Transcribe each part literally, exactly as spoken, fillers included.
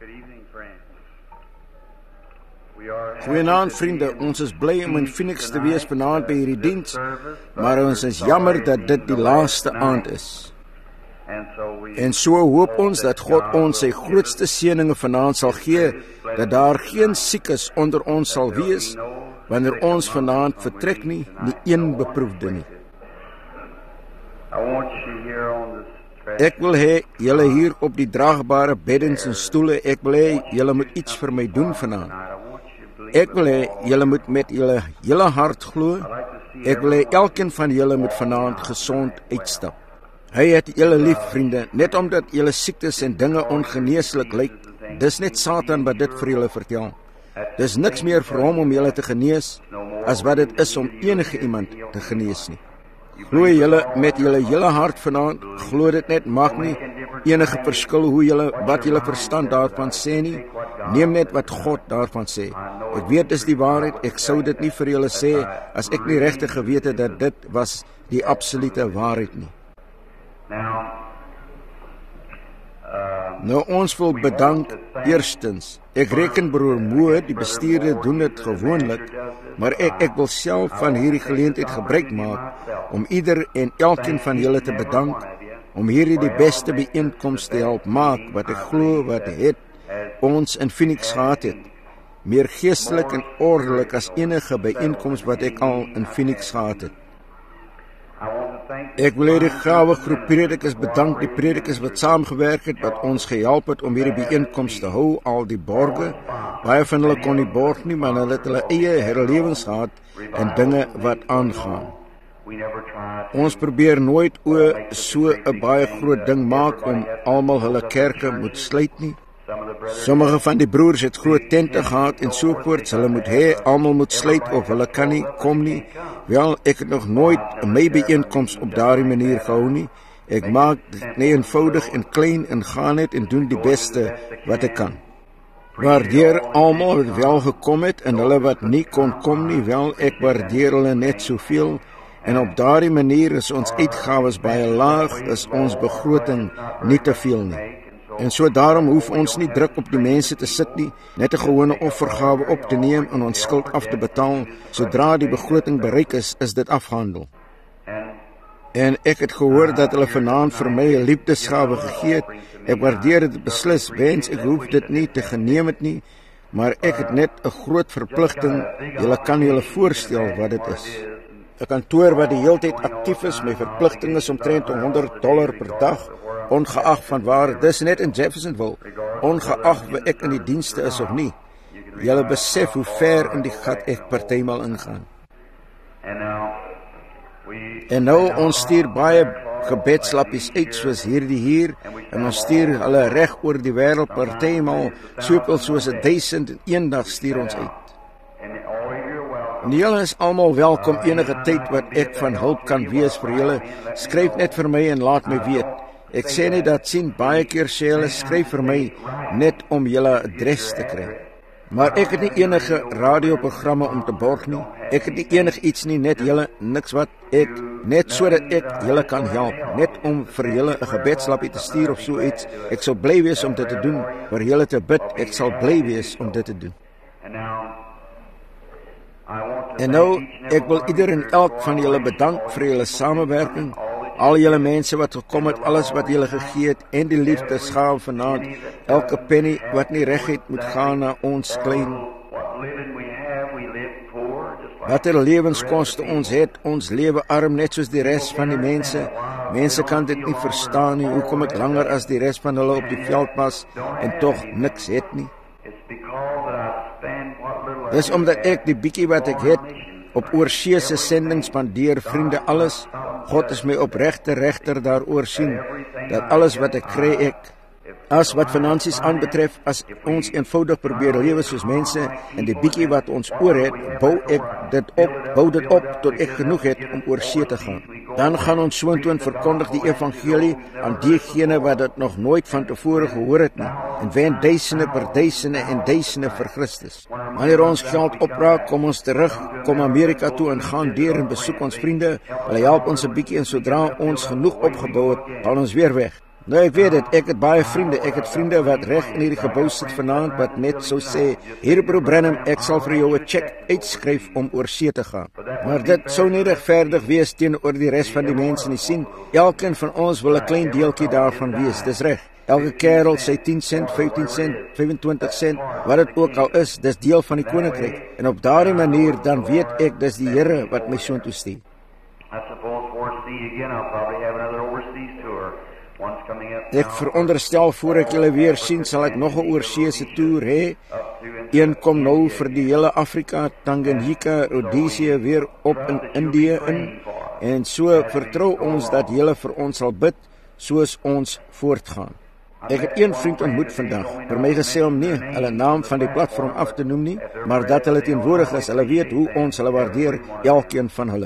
Goeienaand vriende, ons is bly om in Phoenix te wees vanaand by hierdie diens, maar ons is jammer dat dit die laaste aand is. En so hoop ons dat God ons sy grootste seëninge vanaand sal gee, dat daar geen siekes onder ons sal wees, wanneer ons vanaand vertrek nie, nie een beproefde nie. Ek wil hê, julle hier op die draagbare beddens en stoele, ek wil hê, julle moet iets vir my doen vanaand. Ek wil hê, julle moet met julle hele hart glo. Ek wil hê, elkeen van julle moet vanaand gesond uitstap. Hy het julle lief, vriende, net omdat julle siektes en dinge ongeneeslik lyk. Dis net Satan wat dit vir julle vertel. Dis niks meer vir hom om julle te genees, as wat dit is om enige iemand te genees nie. Glo julle met julle hele hart vanaand, glo dit net, maak nie enige verskil hoe julle, wat julle verstand daarvan sê nie, neem net wat God daarvan sê. Ek weet dis die waarheid, ek sou dit nie vir julle sê, as ek nie regtig geweet het dat dit was die absolute waarheid nie. Nou ons wil bedank, eerstens, ek reken broer Moe, die bestuurder doen dit gewoonlik, maar ek, ek wil self van hierdie geleentheid gebruik maak, om ieder en elkeen van julle te bedank, om hierdie die beste bijeenkomst te help maak, wat ek glo wat het ons in Phoenix gehad het, meer geestelik en ordelik as enige bijeenkomst wat ek al in Phoenix gehad het. Ek wil hê die gawe groep predikers bedank, die predikers wat saamgewerk het, wat ons gehelp het om hierdie bijeenkomst te hou, al die borge. Baie van hulle kon nie borg nie, maar hulle het hulle eie herlewings gehad en dinge wat aangaan. Ons probeer nooit o so 'n baie groot ding maak om almal hulle kerke moet sluit nie. Sommige van die broers het groot tente gehad en sovoorts, hulle moet hê, almal moet sluit of hulle kan nie, kom nie. Wel, ek het nog nooit my bijeenkomst op daardie manier gehou nie. Ek maak dit nie eenvoudig en klein en gaan net en doen die beste wat ek kan. Waardeer almal wat wel gekom het en hulle wat nie kon kom nie, wel, ek waardeer hulle net soveel. En op daardie manier is ons uitgawes baie laag, is ons begroting nie te veel nie. En so daarom hoef ons nie druk op die mense te sit nie, net 'n gewone offergawe op te neem en ons skuld af te betaal. Sodra die begroting bereik is, is dit afgehandel. En ek het gehoor dat hulle vanaand vir my 'n liefdesgawe gegee het. Ek waardeer dit beslis, wens ek hoef dit nie te geneem het nie, maar ek het net 'n groot verpligting. Julle kan julle voorstel wat dit is. 'n Kantoor wat die heeltyd aktief is, my verpligting is omtrent honderd dollar per dag, ongeag van waar, dis net in Jeffersonville, ongeag of ek in die dienste is of nie. Julle besef hoe ver in die gat ek partymal ingaan. En nou, ons stuur baie gebedslappies uit, soos hierdie hier, en ons stuur hulle reg oor die wêreld partymal, soveel soos een duisend en een dag stuur ons uit. En julle is almal welkom enige tyd wat ek van hulp kan wees vir julle. Skryf net vir my en laat my weet. Ek sê nie dat sien, baie keer sê julle, skryf vir my net om julle adres te kry. Maar ek het nie enige radioprogramme om te borg nie. Ek het nie enig iets nie, net julle, niks wat ek, net so dat ek julle kan help. Net om vir julle 'n gebedslappie te stuur of so iets. Ek sal bly wees om dit te doen, vir julle te bid, ek sal bly wees om dit te doen. En nou, ek wil ieder en elk van julle bedank vir julle samewerking, al julle mense wat gekom het, alles wat julle gegee het, en die liefdesgawe vanaand, elke penny wat nie reguit moet gaan na ons klein. Watter lewenskoste ons het, ons lewe arm net soos die res van die mense. Mense kan dit nie verstaan nie, hoekom ek langer as die res van hulle op die veld pas, en tog niks het nie. Dis omdat ek die bietjie wat ek het, op oorseese sending spandeer, vriende, alles. God is my opregte regter daaroor sien, dat alles wat ek kry ek, as wat finansies aanbetref, as ons eenvoudig probeer lewe soos mense, en die bietjie wat ons oor het, bou ek dit op, bou dit op, tot ek genoeg het om oor see te gaan. Dan gaan ons soontoe en verkondig die evangelie aan diegene wat dit nog nooit van tevore gehoor het nie, en wen duisende per duisende en duisende vir Christus. Wanneer ons geld opraak, kom ons terug, kom Amerika toe en gaan deur en besoek ons vriende, hulle help ons 'n bietjie en sodra ons genoeg opgebou het, gaan ons weer weg. Nou ek weet dit, ek het baie vriende, ek het vriende wat reg in hierdie gebou sit vanaand wat net so sê, hier broer Branham, ek sal vir jou 'n cheque uitskryf om oor see te gaan. Maar dit sou nie regverdig wees teenoor die res van die mense nie. Sien, elkeen van ons wil 'n klein deeltjie daarvan wees, dis reg. Elke kerel sê tien sent, vyftien sent, vyfentwintig sent, wat dit ook al is, dis deel van die koninkryk. En op daardie manier dan weet ek dis die Here wat my soontoe stuur. Ek veronderstel voor ek julle weer sien, sal ek nog 'n oorseese toer hê. Een kom nou vir die hele Afrika, Tanganyika, Rhodesië weer op in Indië in. En so vertrou ons dat julle vir ons sal bid soos ons voortgaan. Ek het een vriend ontmoet vandag, vir my gesê om nie hulle naam van die platform af te noem nie, maar dat hulle teenwoordig is, hulle weet hoe ons hulle waardeer, elkeen van hulle.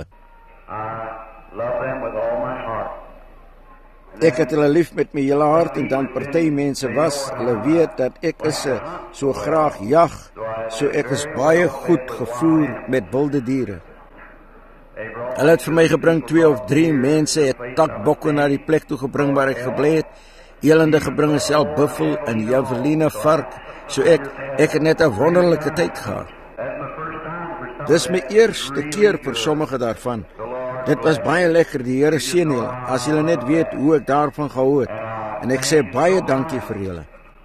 Ek het hulle lief met my hele hart en dan party mense was, hulle weet dat ek is so graag jag, so ek is baie goed gevoer met wilde diere. Hulle het vir my gebring, twee of drie mense het takbokke na die plek toe gebring waar ek gebly het, elende gebring en self buffel en javeline vark, so ek, ek het net 'n wonderlike tyd gehad. Dis my eerste keer vir sommige daarvan. Dit was baie lekker, die Here seën julle, as julle net weet hoe ek daarvan gehou het. En ek sê baie dankie vir julle.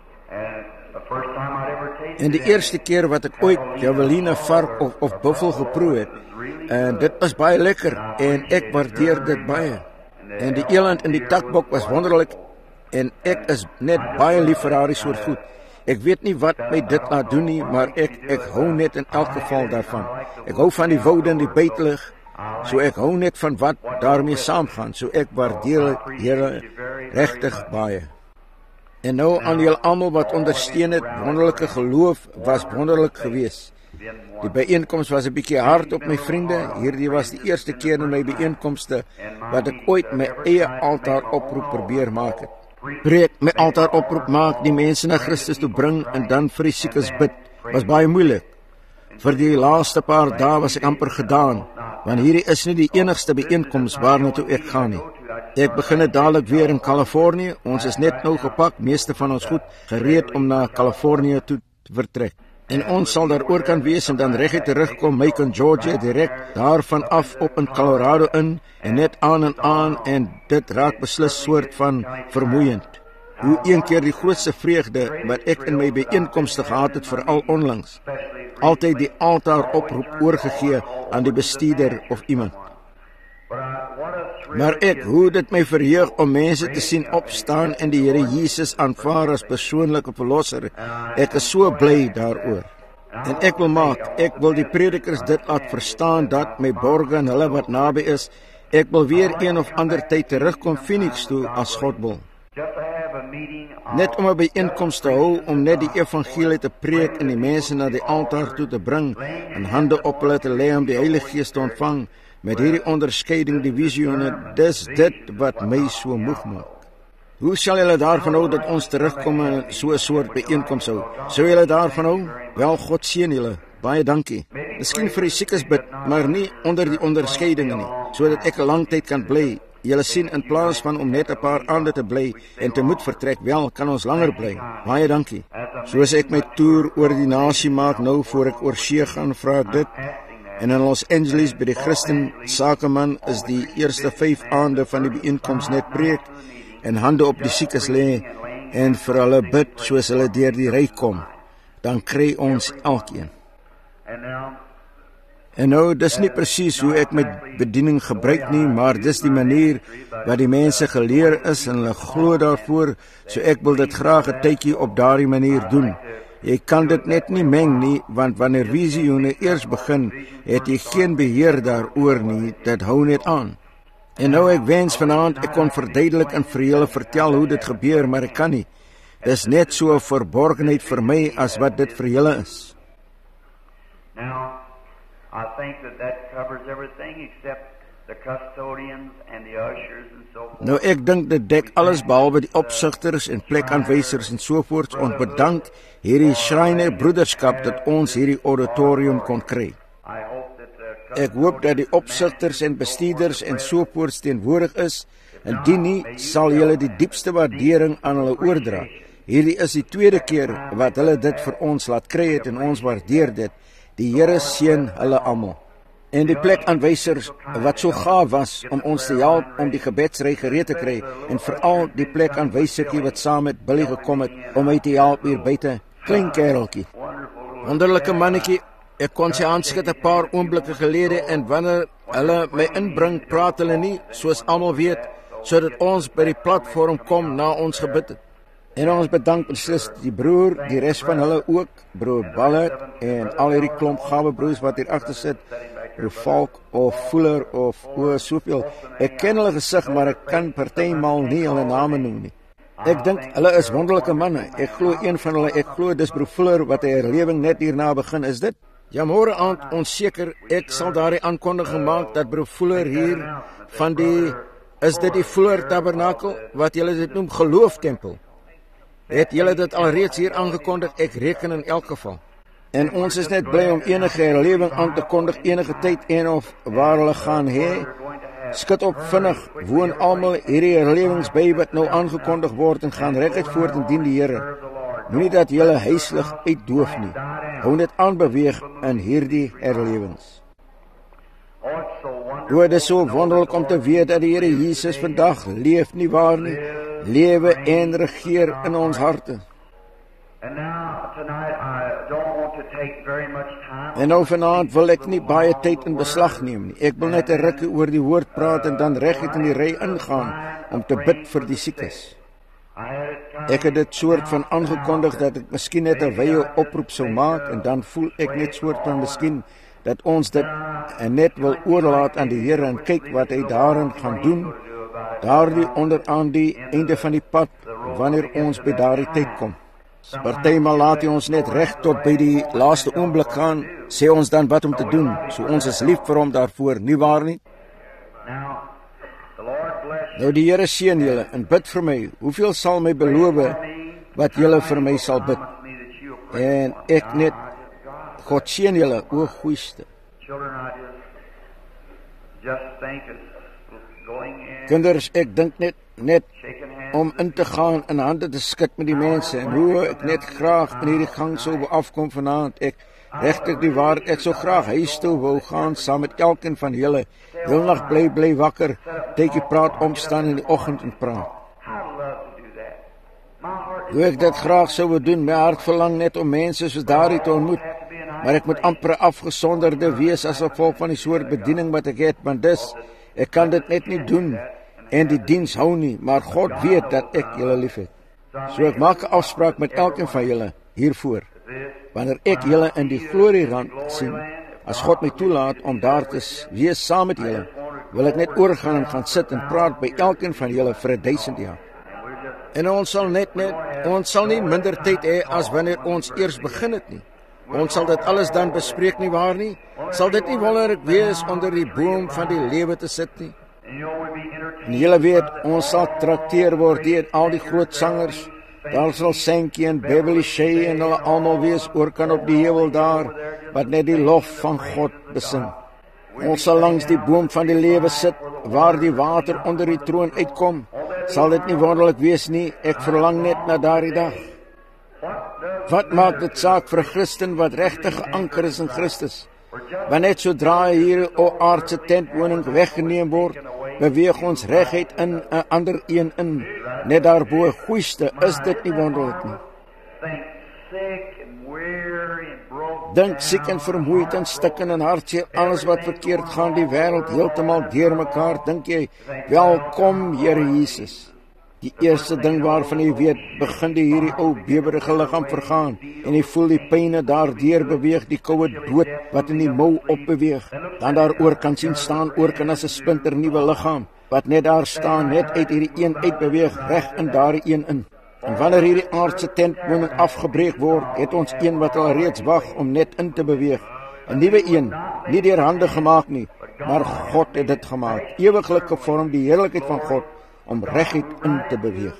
En die eerste keer wat ek ooit javeline vark of, of buffel geproe het, en dit was baie lekker, en ek waardeer dit baie. En die eland en die takbok was wonderlik, en ek is net baie lief vir daardie soort goed. Ek weet nie wat my dit laat doen nie, maar ek, ek hou net in elk geval daarvan. Ek hou van die woude en die buitelig, so ek hou net van wat daarmee saamgaan, so ek waardeer Here regtig baie. En nou aan julle almal wat ondersteun het, wonderlike geloof was wonderlik geweest. Die byeenkoms was 'n bietjie hard op my vriende. Hierdie was die eerste keer in my byeenkomste wat ek ooit my eie altaar oproep probeer maak het. Preek, my altaar oproep maak, die mense na Christus toe bring en dan vir die siekes bid, was baie moeilik. Vir die laaste paar dae was ek amper gedaan, want hierdie is nie die enigste byeenkoms waarna toe ek gaan nie. Ek begin dit dadelik weer in Kalifornië. Ons is net nou gepak, meeste van ons goed, gereed om na Kalifornië toe te vertrek. En ons sal daar oor kan wees en dan reguit terugkom, Macon, Georgia, direk daarvan af op in Colorado in, en net aan en aan, en dit raak beslis soort van vermoeiend. Hoe een keer die grootste vreugde wat ek in my byeenkomste gehad het, veral onlangs, altyd die altaar oproep oorgegee aan die bestuurder of iemand. Maar ek, hoe dit my verheug om mense te sien opstaan en die Here Jesus aanvaar as persoonlike verlosser. Ek is so bly daaroor. En ek wil maak, ek wil die predikers dit laat verstaan dat my borge en hulle wat naby is, ek wil weer een of ander tyd terugkom Phoenix toe as God wil. Net om 'n byeenkoms te hou, om net die evangelie te preek en die mense na die altaar toe te bring en hande op hulle te lê om die Heilige Gees te ontvang. Met hierdie onderskeiding, die visioene, dis dit wat my so moeg maak. Hoe sal julle daarvan hou dat ons terugkom en so 'n soort byeenkoms hou? Sou julle daarvan hou? Wel, God seën julle. Baie dankie. Miskien vir die siekes bid, maar nie onder die onderskeidinge nie, sodat ek 'n lang tyd kan bly. Julle sien, in plaas van om net 'n paar aande te bly en te moet vertrek, wel, kan ons langer bly. Baie dankie. Soos ek my toer oor die nasie maak nou voor ek oor see gaan, vra ek dit. En in Los Angeles by die Christen Sakeman is die eerste vyf aande van die byeenkoms net preek en hande op die siekes lê en vir hulle bid soos hulle deur die ry kom. Dan kry ons elkeen. En nou, dis nie presies hoe ek my bediening gebruik nie, maar dis die manier wat die mense geleer is en hulle glo daarvoor, so ek wil dit graag 'n tydjie op daardie manier doen. Jy kan dit net nie meng nie, want wanneer visioene eers begin, het jy geen beheer daaroor nie, dit hou net aan. En nou ek wens vanaand, ek kon verduidelik en vir julle vertel hoe dit gebeur, maar ek kan nie. Dis net so 'n verborgenheid vir my as wat dit vir julle is. Now, I think that that covers everything except the custodians and the ushers and so forth. Nou ek dink dit dek alles behalwe die opsigters en plekaanwysers en so voort. Ons bedank hierdie Schreiner broederskap dat ons hierdie auditorium kon kry. Ek hoop dat die opsigters en bestuurders en so voort teenwoordig is, Indien nie, sal julle die diepste waardering aan hulle oordra. Hierdie is die tweede keer wat hulle dit vir ons laat kry het en ons waardeer dit. Die Here seën hulle almal. En die plekaanwysers wat so gaaf was om ons te help om die gebedsry gereed te kry, en veral die plekaanwysertjie wat saam met Billy gekom het om my te help hier buite, klein kereltjie. Wonderlike mannetjie, ek kon sy aanskud 'n paar oomblikke gelede, en wanneer hulle my inbring, praat hulle nie, soos almal weet, sodat ons by die platform kom na ons gebid het. En ons bedank beslis die broer, die res van hulle ook, broer Ballard, en al hierdie klomp gawe broers wat hier agter sit, broer Falk of Fuller of o, soveel. Ek ken hulle gesig, maar ek kan partymal nie hulle name noem nie. Ek dink hulle is wonderlike manne. Ek glo een van hulle, ek glo dis broer Fuller wat 'n herlewing net hierna begin, is dit? Ja, môre aand, onseker, ek sal daardie aankondiging maak dat broer Fuller hier van die, is dit die Fuller Tabernakel, wat julle dit noem, gelooftempel. Het julle dit alreeds hier aangekondig? Ek reken in elk geval. En ons is net bly om enige herlewing aan te kondig enige tyd en of waar hulle gaan hê. Skud op vinnig, woon almal hierdie herlewings by wat nou aangekondig word en gaan reguit voort en dien die Here. Moenie dat julle huislig uitdoof nie. Hou net aanbeweeg in hierdie herlewings. O, dit is so wonderlik om te weet dat die Here Jesus vandag leef, nie waar nie, lewe en regeer in ons harte. En nou vanaand wil ek nie baie tyd in beslag neem nie. Ek wil net 'n rukkie oor die woord praat en dan reguit in die ry ingaan om te bid vir die siekes. Ek het dit soort van aangekondig dat ek miskien net 'n wye oproep sou maak, en dan voel ek net soort van miskien dat ons dit net wil oorlaat aan die Here en kyk wat hy daarin gaan doen, daardie onderaan die einde van die pad, wanneer ons by daardie tyd kom. Partymal laat hy ons net reg tot by die laaste oomblik gaan, sê ons dan wat om te doen, so ons is lief vir hom daarvoor, nie waar nie? Nou die Here seën julle, en bid vir my, hoeveel sal my beloof wat julle vir my sal bid? En ek net, God seën julle, o goeieste. Kinders, ek dink net, net om in te gaan en hande te skud met die mense, en hoe ek net graag in hierdie gang sou afkom vanaand. Ek regtig die waarheid, ek sou graag huis toe wou gaan saam met elkeen van julle. Heel nag bly bly wakker, tydjie praat, opstaan in die oggend en praat. Hoe ek dit graag sou doen, my hart verlang net om mense soos daardie te ontmoet, maar ek moet amper afgesonderde wees as gevolg van die soort bediening wat ek het, want dis, ek kan dit net nie doen en die diens hou nie, maar God weet dat ek julle lief het. So ek maak 'n afspraak met elkeen van julle hiervoor. Wanneer ek julle in die glorierand sien, as God my toelaat om daar te wees saam met julle, wil ek net oorgaan en gaan sit en praat by elkeen van julle vir 'n duisend jaar. En ons sal net net, ons sal nie minder tyd hê as wanneer ons eers begin het nie. Ons sal dit alles dan bespreek, nie waar nie? Sal dit nie wonderlik wees onder die boom van die lewe te sit nie? En julle weet, ons sal trakteer word deur al die groot sangers. Daar sal Sankey en Beverly Shea en hulle almal wees oorkant op die heuwel daar, wat net die lof van God besing. Ons sal langs die boom van die lewe sit, waar die water onder die troon uitkom. Sal dit nie wonderlik wees nie? Ek verlang net na daardie dag. Wat maak dit saak vir 'n Christen wat regtig geanker is in Christus? Want net sodra hier 'n aardse tentwoning weggeneem word, beweeg ons reguit in 'n ander een in. Net daarbo, goeieste, is dit nie wonderlik nie? Dink siek en vermoeid en stikken en hartseer, alles wat verkeerd gaan, die wêreld heeltemal deurmekaar, dink jy, welkom Here Jesus. Die eerste ding waarvan jy weet, begin die hierdie ou bewerige liggaam vergaan, en jy voel die pyne daardeur beweeg, die koue dood wat in die mou opbeweeg. Dan daaroor kan sien staan, oor kan as 'n splinter nuwe liggaam, wat net daar staan, net uit hierdie een uitbeweeg, reg in daardie een in. En wanneer hierdie aardse tentwoning afgebreek word, het ons een wat al reeds wag om net in te beweeg. 'n Nuwe een, nie deur hande gemaak nie, maar God het dit gemaak, ewiglik gevorm, die heerlikheid van God, om reguit in te beweeg.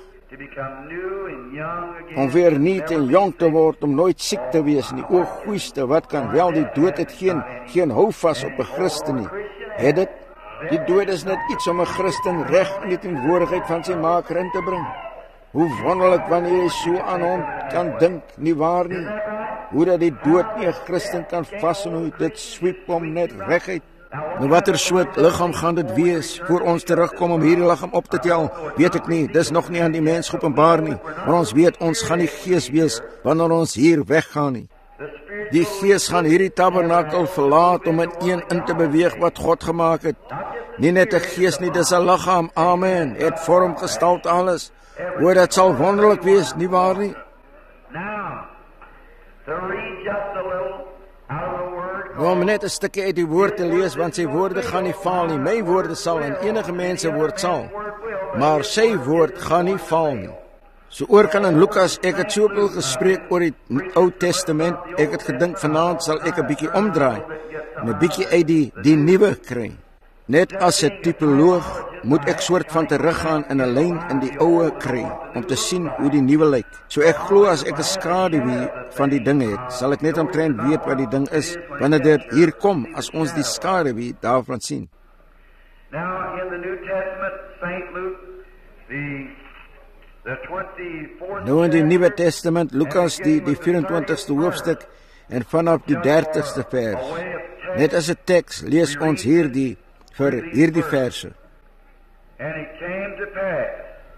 Om weer nuut en jong te word, om nooit siek te wees nie. O goeieste, wat kan wel die dood het geen, geen houvas op 'n Christen nie. Het dit? Die dood is net iets om 'n Christen reg in die teenwoordigheid van sy Maker in te bring. Hoe wonderlik wanneer jy so aan hom kan dink, nie waar nie? Hoe dat die dood nie 'n Christen kan vashou, dit sweep hom net reguit. Nou watter soort liggaam gaan dit wees voor ons terugkom om hierdie liggaam op te tel? Weet ek nie, dis nog nie aan die mens geopenbaar nie, maar ons weet ons gaan nie gees wees wanneer ons hier weggaan nie. Die gees gaan hierdie tabernakel verlaat om in een in te beweeg wat God gemaak het. Nie net 'n gees nie, dis 'n liggaam. Amen. Het vorm, gestalte, alles. O, dit sal wonderlik wees, nie waar nie? Now, to read just a little out of the word. Nou, om net 'n stukkie uit die woord te lees, want sy woorde gaan nie faal nie. My woorde sal en enige mens se woord sal, maar sy woord gaan nie faal nie. So oor kan in Lukas, ek het soveel gespreek oor die Ou Testament, ek het gedink vanaand sal ek 'n bietjie omdraai en 'n bietjie uit die die nuwe kry. Net as 'n tipoloog moet ek soort van teruggaan in 'n lyn in die oue kry om te sien hoe die nuwe lyk. So ek glo as ek 'n skaduwee van die ding het, sal ek net omtrent weet wat die ding is wanneer dit hier kom as ons die skaduwee daarvan sien. Now in the New Testament, Saint Luke, the the twenty-fourth. Nou in die Nuwe Testament, Lukas die die vyf-en-twintigste hoofstuk en vanaf die dertigste vers. Net as 'n teks lees ons hierdie vir hierdie verse. And it came to pass,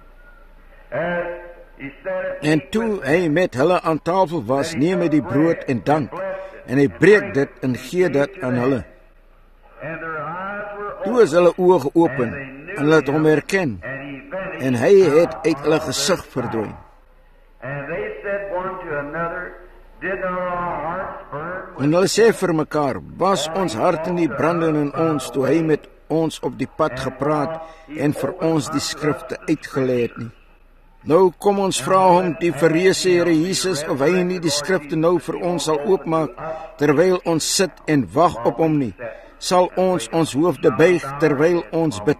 as he said, En toe hy met hulle aan tafel was, neem hy die brood en dank, en hy breek dit en gee dit aan hulle. and their eyes were Toe is hulle oë geopen en hulle het hom herken, and he vanished. en hy het uit hulle gesig verdwyn. And they said one to another, did not our hearts burn? En hulle sê vir mekaar, was ons harte nie brandend in ons toe hy met ons op die pad gepraat en vir ons die skrifte uitgelê het nie. Nou kom ons vra hom, die verreëse Here Jesus, of hy nie die skrifte nou vir ons sal oopmaak terwyl ons sit en wag op hom nie. Sal ons ons hoofde buig terwyl ons bid.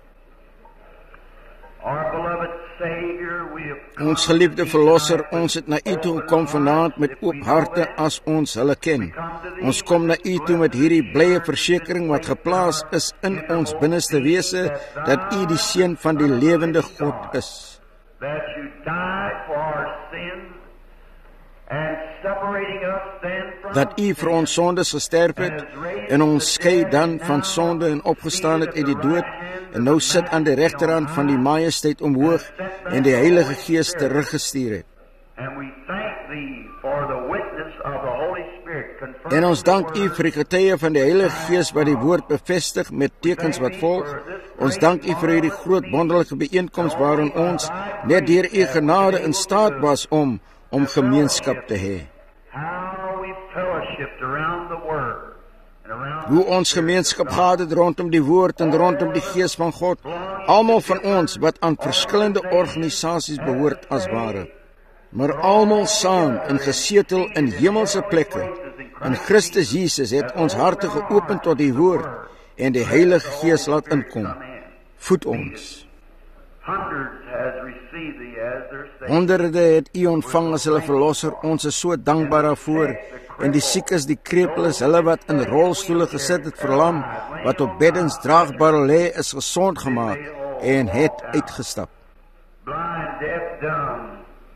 Our beloved Savior, we have come Ons geliefde verlosser, ons het na U toe gekom vanaand met oop harte as ons hulle ken. Ons kom na U toe met hierdie blye versekering wat geplaas is in ons binneste wese dat U die Seun van die lewende God is. that you died for our sins and separating us then from Dat U vir ons sondes gesterf het en ons skei dan van sonde en opgestaan het uit die dood en nou sit aan die regterhand van die majesteit omhoog en die Heilige Gees teruggestuur het. and we thank thee for the witness of the Holy Spirit confirming En ons dank the U word. vir die getuie van die Heilige Gees wat die woord bevestig met tekens wat volg. Ons dank U vir hierdie groot wonderlike byeenkoms waarin ons net deur U genade in staat was om om gemeenskap te hê. How we fellowshipped around the word and around Hoe ons gemeenskap gehad het rondom die woord en rondom die Gees van God. Almal van ons wat aan verskillende organisasies behoort as ware, maar almal saam in gesetel in hemelse plekke. In Christus Jesus het ons harte geopen tot die woord en die Heilige Gees laat inkom. Voed ons. hundreds has received thee as their Savior. Honderde het U ontvang as hulle verlosser. Ons is so dankbaar daarvoor. En die siekes, die krepeles, hulle wat in rolstoele gesit het, verlam, wat op beddens draagbare lê, is gesond gemaak en het uitgestap. Blind, deaf, dumb,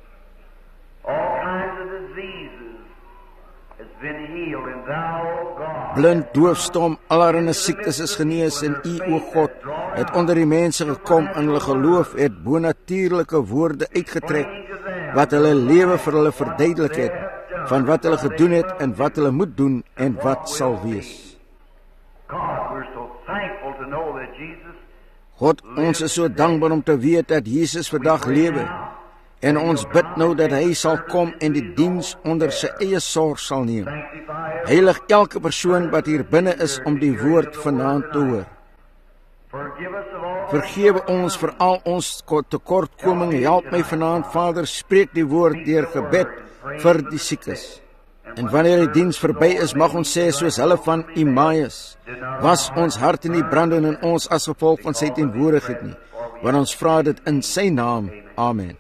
all kinds of diseases has been healed, and thou, O God, Blind, doof, stom, allerlei siektes is genees en U, o God, het onder die mense gekom en hulle geloof het bonatuurlike woorde uitgetrek wat hulle lewe vir hulle verduidelik het van wat hulle gedoen het en wat hulle moet doen en wat sal wees. God, we're so thankful to know that Jesus God, ons is so dankbaar om te weet dat Jesus vandag lewe. En ons bid nou dat hy sal kom en die diens onder sy eie sorg sal neem. sanctify us. Heilig elke persoon wat hier binne is om die woord vanaand te hoor. Forgive us of all Vergewe ons vir al ons tekortkominge. Help my vanaand, Vader, spreek die woord deur gebed vir die siekes. En wanneer die diens verby is, mag ons sê soos hulle van Emmaus, was ons harte nie brandend in ons as gevolg van sy teenwoordigheid nie. Want ons vra dit in sy naam. Amen.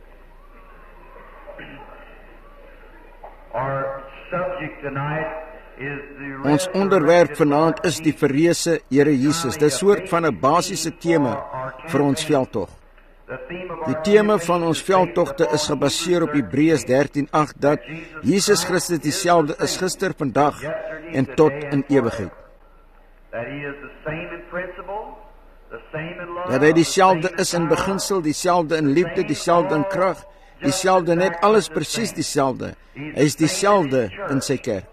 Our subject tonight is the Ons onderwerp vanaand is die verreëse Here Jesus. Dit is 'n soort van 'n basiese tema vir ons veldtog. the theme of Die our tema van ons veldtogte is gebaseer op Hebreërs dertien agt dat Jesus Christus dieselfde is gister, vandag en tot in ewigheid. that he is the same in principle, the same in love, Dat hy dieselfde the same is in power, beginsel, dieselfde in liefde, dieselfde in krag, dieselfde net alles presies dieselfde. Hy is dieselfde in sy kerk.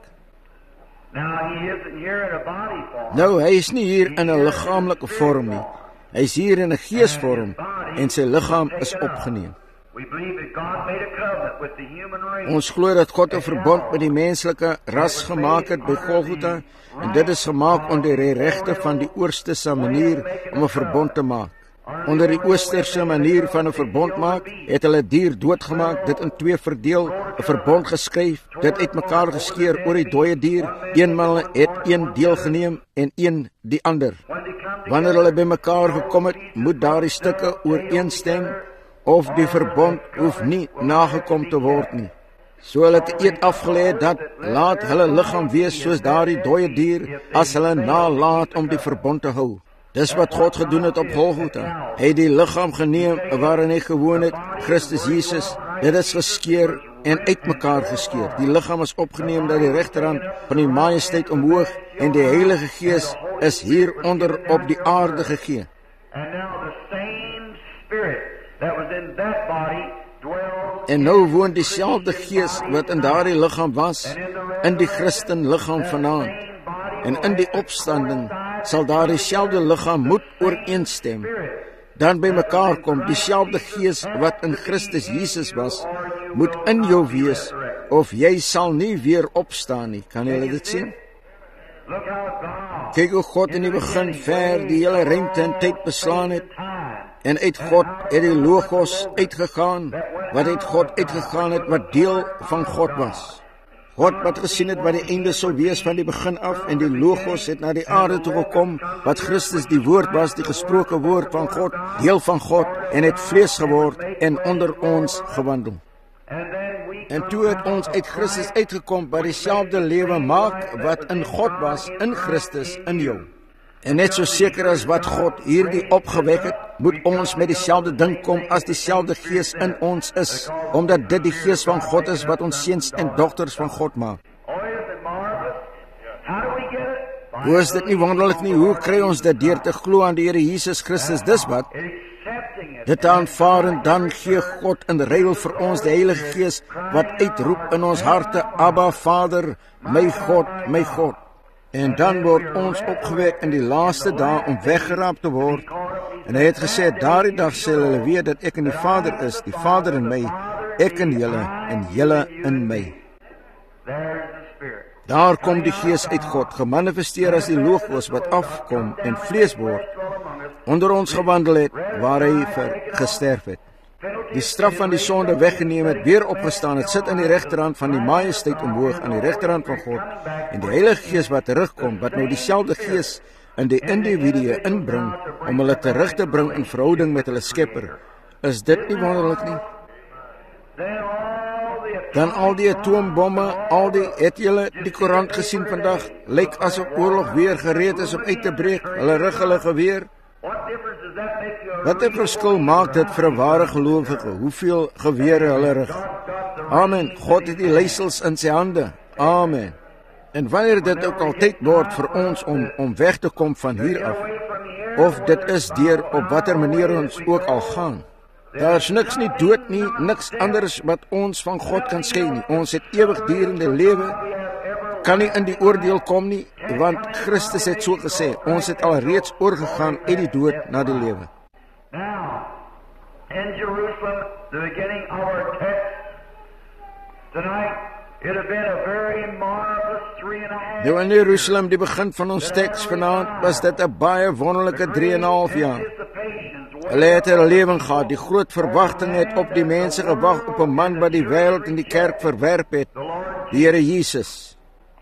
Now he isn't here in a body form. Nou, hy is nie hier in 'n liggaamlike vorm nie. Hy is hier in 'n geesvorm en sy liggaam is opgeneem. We believe that God made a covenant with the human race. Ons glo dat God 'n verbond met die menslike ras gemaak het by Golgotha en dit is gemaak onder die regte van die oosterse manier om 'n verbond te maak. Onder die oosterse manier van 'n verbond maak, het hulle dier doodgemaak, dit in twee verdeel, 'n verbond geskryf, dit uitmekaar geskeur oor die dooie dier. Eenmal het een deel geneem en een die ander. When they come Wanneer hulle bymekaar gekom het, moet daardie stukke ooreenstem of die verbond hoef nie nagekom te word nie. So hulle het eed afgelê dat laat hulle liggaam wees soos daardie dooie dier as hulle nalat om die verbond te hou. Dis wat God gedoen het op Golgotha. Hy het die liggaam geneem waarin hy gewoon het, Christus Jesus. Dit is geskeur en uitmekaar geskeur. Die liggaam is opgeneem na die regterhand van die Majesteit omhoog en die Heilige Gees is hieronder op die aarde gegee. and now the same spirit that was in that body dwells En nou woon dieselfde Gees wat in daardie liggaam was, in die Christen liggaam vanaand. En in die opstanding sal daardie selfde liggaam moet ooreenstem. Dan by mekaar kom dieselfde Gees wat in Christus Jesus was, moet in jou wees, of jy sal nie weer opstaan nie. Kan julle dit sien? Look how God Kyk hoe God in die begin ver die hele ruimte en tyd beslaan het, en uit God het die Logos uitgegaan, wat uit God uitgegaan het, wat deel van God was. God wat gesien het wat die einde sou wees van die begin af, en die Logos het na die aarde toe gekom, wat Christus die woord was, die gesproke woord van God, deel van God, en het vlees geword en onder ons gewandel. and then we En toe het ons uit Christus uitgekom wat dieselfde lewe maak wat in God was, in Christus, in jou. En net so seker as wat God hierdie opgewek het, moet ons met dieselfde ding kom as dieselfde Gees in ons is, omdat dit die Gees van God is wat ons seuns en dogters van God maak. Oh, isn't it marvelous? How do we get it? By Hoe is dit nie wonderlik nie? Hoe kry ons dit deur te glo aan die Here Jesus Christus? Dis wat accepting it. dit aanvaar en dan gee God in ruil vir ons die Heilige Gees wat uitroep in ons harte, Abba Vader, my God, my God. En dan word ons opgewek in die laaste dae om weggeraap te word. En hy het gesê, daardie dag sal hulle weet dat ek in die Vader is, die Vader in my, ek in julle en julle in my. There's the Spirit. Daar kom die Gees uit God, gemanifesteer as die Logos wat afkom en vlees word, onder ons gewandel het, waar hy vir gesterf het. Die straf van die sonde weggeneem het, weer opgestaan het, sit aan die regterhand van die Majesteit omhoog, aan die regterhand van God, en die Heilige Gees wat terugkom, wat nou dieselfde Gees in die individue inbring, om hulle terug te bring in verhouding met hulle Skepper. Is dit nie wonderlik nie? Then all the Dan al die atoombomme, al die, het julle die koerant gesien vandag, lyk asof oorlog weer gereed is om uit te breek, hulle rig hulle geweer. what difference does that make you? Wat 'n verskil maak dit vir 'n ware gelowige, hoeveel gewere hulle rig. Amen, God het die leiersels in sy hande, amen. En wanneer dit ook al tyd word vir ons om, om weg te kom van hier af, of dit is deur op watter manier ons ook al gaan, daar is niks nie dood nie, niks anders wat ons van God kan skei nie. Ons het ewigdurende lewe, kan nie in die oordeel kom nie, want Christus het so gesê, ons het al reeds oorgegaan uit die dood na die lewe. Now, in Jerusalem, the beginning of our text tonight, it had been a very marvelous three and a half. Nou in Jerusalem, die begin van ons teks vanaand, was dit 'n baie wonderlike drie en 'n half jaar. Anticipations, Hulle het 'n lewing gehad, die groot verwagting het op die mense gewag, op 'n man wat die wêreld en die kerk verwerp het, die Here Jesus.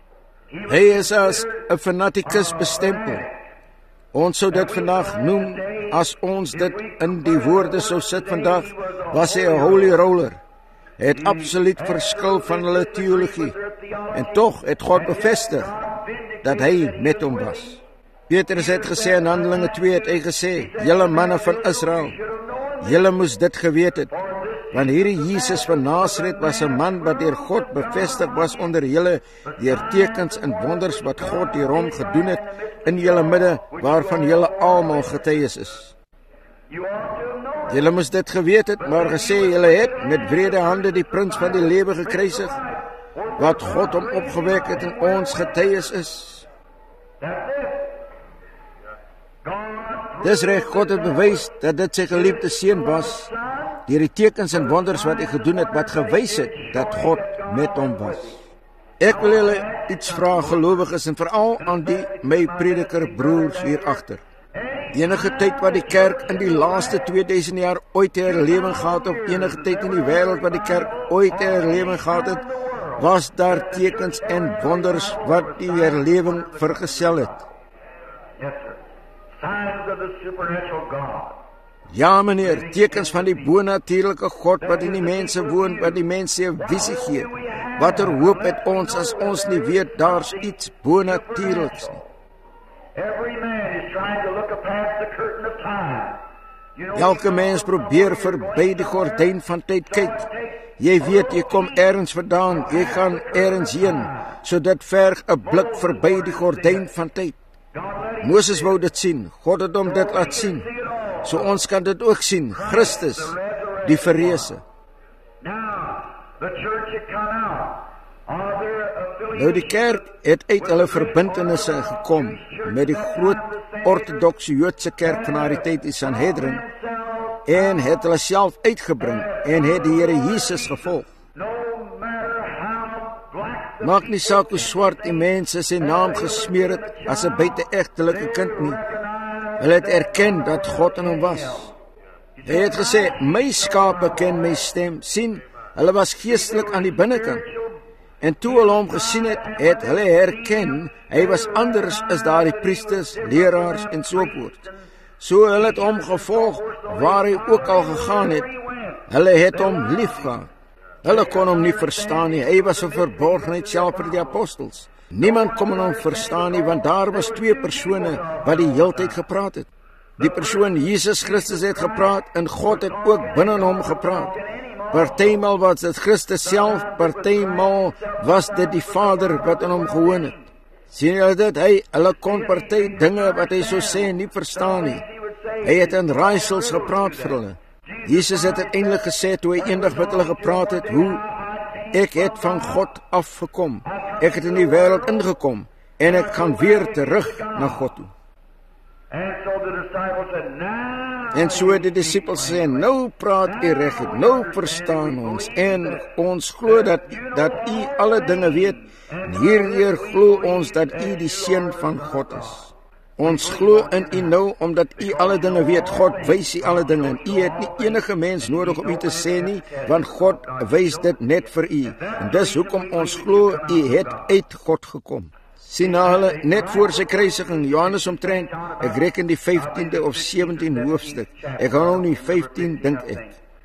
Hy is as 'n fanatikus bestempel. Ons sou dit vandag noem, as ons dit in die woorde sou sit vandag, was hy 'n holy roller. het absoluut verskil van hulle teologie. En tog het God bevestig dat hy met hom was. Petrus het gesê in Handelinge twee, het hy gesê, julle manne van Israel, julle moes dit geweet het, want hierdie Jesus van Nasaret was 'n man wat deur God bevestig was onder julle, deur tekens en wonders wat God deur hom gedoen het in julle midde, waarvan julle almal getuies is. Julle moes dit geweet het, maar gesê julle het met wrede hande die prins van die lewe gekruisig, wat God hom opgewek het en ons getuies is. Dis reg, God het bewys dat dit sy geliefde seun was, deur die tekens en wonders wat hy gedoen het, wat gewys het dat God met hom was. Ek wil julle iets vra, gelowiges, en veral aan die my prediker broers hier agter. Enige tyd wat die kerk in die laaste tweeduisend jaar ooit 'n herlewing gehad het, of enige tyd in die wêreld wat die kerk ooit 'n herlewing gehad het, was daar tekens en wonders wat die herlewing vergesel het. Yes, sir. Signs of the supernatural God. Ja, meneer, tekens van die bonatuurlike God wat in die mense woon, wat die mense 'n visie gee. Watter hoop het ons as ons nie weet daar's iets bonatuurliks nie? Every man is trying to look past the curtain of time. You know, Elke mens probeer verby die gordyn van tyd kyk. Jy weet, jy kom ergens vandaan, jy gaan ergens heen, so dit verg 'n blik verby die gordyn van tyd. Moses wou dit sien, God het hom dit laat sien, so ons kan dit ook sien, Christus, die verreëse. now, the church had come out of their affiliation. Nou die kerk het uit hulle verbintenisse gekom met die groot ortodokse Joodse kerk van daardie tyd, die Sanhedrin, en het hulle self uitgebring en het die Here Jesus gevolg. No matter how black the Maak nie saak hoe swart die mense sy naam gesmeer het as 'n buite-egtelike kind nie. Hulle het erken dat God in hom was. Hy het gesê, my skape ken my stem. Sien, hulle was geestelik aan die binnekant. En toe hulle hom gesien het, het hulle herken, hy was anders as daardie priesters, leraars en so voort. So hulle het hom gevolg waar hy ook al gegaan het. Hulle het hom liefgehad. Hulle kon hom nie verstaan nie. Hy was 'n verborgenheid self vir die apostels. Niemand kon hom verstaan nie, want daar was twee persone wat die heeltyd gepraat het. Die persoon Jesus Christus het gepraat en God het ook binne hom gepraat. Partymal was dit Christus self, partymal was dit die Vader wat in hom gewoon het. Sien julle dit? Hy, hulle kon party dinge wat hy so sê nie verstaan nie. Hy het in raaisels gepraat vir hulle. Jesus het uiteindelik gesê toe hy eendag met hulle gepraat het, hoe ek het van God afgekom. Ek het in die wêreld ingekom en ek gaan weer terug na God toe. And so the disciples said, now En so het die disippels sê, nou praat u reg, nou verstaan ons en ons glo dat dat u alle dinge weet en hierdeur glo ons dat u die seun van God is. Ons glo in u nou omdat u alle dinge weet. God wys u alle dinge en u het nie enige mens nodig om u te sê nie, want God wys dit net vir u. En dis hoekom ons glo u het uit God gekom. Sien na hulle net voor sy kruisiging, Johannes omtrent, ek reken die vyftiende of sewentiende hoofstuk. Ek hou nou nie vyftien dink ek.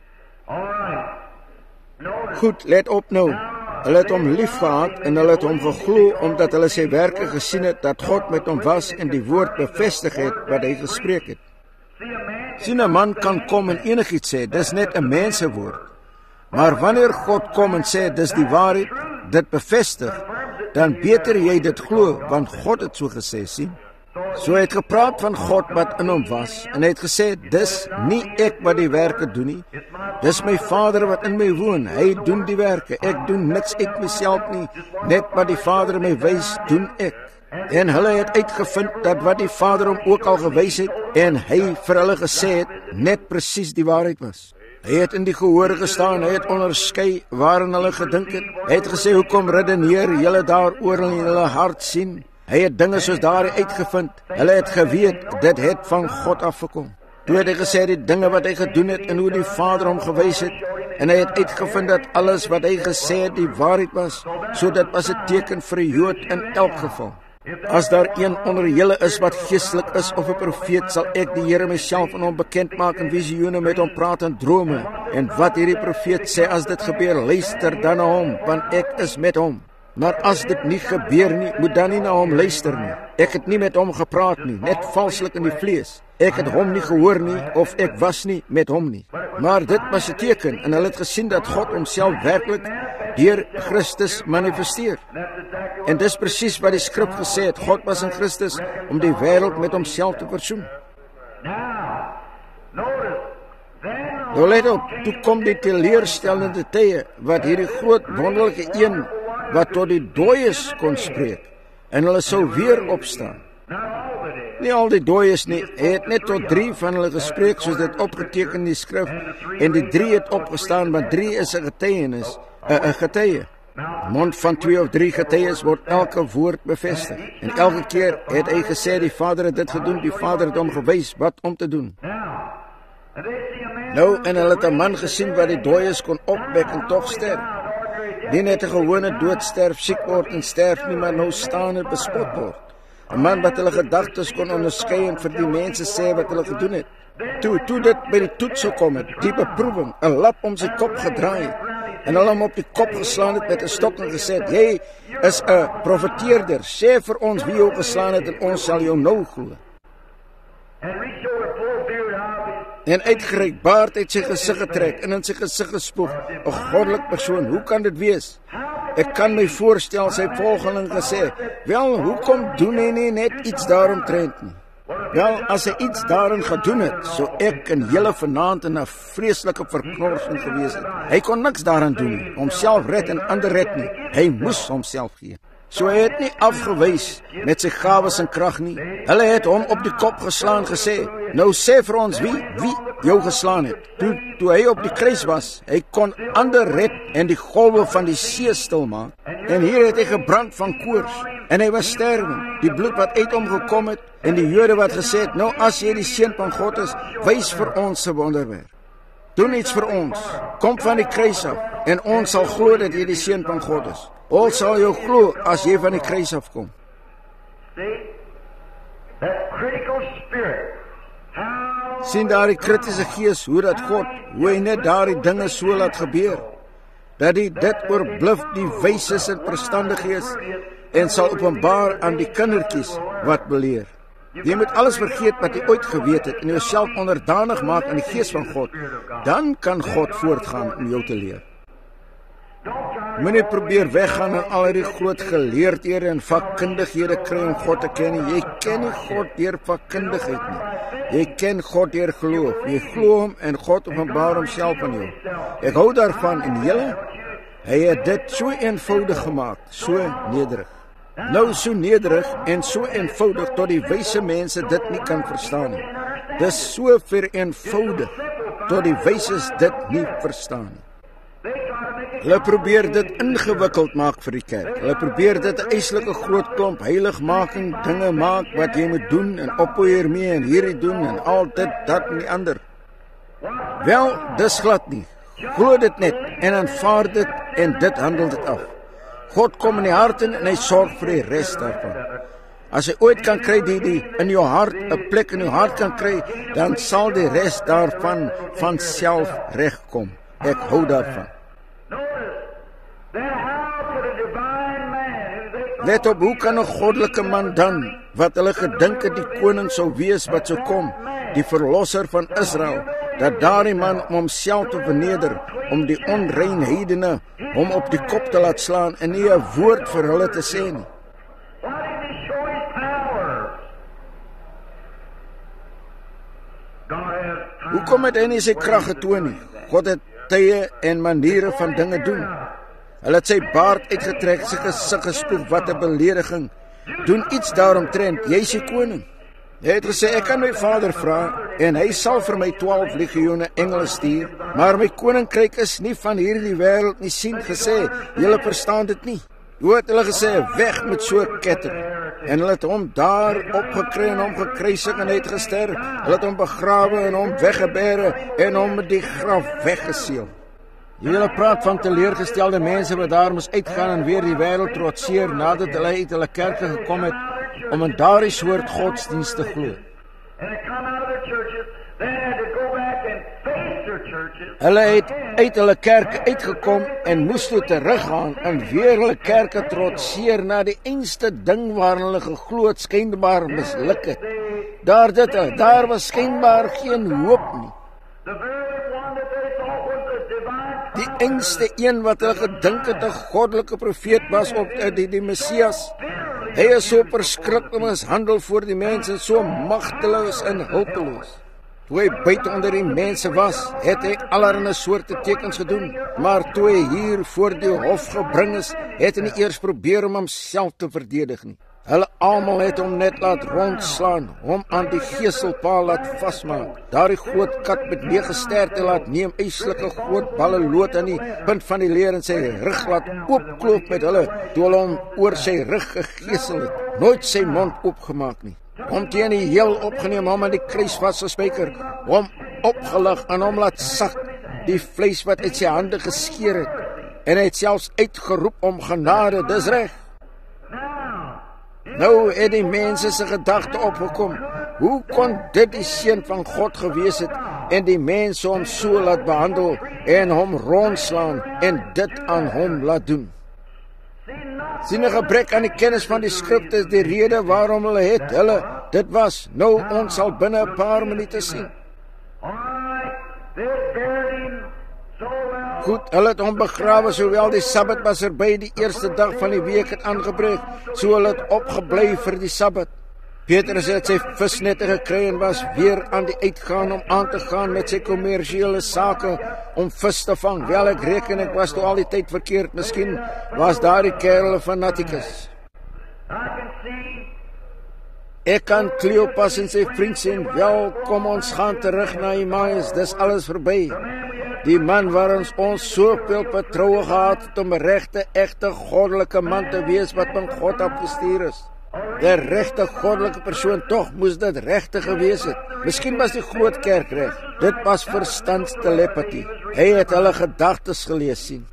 all right. Notice, Goed, let op nou. Hulle het hom liefgehad en hulle het hom geglo omdat hulle sy werke gesien het dat God met hom was en die woord bevestig het wat hy gespreek het. see a man Sien, 'n man kan kom en enigiets sê, dis net 'n mensewoord. Maar wanneer God kom en sê dis die waarheid, dit bevestig, dan beter jy dit glo, want God het so gesê, sien. So hy het gepraat van God wat in hom was en hy het gesê, dis nie ek wat die werke doen nie, dis my Vader wat in my woon, hy doen die werke, ek doen niks uit myself nie, net wat die Vader my wys, doen ek. En hulle het uitgevind dat wat die Vader hom ook al gewys het en hy vir hulle gesê het, net presies die waarheid was. Hy het in die gehoor gestaan, hy het onderskei waarin hulle gedink het. Hy het gesê, hoekom redeneer julle daaroor in julle hart sien? Hy het dinge soos daar uitgevind. Hulle het geweet, dit het van God afgekom. Toe het hy gesê, die dinge wat hy gedoen het en hoe die Vader hom gewys het, en hy het uitgevind dat alles wat hy gesê het die waarheid was, so dit was 'n teken vir 'n Jood in elk geval. As daar een onder julle is wat geestelik is of 'n profeet, sal ek die Here myself aan hom bekend maak in visioene, met hom praat in drome. En wat hierdie profeet sê as dit gebeur, luister dan na hom, want ek is met hom. Maar as dit nie gebeur nie, moet dan nie na hom luister nie. Ek het nie met hom gepraat nie, net valslik in die vlees. Ek het hom nie gehoor nie, of ek was nie met hom nie. Maar dit was 'n teken, en hulle het gesien dat God homself werklik deur Christus manifesteer. En dis presies wat die skrif gesê het, God was in Christus om die wêreld met homself te versoen. Nou let op, toe kom die teleurstellende tye, wat hierdie groot wonderlike een, wat tot die dooies kon spreek, en hulle sou weer opstaan. Nie al die dooies nie, hy het net tot drie van hulle gespreek, soos dit opgeteken in die skrif, en die drie het opgestaan, want drie is 'n getuienis, 'n getuie. Mond van twee of drie getuies word elke woord bevestig. En elke keer het hy gesê, die Vader het dit gedoen, die Vader het hom gewys wat om te doen. Nou, en hulle het 'n man gesien wat die dooies kon opwek en tog sterf. Nie net 'n gewone dood sterf, siek word en sterf nie, maar nou staan en bespot word. 'n Man wat hulle gedagtes kon onderskei en vir die mense sê wat hulle gedoen het. Toe, toe dit by die toets gekom het, die beproewing, 'n lap om sy kop gedraai het, en hulle hom op die kop geslaan het met 'n stok en gesê, jy is 'n profeteerder, sê vir ons wie jou geslaan het en ons sal jou nou glo. En uitgereik baard uit sy gesig getrek en in sy gesig gespoeg, 'n goddelik persoon, hoe kan dit wees? Ek kan my voorstel, sy volgeling gesê, wel, hoekom doen hy nie net iets daaromtrent nie? Wel, as hy iets daarin gedoen het, so ek en julle vanaand in 'n vreeslike verknorsing gewees het. Hy kon niks daaraan doen nie, homself red en ander red nie. Hy moes homself gee. So hy het nie afgewys met sy gawes en krag nie. Hulle het hom op die kop geslaan gesê, nou sê vir ons wie, wie jou geslaan het. Toe, toe hy op die kruis was, hy kon ander red en die golwe van die see stilmaak. En hier het hy gebrand van koors, en hy was sterwend, die bloed wat uit hom gekom het, en die Jode wat gesê het, nou as jy die seun van God is, wys vir ons 'n wonderwerk. Doen iets vir ons, kom van die kruis af, en ons sal glo dat jy die seun van God is. Ons sal jou glo as jy van die kruis afkom. Sien daar die kritiese gees, hoe dat God, hoe hy net daar die dinge so laat gebeur, dat hy dit oorbluf die wyses en verstandiges, en sal openbaar aan die kindertjies wat beleer. Jy moet alles vergeet wat jy ooit geweet het, en jouself onderdanig maak aan die gees van God, dan kan God voortgaan om jou te leer. Moenie probeer weggaan en al die groot geleerdhede en vakkundighede kry om God te ken nie. Jy ken nie God deur vakkundigheid nie. Jy ken God deur geloof. Jy glo hom en God openbaar homself aan jou. Ek hou daarvan en julle, hy het dit so eenvoudig gemaak, so nederig. Nou so nederig en so eenvoudig tot die wyse mense dit nie kan verstaan nie. Dis so vereenvoudig tot die wyses dit nie verstaan nie. Hulle probeer dit ingewikkeld maak vir die kerk. Hulle probeer dit 'n eislike groot klomp heiligmaking dinge maak wat jy moet doen en oppoeier mee en hierdie doen en al dit, dat en die ander. Wel, dis glad nie. Glo dit net en aanvaar dit en dit handel dit af. God kom in die hart in en hy sorg vir die res daarvan. As hy ooit kan kry die, die in jou hart, 'n plek in jou hart kan kry, dan sal die res daarvan van self regkom. Ek hou daarvan. Let op, hoe kan 'n goddelike man dan, wat hulle gedink het die koning sou wees wat sou kom, die verlosser van Israel, dat daardie man om homself te verneder, om die onrein heidene hom op die kop te laat slaan en nie 'n woord vir hulle te sê nie. Hoekom het hy nie sy krag getoon nie? God het tye en maniere van dinge doen. Hulle het sy baard uitgetrek, sy gesig gespoeg, wat 'n belediging. Doen iets daaromtrent, jy is die koning. Hy het gesê, ek kan my Vader vra, en hy sal vir my twaalf legioene engele stuur, maar my koninkryk is nie van hierdie wêreld nie. Sien gesê, julle verstaan dit nie. Hoe het hulle gesê, weg met so 'n ketter. En hulle het hom daar opgekry en hom gekruisig en hy het gesterf. Hulle het hom begrawe en hom weggebêre en hom met die graf weggeseël. Julle praat van teleurgestelde mense wat daar moes uitgaan en weer die wêreld trotseer nadat hulle uit hulle kerke gekom het om in daardie soort godsdienst te glo. Hulle het uit hulle kerke uitgekom en moes toe teruggaan en weer hulle kerke trotseer na die enigste ding waar hulle geglo het skynbaar misluk het. Daar dit, daar was skynbaar geen hoop nie. Die enigste een wat hulle gedink het 'n goddelike profeet was op die, die Messias. Hy is so verskriklik mishandel voor die mense, so magteloos en hulpeloos. Toe hy buite onder die mense was, het hy allerlei soorte tekens gedoen, maar toe hy hier voor die hof gebring is, het hy nie eers probeer om homself te verdedig nie. Hulle almal het hom net laat rondslaan, hom aan die geselpaal laat vasmaak. Daardie groot kat met nege sterte laat neem, eislike groot balle lood aan die punt van die leer en sy rug laat oopkloof met hulle, toe hulle hom oor sy rug gegesel het, nooit sy mond oopgemaak nie. Hom teen die heel opgeneem, hom aan die kruis vasgespijker, hom opgelig en hom laat sak, die vlees wat uit sy hande geskeer het, en hy het selfs uitgeroep om genade, dis reg. Nou het die mense se gedagte opgekom, hoe kon dit die seun van God gewees het, en die mense hom so laat behandel, en hom rondslaan, en dit aan hom laat doen. Sien 'n gebrek aan die kennis van die skrifte is die rede waarom hulle het, hulle, dit was, nou ons sal binne 'n paar minute sien. Goed, hulle het hom begrawe, sowel die Sabbat was erby, die eerste dag van die week het aangebreek, so hulle het opgebly vir die Sabbat. Petrus het sy visnette gekry en was weer aan die uitgaan om aan te gaan met sy kommersiële sake om vis te vang. Wel, ek reken ek was toe al die tyd verkeerd, miskien was daar die kerel van Atticus. Ek kan Cleopas en sy vriend sien, wel, kom ons gaan terug na Emmaus, dis alles verby. Die man waar ons ons soveel vertroue gehad het om 'n regte, egte, goddelike man te wees wat van God afgestuur is. 'n Regte goddelike persoon, tog moes dit regte gewees het. Miskien was die groot kerk reg. Dit was verstandstelepatie. Hy het hulle gedagtes gelees sien.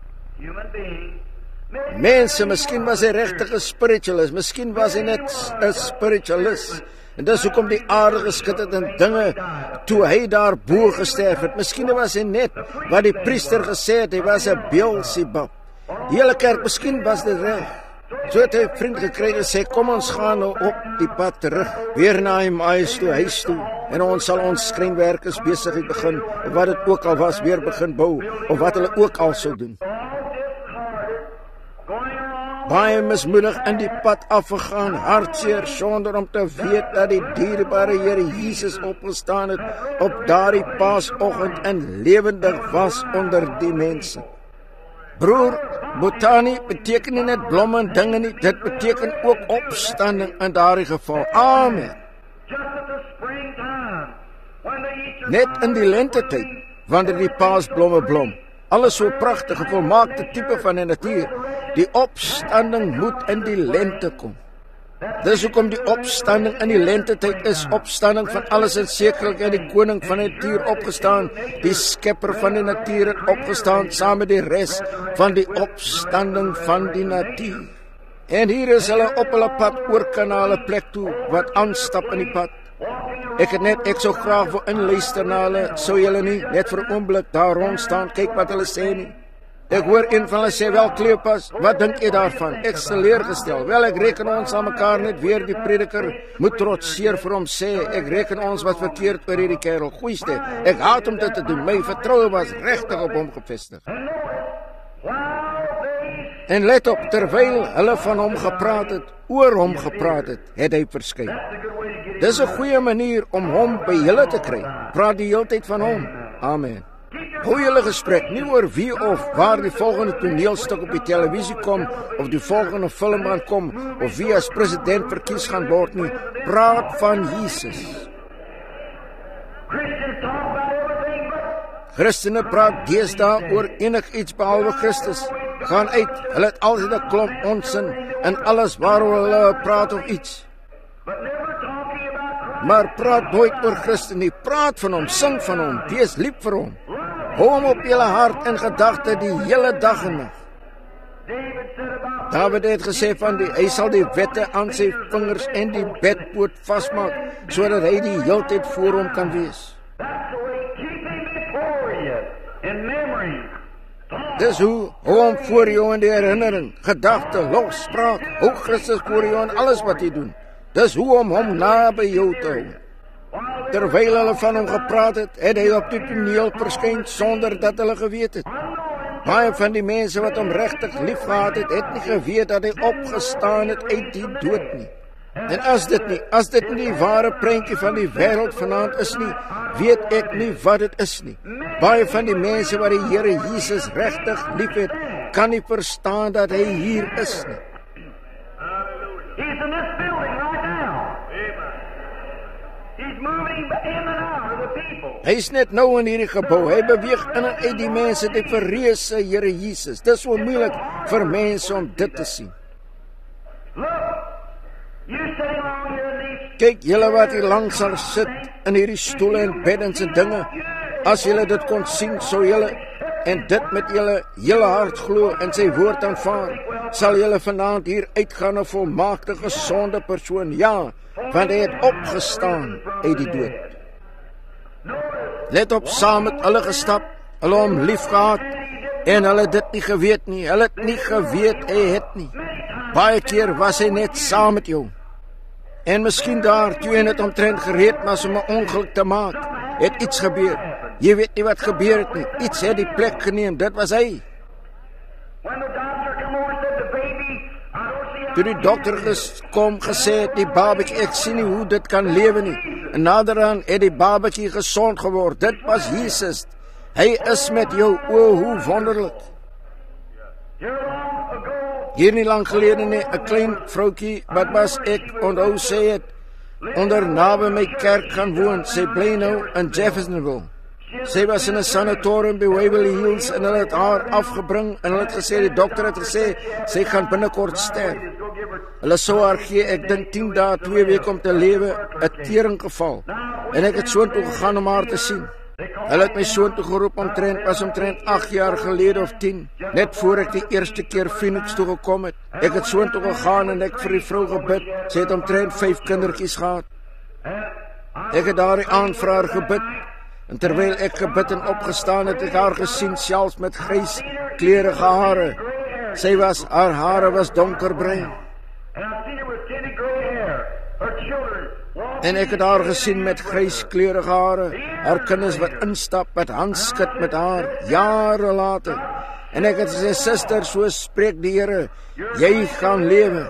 Mense, miskien was hy regtige spiritualist, miskien was hy net 'n spiritualist. En dis hoekom die aarde geskit het en dinge toe hy daar bo gesterf het. Miskien was hy net wat die priester gesê het, hy was 'n Beelzebub. Die hele kerk, miskien was dit reg. So het hy vriend gekry en sê, kom ons gaan nou op die pad terug, weer na Emmaus toe, huis toe, en ons sal ons skrynwerkers besigheid begin, of wat het ook al was, weer begin bou, of wat hulle ook al sou doen. Baie mismoedig in die pad afgegaan, hartseer, sonder om te weet dat die dierbare Here Jesus opgestaan het op daardie Paasoggend en lewendig was onder die mense. Broer, botanie beteken nie net blomme en dinge nie, dit beteken ook opstanding in daardie geval. Amen. Net in die lentetyd, wanneer die paasblomme blom, alles so pragtig, volmaakte tipe van die natuur, die opstanding moet in die lente kom. Dis hoekom die opstanding in die lentetyd is, opstanding van alles en sekerlik en die koning van die natuur opgestaan, die skepper van die natuur het opgestaan, saam met die res van die opstanding van die natuur. En hier is hulle op hulle pad oor kanale plek toe, wat aanstap in die pad. Ek het net, ek sou graag wil inluister na hulle, sou julle nie, net vir 'n oomblik daar rond staan, kyk wat hulle sê nie. Ek hoor een van hulle sê, wel Cleopas, wat dink jy daarvan? Ek is teleurgestel. Wel, ek reken ons aan mekaar net weer, die prediker moet trotseer vir hom sê, ek reken ons wat verkeerd oor hierdie kerel. Goeiste, ek haat om dit te doen, my vertroue was regtig op hom gevestig. En let op, terwyl hulle van hom gepraat het, oor hom gepraat het, het hy verskyn. Dis 'n goeie manier om hom by julle te kry. Praat die hele tyd van hom. Amen. Hou julle gesprek nie oor wie of waar die volgende toneelstuk op die televisie kom, of die volgende film gaan kom, of wie as president verkies gaan word nie. Praat van Jesus. Christene praat deesdae oor enig iets behalwe Christus. Gaan uit, hulle het altyd 'n klomp onsin en alles waaroor hulle praat of iets. Maar praat nooit oor Christus nie. Praat van hom, sing van hom, wees lief vir hom. Hou hom op julle hart en gedagte die hele dag en nag. David het gesê van die, hy sal die wette aan sy vingers en die bedpoot vasmaak, sodat hy die heeltyd voor hom kan wees. Dis hoe, hou hom voor jou in die herinnering, gedagte, lofspraak, hou Christus voor jou in alles wat hy doen. Dis hoe om hom na by jou te hou. Terwyl hulle van hom gepraat het, het hy op die toneel verskyn sonder dat hulle geweet het. Baie van die mense wat hom regtig lief gehad het, het nie geweet dat hy opgestaan het uit die dood nie. En as dit nie, as dit nie die ware prentjie van die wêreld vanaand is nie, weet ek nie wat dit is nie. Baie van die mense wat die Here Jesus regtig liefhet, kan nie verstaan dat hy hier is nie. He's in this building right now. He's moving in and out of the people. Hy is net nou in hierdie gebou. Hy beweeg in en uit die mense, die verreëse Here Jesus. Dis so moeilik vir mense om dit te sien. Look, you sitting around here in these... Kyk, julle wat hier langs sal sit in hierdie stoele en beddens en dinge, as julle dit kon sien, sou julle en dit met julle hele hart glo en sy woord aanvaar, sal julle vanaand hier uitgaan 'n volmaakte gesonde persoon. Ja, want hy het opgestaan uit die dood. Let op, saam met hulle gestap, hulle hom lief gehad en hulle dit nie geweet nie. Hulle het nie geweet hy het nie. Baie keer was hy net saam met jou. En miskien daar, toe hy net omtrent gereed was om 'n ongeluk te maak, het iets gebeur. Jy weet nie wat gebeur het nie. Iets het die plek geneem. Dit was hy. Toe die dokter kom gesê het, die babatjie, ek sien nie hoe dit kan lewe nie. En naderaan het die babatjie gesond geword. Dit was Jesus. Hy is met jou. O, hoe wonderlik. Hier nie lang gelede nie, 'n klein vroutjie, wat was ek, onthou sê het, onder naby my kerk gaan woon. Sy bly nou in Jeffersonville. Sy was in 'n sanatorium by Waverly Hills en hulle het haar afgebring en hulle het gesê, die dokter het gesê, sy gaan binnekort sterf. Hulle sou haar gee, ek dink tien dae, twee weke om te lewe, 'n teringgeval. En ek het soontoe gegaan om haar te sien. Hulle het my soontoe geroep omtrent, was omtrent agt jaar gelede of tien, net voor ek die eerste keer Phoenix toe gekom het. Ek het soontoe gegaan en ek vir die vrou gebid. Sy het omtrent vyf kindertjies gehad. Ek het daar die aand vir haar gebid. En terwyl ek gebid en opgestaan het, ek haar gesien, selfs met grys kleurige hare. Sy was, haar hare was donkerbruin. En ek het haar gesien met grys kleurige hare. Haar kinders wat instap, met handskud met haar, jare later. En ek het gesê, suster, so spreek die Here, jy gaan lewe.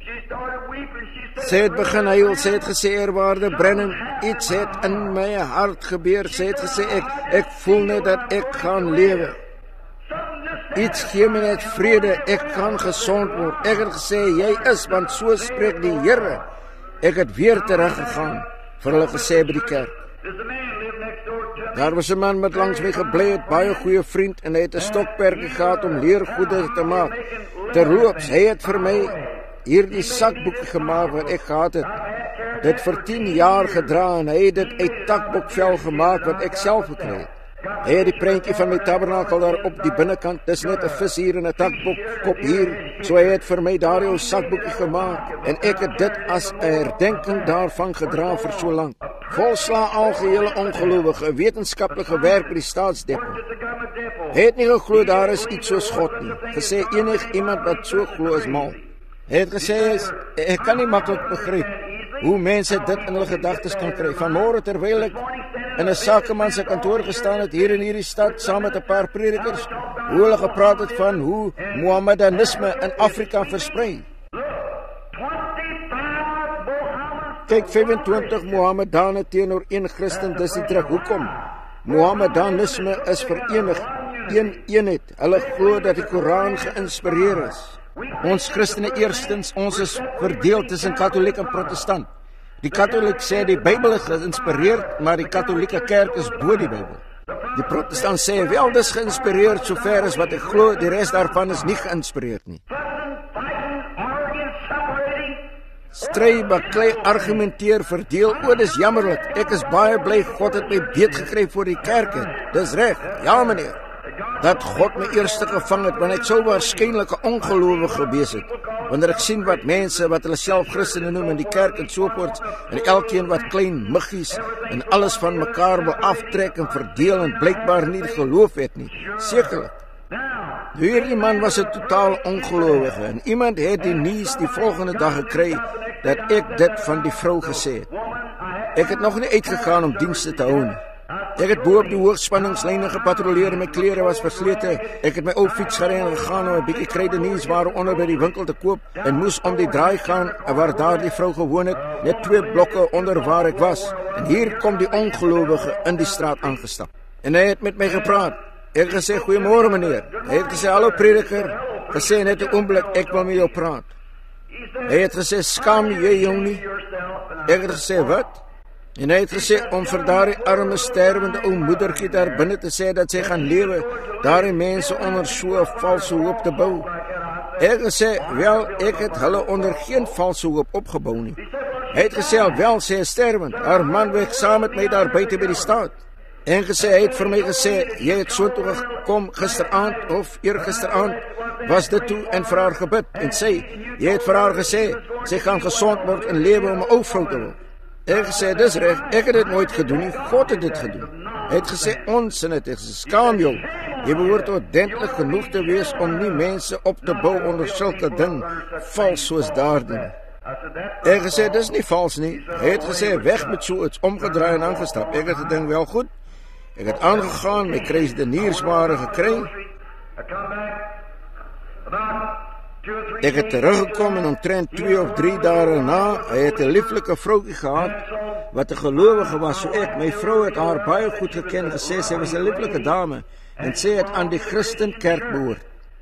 Sy het begin huil, sy het gesê, eerwaarde Brennan, iets het in my hart gebeur. Sy het gesê, ek, ek voel net dat ek gaan lewe. Iets gee my net vrede, ek gaan gesond word. Ek het gesê, jy is, want so spreek die Here. Ek het weer teruggegaan, vir hulle gesê by die kerk. Daar was 'n man met langs my gebly het, baie goeie vriend, en hy het 'n stokperdjie gehad om leergoede te maak. Terloops, hy het vir my hierdie sakboekie gemaak wat ek gehad het. Dit vir tien jaar gedra en hy het dit uit takbokvel gemaak wat ek self gekry het. Hy het die prentjie van my tabernakel daar op die binnekant. Dis net 'n vis hier en 'n takbok kop hier. So hy het vir my daardie ou sakboekie gemaak en ek het dit as 'n herdenking daarvan gedra vir so lank. Volsla algehele ongelowige, wetenskaplike werk by die staatsdepo. Hy het nie geglo daar is iets soos God nie. Gesê enig iemand wat so glo is mal. Hy het gesê, ek kan nie maklik begryp hoe mense dit in hulle gedagtes kan kry. Vanmôre terwyl ek in 'n sakeman se kantoor gestaan het hier in hierdie stad saam met 'n paar predikers, hoe hulle gepraat het van hoe Mohammedanisme in Afrika versprei. Kyk, vyfentwintig Mohammedane teenoor een Christen, dis die druk. Hoekom? Mohammedanisme is verenig, een eenheid. Hulle glo dat die Koran geïnspireer is. Ons Christene eerstens, ons is verdeel tussen Katoliek en Protestant. Die Katoliek sê die Bybel is geïnspireerd, maar die Katolieke kerk is bo die Bybel. Die Protestant sê wel dis geïnspireerd sover as wat ek glo, die res daarvan is nie geïnspireerd nie. Stry, baklei, argumenteer, verdeel, o, dis jammerlik. Ek is baie bly God het my beet gekry voor die kerk het. Dis reg, ja meneer. dat God my eerste gevang het, want ek sou waarskynlik 'n ongelowige gewees het. Wanneer ek sien wat mense wat hulle self Christene noem in die kerk en so voort, en elkeen wat klein muggies en alles van mekaar wil aftrek en verdeel en blykbaar nie geloof het nie. Sekerlik. Hierdie man was 'n totaal ongelowige en iemand het die nuus die volgende dag gekry dat ek dit van die vrou gesê het. Ek het nog nie uitgegaan om dienste te hou nie. Ek het bo op die hoogspanningslyne gepatrolleer en my klere was verslete. Ek het my ou fiets gery en gegaan om 'n bietjie kruideniers onder by die winkel te koop en moes om die draai gaan waar daardie vrou gewoon het, net twee blokke onder waar ek was. En hier kom die ongelowige in die straat aangestap. En hy het met my gepraat. Ek het gesê, "Goeiemôre meneer." Hy het gesê, "Hallo prediker." Gesê, "Net 'n oomblik, ek wil met jou praat." Hy het gesê, "Skaam jy jou nie?" Ek het gesê, "Wat?" En hy het gesê, om vir daardie arme sterwende ou moedertjie daar binne te sê dat sy gaan lewe, daardie mense onder so 'n valse hoop te bou. Ek het gesê, "Wel, ek het hulle onder geen valse hoop opgebou nie." Hy het gesê, "Wel, sy is sterwend. Haar man weg saam met my daar buite by die staat." En gesê, hy het vir my gesê, "Jy het so toe gekom gisteraand of eergisteraand, was dit toe en vir haar gebid en sê, jy het vir haar gesê, sy gaan gesond word en lewe om 'n ou vrou te word." Ek gesê, "Dis reg, ek het dit nooit gedoen nie, God het dit gedoen." Hy het gesê, "Ons in het, ek gesê, skaam jou. Jy behoort ordentlik genoeg te wees om nie mense op te bou onder sulke ding, vals soos daardie." Ek gesê, "Dis nie vals nie." Hy het gesê, "Weg met so iets," omgedraai en aangestap. Ek het gedink, "Wel goed." Ek het aangegaan, my kruisdeniersware gekry. Ek het teruggekom en omtrent twee of drie dae daarna, hy het 'n lieflike vroutjie gehad, wat 'n gelowige was so ek. My vrou het haar baie goed geken, gesê sy was 'n lieflike dame, en sy het aan die Christenkerk behoort.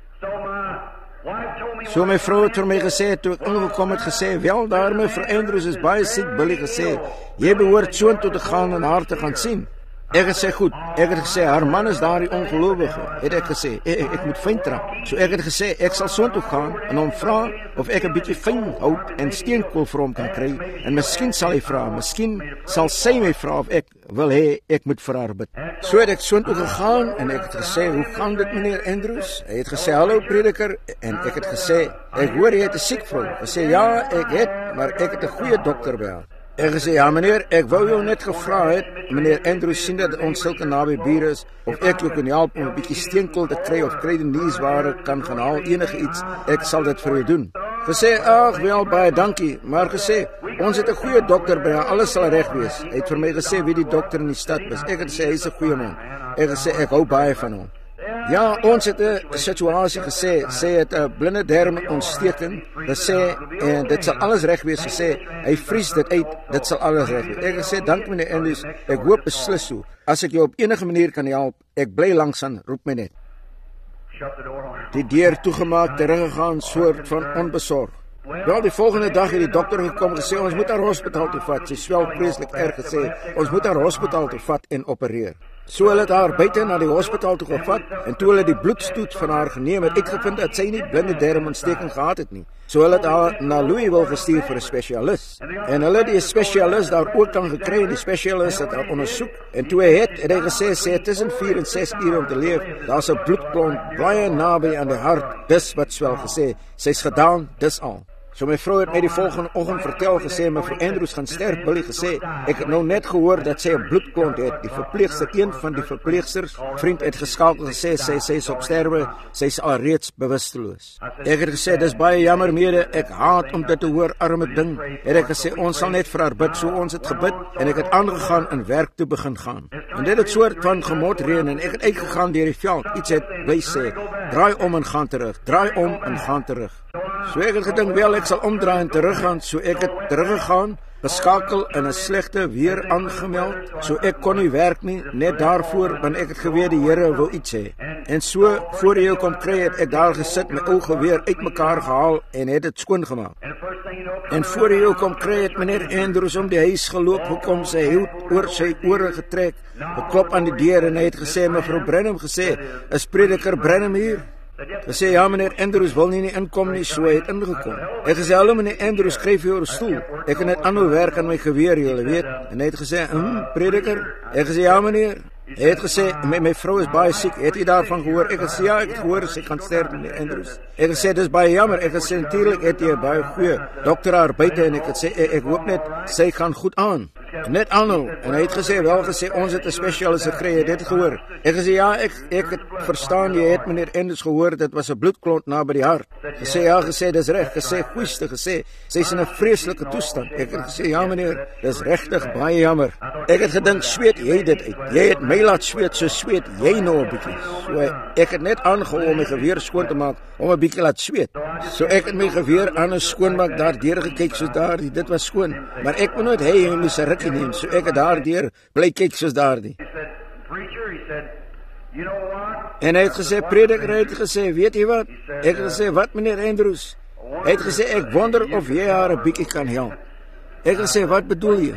So my vrou het vir my gesê, toe ek ingekom het, gesê, "Wel, daar mevrou Andrews is baie siek," Billy gesê, "Jy behoort soontoe te gaan en haar te gaan sien." Ek het gesê, "Goed." Ek het gesê, "Haar man is daar die ongelowige," het ek gesê, ek, ek, ek moet fyn trap. So ek het gesê, ek sal soontoe gaan en hom vra of ek 'n bietjie fyn hout en steenkool vir hom kan kry, en miskien sal hy vra, miskien sal sy my vra of ek wil hê ek moet vir haar bid. So het ek soontoe gegaan en ek het gesê, "Hoe gaan dit meneer Andrews?" Hy het gesê, "Hallo prediker," en ek het gesê, "Ek hoor jy het 'n siek vrou." Hy sê, "Ja, ek het, maar ek het 'n goeie dokter by haar." Ek gesê, "Ja meneer, ek wou jou net gevra het, meneer Andrews sien dat ons sulke naby bure is, of ek jou kan help om 'n bietjie steenkool te kry of kruideniesware kan gaan haal, enige iets, ek sal dit vir jou doen." Gesê, "Ag, wel baie dankie," maar gesê, "Ons het 'n goeie dokter by, alles sal reg wees." Hy het vir my gesê wie die dokter in die stad is. Ek het gesê, "Hy's 'n goeie man." Ek het gesê, "Ek hou baie van hom." Ja, ons het 'n situasie gesê, sy het 'n blinde darmontsteking gesê, en dit sal alles reg wees, gesê, hy vries dit uit, dit sal alles reg wees. Ek het gesê, "Dank meneer Andrews, ek hoop beslis so. As ek jou op enige manier kan help, ek bly langs aan, roep my net." Die deur toegemaak, teruggegaan, soort van onbesorg. Wel, die volgende dag het die dokter gekom gesê, "Ons moet haar hospitaal toe vat." Sy swel vreeslik erg, gesê, "Ons moet haar hospitaal toe vat en opereer." So hulle het haar buite na die hospitaal toe gevat, en toe hulle die bloedstoet van haar geneem het, uitgevind dat sy nie blinde darmontsteking gehad het nie. So hulle het haar na Louisville gestuur vir 'n spesialis. En hulle het die spesialis daar ook dan gekry, en die spesialis het haar ondersoek, en toe hy het, het hy gesê, sy het tussen vier en ses ure om te leef, daar's 'n bloedklont baie naby aan die hart, dis wat swel, gesê, sy's gedaan, dis al. So my vrou het my die volgende oggend vertel, gesê, "Mevrou Andrews gaan sterf." Billy gesê, "Ek het nou net gehoor dat sy 'n bloedklont het." Die verpleegster, een van die verpleegsters, vriend het geskakel, gesê, sy sy is op sterwe, sy is al reeds bewusteloos. Ek het gesê, "Dis baie jammer mede, ek haat om dit te hoor, arme ding." Het ek gesê, "Ons sal net vir haar bid." So ons het gebid, en ek het aangegaan en werk toe begin gaan. En dit het soort van gemotreën, en ek het uitgegaan deur die veld. Iets het bly sê, "Draai om en gaan terug, draai om en gaan terug." So ek het gedink, wel, ek sal omdraai en teruggaan, so ek het teruggegaan, beskakel in 'n slegte weer aangemeld, so ek kon nie werk nie, net daarvoor, want ek het geweet die Here wou iets hê. En so, voor jy kom kry, het ek daar gesit, my ou geweer uitmekaar gehaal, en het dit skoongemaak. En voor jy kom kry, het meneer Andrews om die huis geloop, gekom, sy hoed oor sy ore getrek, geklop aan die deur, en hy het gesê, "Mevrou Branham," gesê, "Is prediker Branham hier?" Gesê, "Ja meneer Andrews wil nie nie inkom nie," so hy het ingekom. Ek gesê, "Hallo meneer Andrews, skryf vir jou 'n stoel. Ek het net aanhou werk aan my geweer, julle weet." En hy het gesê, "Hm, prediker?" Ek gesê, "Ja meneer." Hy het gesê, my, my vrou is baie siek, het jy daarvan gehoor? Ek het gesê, ja, ek het gehoor, sy gaan sterf, meneer Andrews. Ek het gesê, dis baie jammer, ek het gesê, natuurlijk het jy baie goeie dokter daar buiten, en ek het gesê, ek, ek hoop net, sy gaan goed aan. Net aanhou, en hy het gesê, wel gesê, ons het een specialist gekry, het dit gehoor. Ek gesê, ja, ek, ek het verstaan, jy het meneer Andrews gehoor, dit was een bloedklont na by die hart. Gesê, ja, gesê, dis recht, gesê, goeiste, gesê, sy is in een vreselike toestand. Ek het gesê, ja meneer, dis rechtig baie jammer. Ek het gedink, sweet jy dit uit, jy het my laat sweet, so sweet jy nou een bykie. So ek het net aangehou om my geweer skoon te maak, om een bykie laat sweet. So ek het my geweer aan een skoonmaak daar deur gekyk, soos daar, dit was skoon. Maar ek moet nooit, hey, jy moes een rikkie neem, so ek het daar deur, bly kyk soos daar die. En hy het gesê, prediker, hy het gesê, weet jy wat? Ek het gesê, wat meneer Andrews? Hy het gesê, ek wonder of jy haar een bykie kan help. Ek het gesê, wat bedoel jy?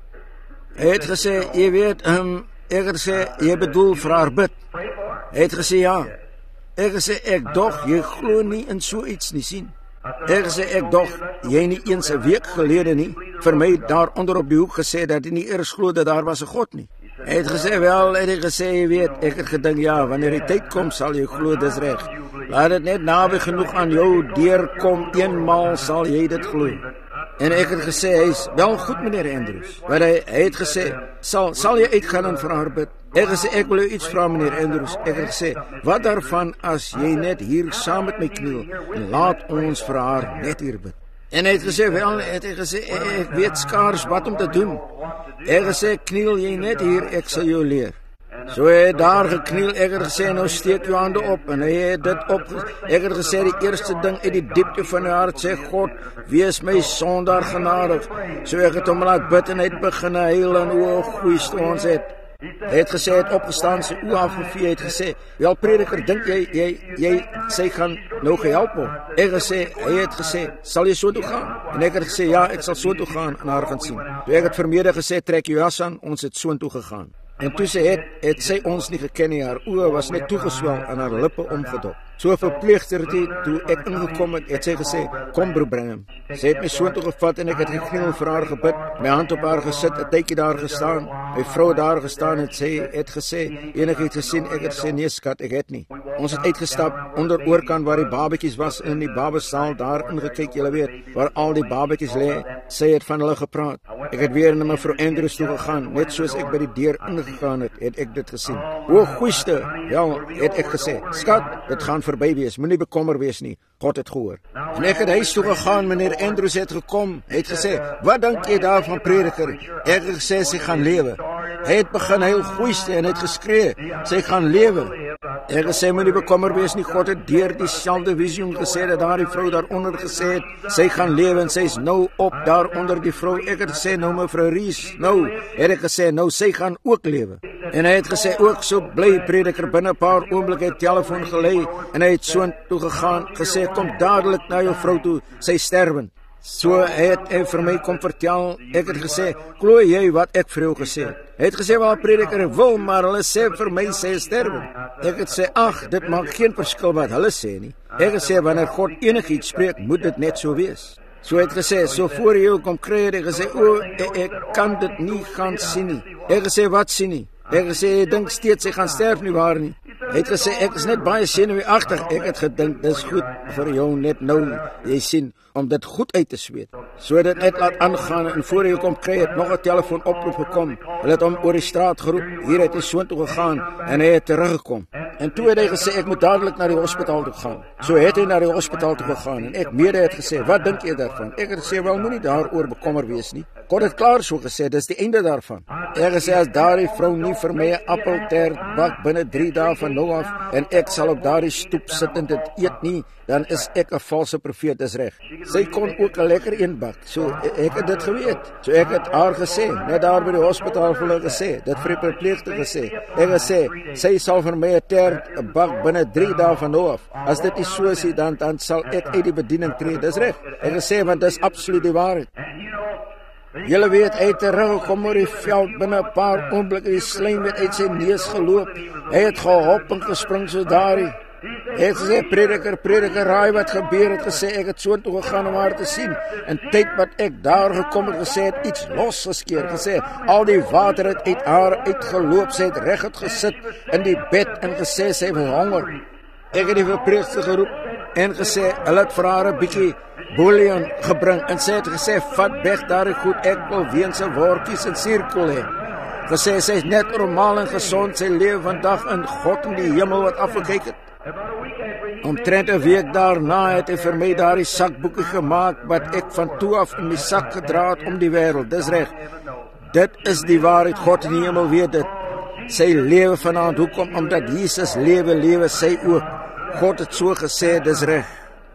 Hy het gesê, jy weet, um, ek het gesê, jy bedoel vir haar bid. Hy het gesê, ja. Ek het gesê, ek dog, jy glo nie in so iets nie, sien. Ek het gesê, ek dog, jy nie eens een week gelede nie, vir my daar onder op die hoek gesê, dat jy nie eers glo dat daar was een God nie. Hy het gesê, wel, hy het gesê, jy weet, ek het gedink, ja, wanneer die tyd kom, sal jy glo, dis recht. Laat het net naby genoeg aan jou deurkom, eenmaal sal jy dit glo. En ek het gesê, hy is wel goed meneer Andrews, maar hy, hy het gesê, sal, sal jy uitgaan en vir haar bid? Ek het gesê, ek wil jou iets vraag meneer Andrews. Ek het gesê, wat daarvan as jy net hier saam met my kniel, en laat ons vir haar net hier bid? En hy het gesê, wel, het hy gesê, ek weet skaars wat om te doen. Hy het gesê, kniel jy net hier, ek sal jou leer. So hy het daar gekniel, ek het gesê, nou steek jou hande op, en hy het dit op, ek het gesê, die eerste ding uit die diepte van die hart, sê God, wees my sondaar genadig. So ek het hom laat bid, en hy het begin huil, en o, goeiest ons het. Hy het gesê, hy het opgestaan, sy oe afgevee, hy het gesê, wel prediker, dink jy, jy, jy, sy gaan nou gehelp word. Ek het gesê, hy het gesê, sal jy so toe gaan? En ek het gesê, ja, ek sal so toe gaan, en haar gaan sien. Toe ek het vermede gesê, trek jou jas aan, ons het so toe gegaan. En toe sy het, het sy ons nie geken nie, haar oë was net toegeswel en haar lippe omgedop. So verpleegster die, toe ek ingekom het, het sy gesê, kom broer Branham. Sy het my so toe gevat en ek het gekniel vir haar gebid, my hand op haar gesit, 'n tydjie daar gestaan, my vrou daar gestaan en sy het gesê, enig het gesien, ek het gesê, nee skat, ek het nie. Ons het uitgestap onder oorkant waar die babetjies was in die babesaal, daar ingekyk, julle weet, waar al die babetjies lê. Sy het van hulle gepraat. Ek het weer na mevrou Andrews toe gegaan, net soos ek by die deur ingegaan het, het ek dit gesien. O goeiste, ja, het ek gesê, skat, dit gaan verby wees, moenie bekommer wees nie, God het gehoor. En ek het huis toe gegaan, meneer Andrews het gekom, hy het gesê, wat dink jy daarvan prediker? Ek het gesê, sy gaan lewe. Hy het begin heel goeiste en het geskree, sy gaan lewe. Ek het gesê, moenie bekommer wees nie, God het deur die selfde visioen gesê, dat daar die vrou daaronder gesê het, sy gaan lewe en sy is nou op daaronder die vrou. Ek het gesê, nou mevrou Ries, nou, het ek gesê, nou sy gaan ook lewe. En hy het gesê, ook so bly prediker, binnen een paar oomblik het telefoon gelei, en hy het so toe gegaan, gesê, kom dadelijk na jou vrou toe, sy sterven. So het hy vir my kom vertel, ek het gesê, glo jy wat ek vir jou gesê het? Hy het gesê, wel prediker, wil, maar hulle sê vir my, sy sterven. Ek het sê, ach, dit maak geen verskil wat hulle sê nie. Ek het sê, wanneer God enig iets spreek, moet dit net so wees. So het gesê, so voor jy kom kry, ek gesê, o, ek, ek kan dit nie gaan sien nie. Ek gesê, wat sien nie? Ek gesê, ek dink steeds, sy gaan sterf nie waar nie. Hy het gesê, ek is net baie senuweeagtig. Ek het gedink, dis goed vir jou net nou, jy sien, om dit goed uit te zweet. So dit net laat aangaan, en voor jy kom kry, het nog een telefoon oproep gekom. Hy het hom oor die straat geroep, hier het hy so toe gegaan, en hy het teruggekom. En toe het hy gesê, ek moet dadelijk naar die hospitaal toe gaan. So het hy naar die hospitaal toe gegaan, en ek mede het gesê, wat dink jy daarvan? Ek het gesê, wel moet nie daar oor bekommer wees nie. God het klaar so gesê, dis die einde daarvan. Ek het gesê, as daar die vrou nie vir my een appeltert bak binnen drie dae van nou af, en ek sal op daar die stoep sit en dit eet nie, dan is ek een valse profeet, is recht. Sy kon ook een lekker een bak, so ek het dit geweet. So ek het haar gesê, net daar by die hospitaal vir hulle gesê, dit vir die verpleegster gesê. Ek het gesê, sy sal vir my een tert een bak binnen drie dae van nou af. As dit nie so is, dan, dan sal ek uit die bediening tree, dis recht. Ek het gesê, want dit is absoluut die waarheid. Julle weet, hy het teruggekom oor die veld, binnen een paar oomblikke, die slijm het uit sy neus geloop, hy het gehop en gespring so daarie. Hy het gesê, prediker, prediker, raai wat gebeur het, gesê, ek het so toe gegaan om haar te sien. En tyd wat ek daar gekom het, gesê, het iets losgeskeer, gesê, al die water het uit haar uitgeloop, sy het recht gesit in die bed en gesê, sy was honger. Ek het die verpleegster geroep en gesê, hulle het vir haar 'n bietjie bouillon gebring en sy het gesê, vat weg daar die goed, ek wil weens sy woordjies in sirkel hê. Gesê, sy is net normaal en gezond, sy lewe vandag in God in die hemel wat afgekyk het. Omtrent 'n week daarna het hy vir my daar die sakboekie gemaak wat ek van toe af in die sak gedra het om die wêreld. Dis reg. Dit is die waarheid, God in die hemel weet dit. Sy lewe vanaand, hoekom? Omdat Jesus lewe, lewe sy ook. God het so gesê, dis reg.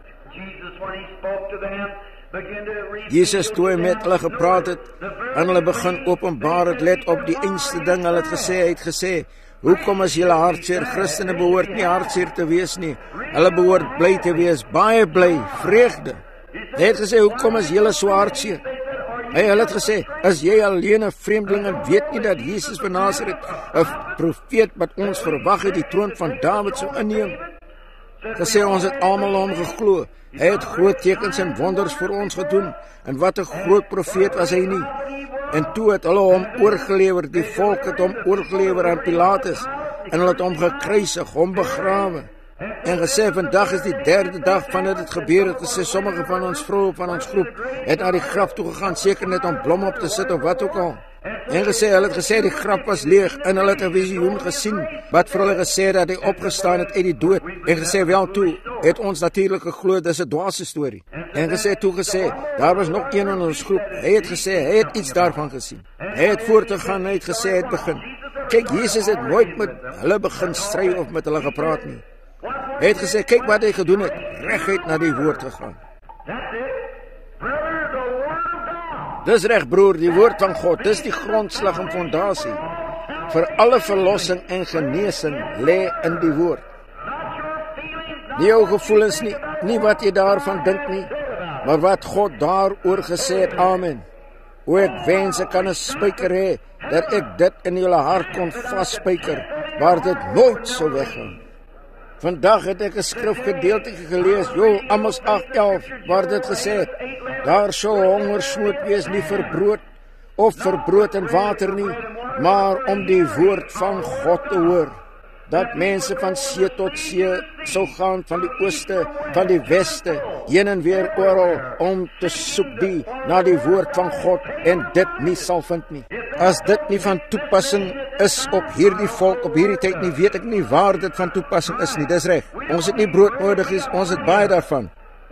Jesus toe hy met hulle gepraat het, en hulle begin openbaar het, let op die einste ding, hulle het gesê, hy het gesê, hoekom as julle hartseer, Christene behoort nie hartseer te wees nie, hulle behoort bly te wees, baie bly, vreugde. Hy het gesê, hoekom is julle so hartseer? Hy het gesê, as jy alleen 'n vreemdeling en weet nie dat Jesus van Nasaret, 'n profeet wat ons verwag het, die troon van Dawid sou inneem, gesê, ons het almal hom geglo. Hy het groot tekens en wonders vir ons gedoen, en wat 'n groot profeet was hy nie. En toe het hulle hom oorgelewer, die volk het hom oorgelewer aan Pilatus, en hulle het hom gekruisig, hom begrawe. En gesê, vandag is die derde dag van dit het gebeur het, gesê, sommige van ons vroue van ons groep het naar die graf toe gegaan, seker net om blom op te sit of wat ook al. En gesê, hulle het gesê, die graf was leeg, en hulle het 'n visioen gesien, wat vir hulle gesê dat hy opgestaan het uit die dood. En gesê, wel toe, het ons natuurlijk geglo, dis 'n dwaase storie. En gesê, toe gesê, daar was nog een in ons groep, hy het gesê, hy het iets daarvan gesien. Hy het voortgegaan, hy het gesê, hy het begin. Kyk, Jesus het nooit met hulle begin stry of met hulle gepraat nie. Hy het gesê, kyk wat hy gedoen het, reguit na die woord gegaan. Dis reg, broer, die woord van God, dis die grondslag en fondasie. Vir alle verlossing en genesing lê in die woord. Nie jou gevoelens nie, nie wat jy daarvan dink nie, maar wat God daaroor gesê het, amen. O, ek wens ek kan 'n spyker hê, dat ek dit in julle hart kon vasspyker, waar dit nooit sou weggaan. Vandag het ek 'n skrifgedeelte gelees, Joël Amos agt elf, waar dit gesê het, daar sou hongersnood wees nie vir brood, of vir brood en water nie, maar om die woord van God te hoor. Dat mense van see tot see sou gaan, van die ooste, van die weste, heen en weer oral, om te soek die, na die woord van God, en dit nie sal vind nie. As dit nie van toepassing is op hierdie volk, op hierdie tyd nie, weet ek nie waar dit van toepassing is nie, dis reg. Ons het nie brood nodig is, ons het baie daarvan.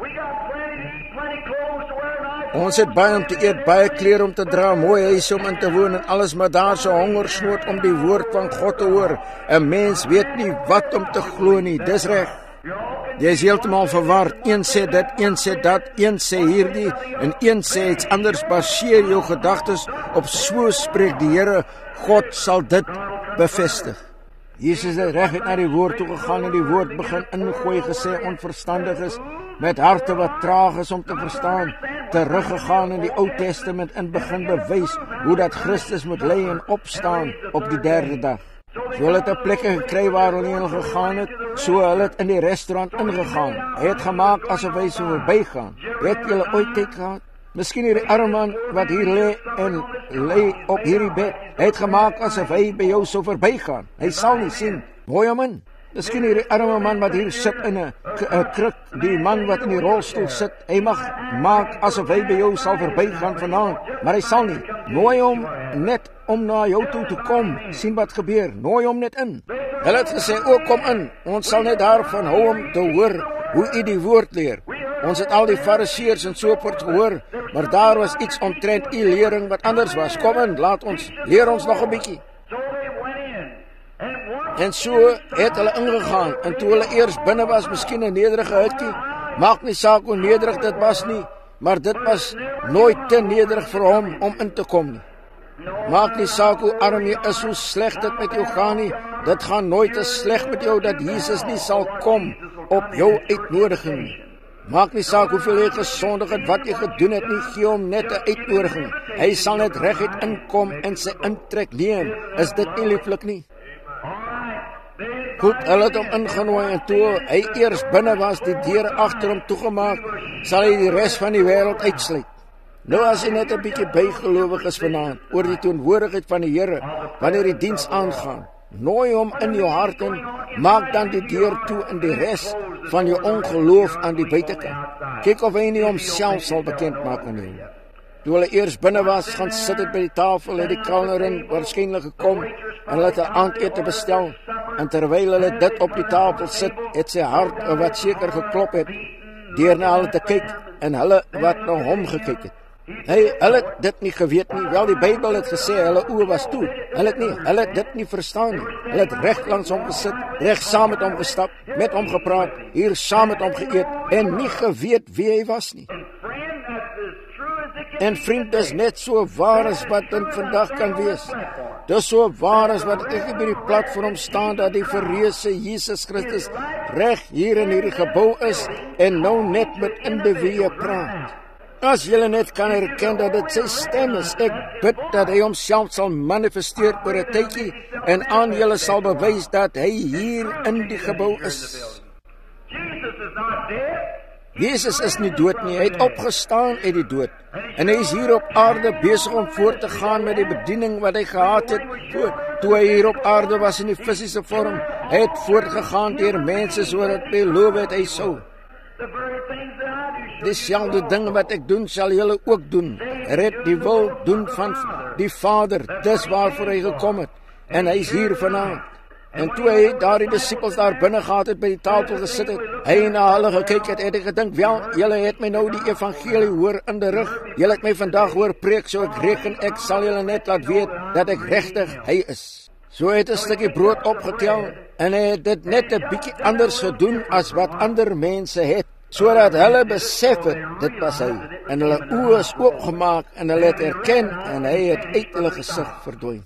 Ons het baie om te eet, baie klere om te dra, mooi huis om in te woon en alles, maar daar is 'n hongersnood om die woord van God te hoor. 'n Mens weet nie wat om te glo nie, dis reg. Jy is heeltemal verward, een sê dit, een sê dat, een sê hierdie, en een sê iets anders. Baseer jou gedagtes op so spreek die Here, God sal dit bevestig. Jesus het reguit na die woord toe gegaan en die woord begin ingooi, gesê onverstandig is, met harte wat traag is om te verstaan, teruggegaan in die Ou Testament en begin bewys hoe dat Christus moet ly en opstaan op die derde dag. So hulle het 'n plek gekry waar hulle heen gegaan het, so hulle het in die restaurant ingegaan. Hy het gemaak asof hy so verbygaan. Het julle ooit tyd gehad? Miskien hierdie arme man wat hier lê en lê op hierdie bed, hy het gemaak asof hy by jou so verbygaan. Hy sal nie sien. Mooi man. Miskien hierdie arme man wat hier sit in 'n kruk, die man wat in die rolstoel sit, hy mag maak asof hy by jou sal verbygaan vanaand, maar hy sal nie. Nooi hom net om na jou toe te kom, sien wat gebeur, nooi hom net in. Hulle het gesê, o, kom in, ons sal net daarvan hou om te hoor hoe u die woord leer. Ons het al die fariseërs en so voort gehoor, maar daar was iets omtrent u lering wat anders was. Kom in, laat ons, leer ons nog 'n bietjie. En so het hulle ingegaan, en toe hulle eers binne was, miskien 'n nederige hutjie, maak nie saak hoe nederig dit was nie, maar dit was nooit te nederig vir hom om in te kom nie. Maak nie saak hoe arm jy is, hoe sleg dit met jou gaan nie, dit gaan nooit te sleg met jou, dat Jesus nie sal kom op jou uitnodiging nie. Maak nie saak hoeveel jy gesondig het, wat jy gedoen het nie, gee hom net 'n uitnodiging. Hy sal net reguit inkom en sy intrek neem. Is dit nie lieflik nie? Goed, hulle het hom ingenooi en toe hy eers binne was, die deure agter hom toegemaak, sal hy die res van die wêreld uitsluit. Nou as jy net 'n bietjie bygelowig is vanaand oor die teenwoordigheid van die Here wanneer die diens aangaan, nooi hom in jou hart en maak dan die deur toe in die res van jou ongeloof aan die buitekant. Kyk of hy nie homself sal bekend maak aan jou. Toe hulle eers binne was, gaan sit het by die tafel, het die kelnerin waarskynlik gekom en hulle het 'n aandete bestel. En terwyl hulle dit op die tafel sit, het sy hart wat seker geklop het, deur na hulle te kyk en hulle wat na hom gekyk het. Hy, hulle het dit nie geweet nie, wel die Bybel het gesê, hulle oë was toe. Hulle het nie, hulle het dit nie verstaan nie. Hulle het reg langs hom gesit, reg saam met hom gestap, met hom gepraat, hier saam met hom geëet, en nie geweet wie hy was nie. En vriend, dis net so waar as wat dit vandag kan wees. Dis so waar as wat ek by die platform staan, dat die verreëse Jesus Christus reg hier in hierdie gebou is, en nou net met individue praat. As julle net kan herken dat dit sy stem is, ek bid dat hy homself sal manifesteer oor 'n tydjie en aan julle sal bewys dat hy hier in die gebou is. Jesus is nie dood nie, hy het opgestaan uit die dood. En hy is hier op aarde besig om voort te gaan met die bediening wat hy gehad het toe, toe hy hier op aarde was in die fisiese vorm. Hy het voortgegaan deur mense sodat beloof het hy sou. Dieselfde ding wat ek doen, sal julle ook doen. Red die wil doen van die Vader, dis waarvoor hy gekom het. En hy is hier vanaand. En toe hy daar die disippels daar binne gehad het, by die tafel gesit het, hy na hulle gekyk het, het hy gedink, wel, julle het my nou die evangelie hoor in die rug. Julle het my vandag hoor preek, so ek reken, ek sal julle net laat weet, dat ek regtig hy is. So het 'n stukkie brood opgetel, en hy het dit net 'n bietjie anders gedoen, as wat ander mense het, sodat hulle besef het, dit was hy. En hulle oë is oopgemaak, en hulle het erken, en hy het uit hulle gesig verdwyn.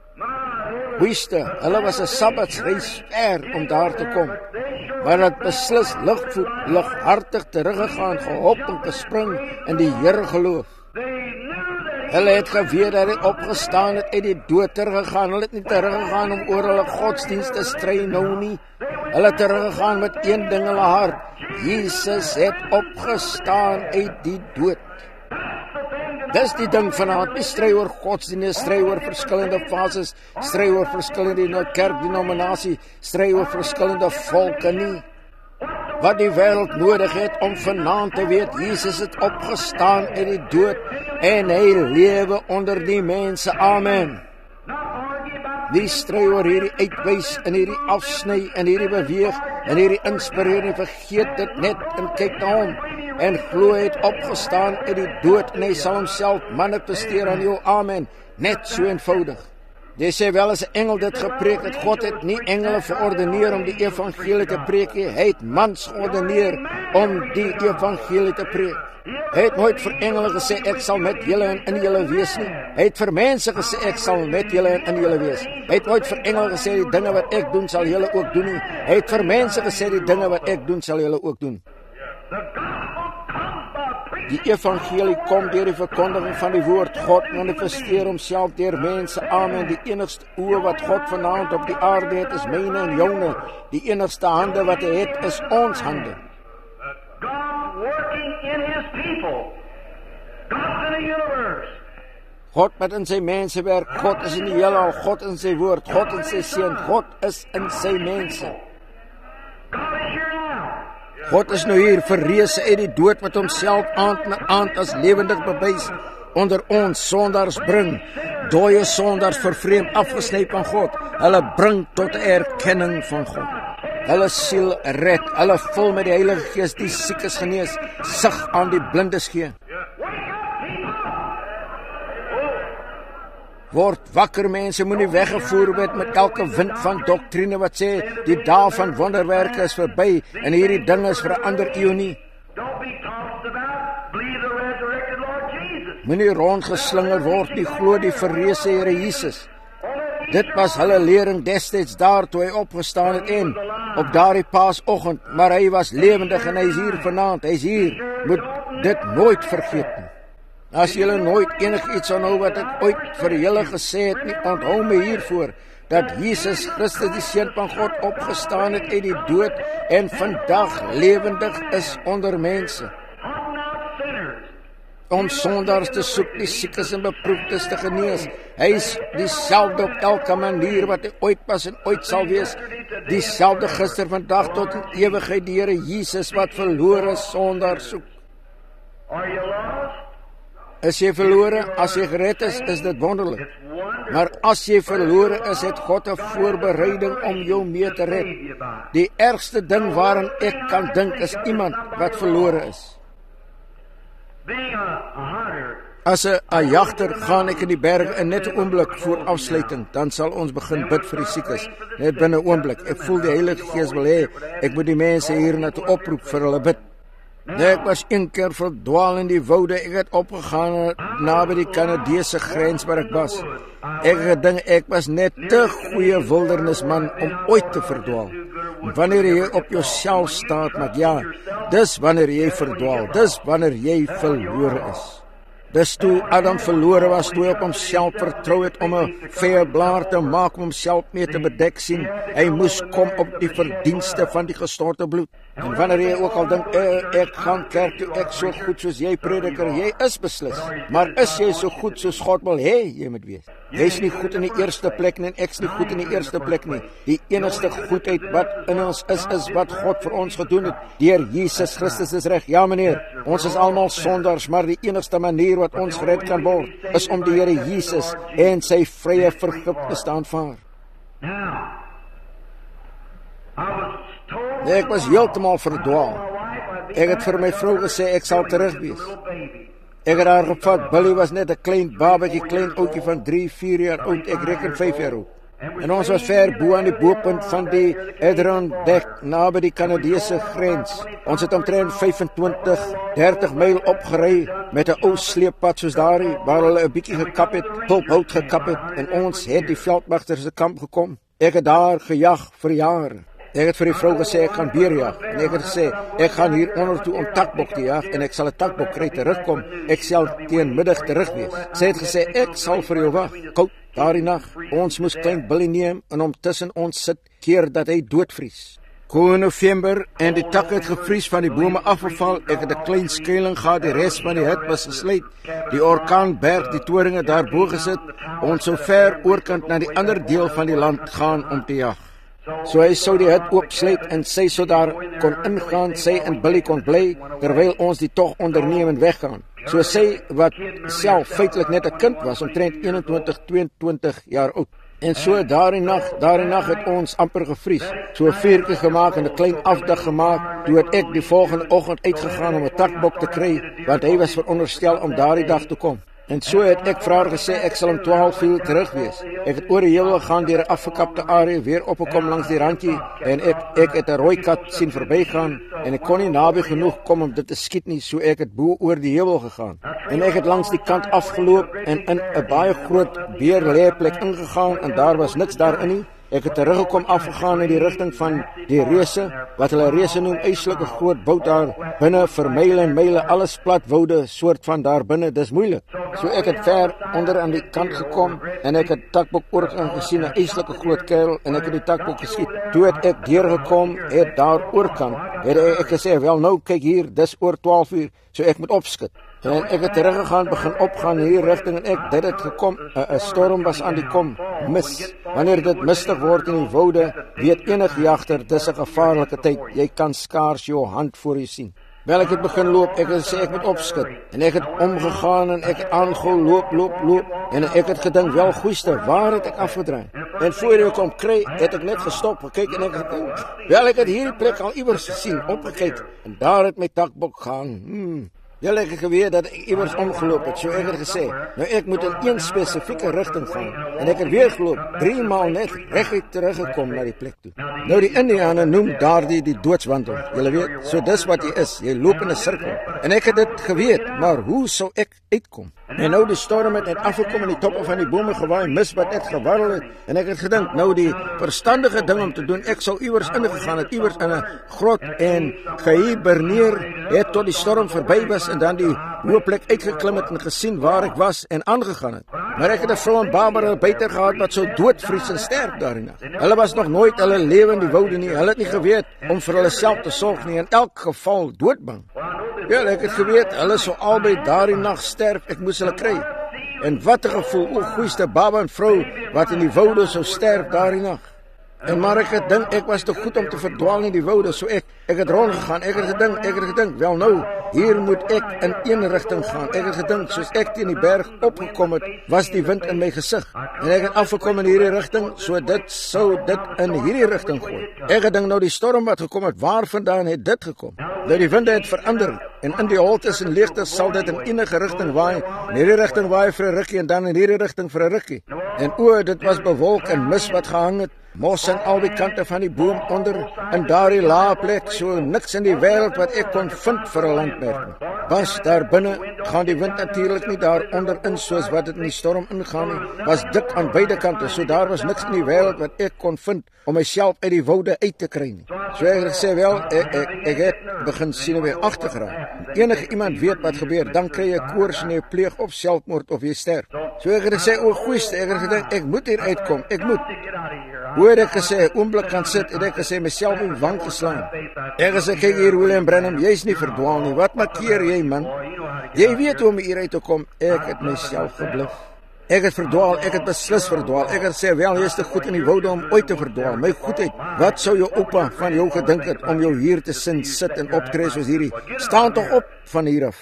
Wiste, hulle was 'n sabbatsreis ver om daar te kom, maar het beslis ligvoet, lighartig teruggegaan, gehop en gespring in die Here geloof. Hulle het geweet dat hy opgestaan het uit die dood teruggegaan. Hulle het nie teruggegaan om oor hulle godsdienst te stry nou nie. Hulle het teruggegaan met een ding in hulle hart. Jesus het opgestaan uit die dood. Dis die ding vanaand, nie stry oor godsdienst, stry oor verskillende fases, stry oor verskillende kerkdenominasie, stry oor verskillende volke nie. Wat die wêreld nodig het om vanaand te weet, Jesus het opgestaan uit die dood en hy lewe onder die mense. Amen. Die stry oor hierdie uitwys en hierdie afsny en hierdie beweeg en hierdie inspirering, vergeet dit net en kyk na hom en glo hy het opgestaan uit die dood en hy sal homself manifesteer aan jou. Amen. Net so eenvoudig. Jy sê wel, as 'n engel dit gepreek het, God het nie engele verordeneer om die evangelie te preek nie. Hy het mans geordeneer om die evangelie te preek. Hy het nooit vir engele gesê, ek sal met julle en in julle wees nie. Hy het vir mense gesê, ek sal met julle en in julle wees. Hy het nooit vir engele gesê, die dinge wat ek doen, sal julle ook doen nie. Hy het vir mense gesê, die dinge wat ek doen, sal julle ook doen. Die evangelie kom deur die verkondiging van die woord. God manifesteer homself deur mense. Amen. Die enigste oë wat God vanaand op die aarde het, is myne en joune. Die enigste hande wat hy het, is ons hande. God wat in sy mense werk. God is in die heelal. God in sy woord. God in sy seun. God is in sy mense. God is nou hier verreëse uit die dood met homself aand na aand as lewendig bewys onder ons sondaars bring. Dooie sondaars vervreemd afgesny van God. Hulle bring tot erkenning van God. Hulle siel red. Hulle vul met die Heilige Gees, die siekes genees, sig aan die blindes gee. Word wakker mense, moenie weggevoer word met elke wind van doktrine wat sê die dae van wonderwerke is verby en hierdie ding is vir 'n ander eeu nie. Moenie rondgeslinger word nie, glo die verreëse Here Jesus. Dit was hulle lering destyds daar toe hy opgestaan het en op daardie Paasoggend, maar hy was lewendig en hy is hier vanaand, hy is hier. Moet dit nooit vergeet nie. As julle nooit enig iets onthou wat ek ooit vir julle gesê het nie, onthou my hiervoor. dat Jesus Christus die Seun van God opgestaan het uit die dood en vandag lewendig is onder mense. Om sondaars te soek, die siekes en beproefdes te genees. Hy is dieselfde op elke manier wat hy ooit was en ooit sal wees. Dieselfde gister, vandag tot in ewigheid, die Here Jesus wat verlore sondaars soek. Is jy verlore? As jy gered is, is dit wonderlik. Maar as jy verlore is, het God 'n voorbereiding om jou mee te red. Die ergste ding waaraan ek kan dink is iemand wat verlore is. As 'n jagter gaan ek in die berg en net 'n oomblik voor afsluiting, dan sal ons begin bid vir die siekes. Net binne 'n oomblik. Ek voel die Heilige Gees wil hê ek moet die mense hier na toe oproep vir hulle bid. Nee, ek was een keer verdwaal in die woude. Ek het opgegaan naby die Kanadese grens waar ek was. Ek het gedink ek was net te goeie wildernisman om ooit te verdwaal. Wanneer jy op jouself staat, maar ja, dis wanneer jy verdwaal. Dis wanneer jy verlore is. Dis toe Adam verlore was, toe hy op homself vertrou het om 'n veeblaar te maak om homself mee te bedek sien. Hy moes kom op die verdienste van die gestorte bloed. En wanneer jy ook al dink, ek, ek gaan kerk toe, ek so goed soos jy prediker, jy is beslis. Maar is jy so goed soos God wil hê jy moet wees? Jy's nie goed in die eerste plek nie en ek's nie goed in die eerste plek nie. Die enigste goedheid wat in ons is, is wat God vir ons gedoen het. Deur Jesus Christus is reg. Ja meneer, ons is almal sondaars, maar die enigste manier wat ons gered kan word, is om die Here Jesus en sy vrye vergifnis te aanvaar. Nee, ek was heeltemal verdwaal. Ek het vir my vrou gesê ek sal terug wees. Ek het haar gevat. Billy was net 'n klein babatjie, klein ouetjie van drie, vier jaar oud. Ek reken vyf jaar oud. En ons was ver bo aan die bopunt van die Adirondack, naby die Kanadese grens. Ons het omtrent vyfentwintig, dertig myl opgery met 'n ou sleeppad soos daardie, waar hulle 'n bietjie gekap het, pulphout gekap het, en ons het die veldwagters se kamp gekom. Ek het daar gejag vir jare. Ek het vir die vrou gesê ek gaan beer jag, en ek het gesê ek gaan hier onder toe om takbok te jag en ek sal 'n takbok kry terugkom. Ek sal teen middag terug wees. Sy het gesê ek sal vir jou wag. Koud daardie nag. Ons moes klein Billy neem en hom tussen ons sit keer dat hy doodvries. Koue November en die takke het gevries, van die bome afgeval. Ek het 'n klein skuiling gehad, die res van die hut was gesluit. Die orkaan berg die toringe daarbo gesit. Ons sou ver oorkant na die ander deel van die land gaan om te jag. So hy sou die hut oopsluit en sy sou daar kon ingaan, sy en Billy kon bly, terwyl ons die tog onderneem en weggaan. So sy, wat self feitelik net 'n kind was, omtrent eenentwintig, tweeëntwintig jaar oud. En so daardie nag, daardie nag het ons amper gevries. So 'n vuurtjie gemaak en 'n klein afdag gemaak, toe het ek die volgende oggend uitgegaan om 'n takbok te kry, want hy was veronderstel om daardie dag te kom. En so het ek vir haar gesê ek sal om twaalf uur terug wees. Ek het oor die heuwel gaan deur 'n afgekapte area, weer opgekom langs die randjie, en ek ek het 'n rooi kat sien verbygaan en ek kon nie naby genoeg kom om dit te skiet nie, so ek het bo oor die heuwel gegaan. En ek het langs die kant afgeloop en in 'n baie groot beerleeplek ingegaan, en daar was niks daarin nie. Ek het teruggekom afgegaan in die rigting van die reuse, wat hulle reuse noem, eislike groot bout daar binne vir myle en myle, alles plat woude soort van daar binne, dis moeilik. So ek het ver onder aan die kant gekom en ek het takbok oorgang gesien, 'n eislike groot kerel, en ek het die takbok geskiet. Toe het ek deurgekom, het daar oorkant, het ek gesê, wel nou kyk hier, dis oor twaalf uur, so ek moet opskit. En ek het teruggegaan, begin opgaan hier rigting, en ek, dit het gekom, 'n storm was aan die kom, mis. Wanneer dit mistig word in die woude, weet enige jagter, dis 'n gevaarlike tyd, jy kan skaars jou hand voor jou sien. Wel, ek het begin loop, ek het gesê ek moet opskit, en ek het omgegaan, en ek het aangehou, loop, loop, loop, en ek het gedink, wel goeieste, waar het ek afgedraai? En voor ek kom kry, het ek net gestop, gekyk, en ek het gedink, wel, ek het hierdie plek al iewers gesien, opgekyk, en daar het my takbok gaan, hmm. Wel, ek het geweet dat ek iewers omgeloop het, so ek het gesê, nou ek moet in een spesifieke rigting gaan, en ek het weer geloop, drie maal net reguit teruggekom na die plek toe. Nou die Indiane noem daardie die doodswandel, julle weet, so dis wat jy is, jy loop in 'n sirkel, en ek het dit geweet, maar hoe sou ek uitkom? En nou die storm het net afgekom en die toppe van die bome gewaai, mis wat net gewarrel het, en ek het gedink, nou die verstandige ding om te doen, ek sou iewers ingegaan het, iewers in 'n grot, en gehiberneer het tot die storm verby was, en dan die hoë plek uitgeklim het en gesien waar ek was en aangegaan het. Maar ek het 'n vrou en baba buite gehad wat sou doodvries en sterf daarin. Hulle was nog nooit hulle lewe in die woude nie. Hulle het nie geweet om vir hulle self te sorg nie, in elk geval doodbang. Ja, ek het geweet hulle sou albei daardie nag sterf, ek moes hulle kry. En wat 'n gevoel, o goeiste baba en vrou wat in die woude sou sterf daardie nag. En maar ek het dink ek was te goed om te verdwaal in die woude, so ek ek het rondgegaan. Ek het gedink, ek het gedink, wel nou, hier moet ek in een rigting gaan. Ek het gedink soos ek teen die berg opgekom het, was die wind in my gesig. En ek het afgekom in hierdie rigting, so dit sou dit in hierdie rigting gooi. Ek het dink nou die storm wat gekom het, waar vandaan het dit gekom? Nou die winde het verander en in die holtes en leegtes sal dit in enige rigting waai. In hierdie rigting waai vir 'n rukkie en dan in hierdie rigting vir 'n rukkie. En o, dit was bewolk en mis wat gehang het. Mos aan albei kante van die boom onder, in daardie lae plek, so niks in die wêreld wat ek kon vind vir 'n landmerk. Was daar binne, gaan die wind natuurlik nie daar onder in soos wat dit in die storm ingaan nie, was dik aan beide kante, so daar was niks in die wêreld wat ek kon vind om myself uit die woude uit te kry nie. So ek het gesê, wel, ek, ek, ek het begin sien weer agtergeraak. Enige iemand weet wat gebeur, dan kry jy koors en jy pleeg op selfmoord of jy sterf. So ek het gesê, o goeiste, ek het gedink, ek moet hier uitkom, ek moet. Hoe het ek gesê, oomblik kan sit, het ek gesê, myself in wang geslaan. Ek het gesê, kyk hier William Branham, jy is nie verdwaal nie, wat markeer jy man? Jy weet hoe om hier uit te kom, ek het myself gebluf. Ek het verdwaal, ek het beslis verdwaal. Ek het sê, wel, jy is te goed in die woude om ooit te verdwaal. My goedheid, wat sou jou oupa van jou gedink het om jou hier te sin, sit en optree soos hierdie? Staan toch op van hier af.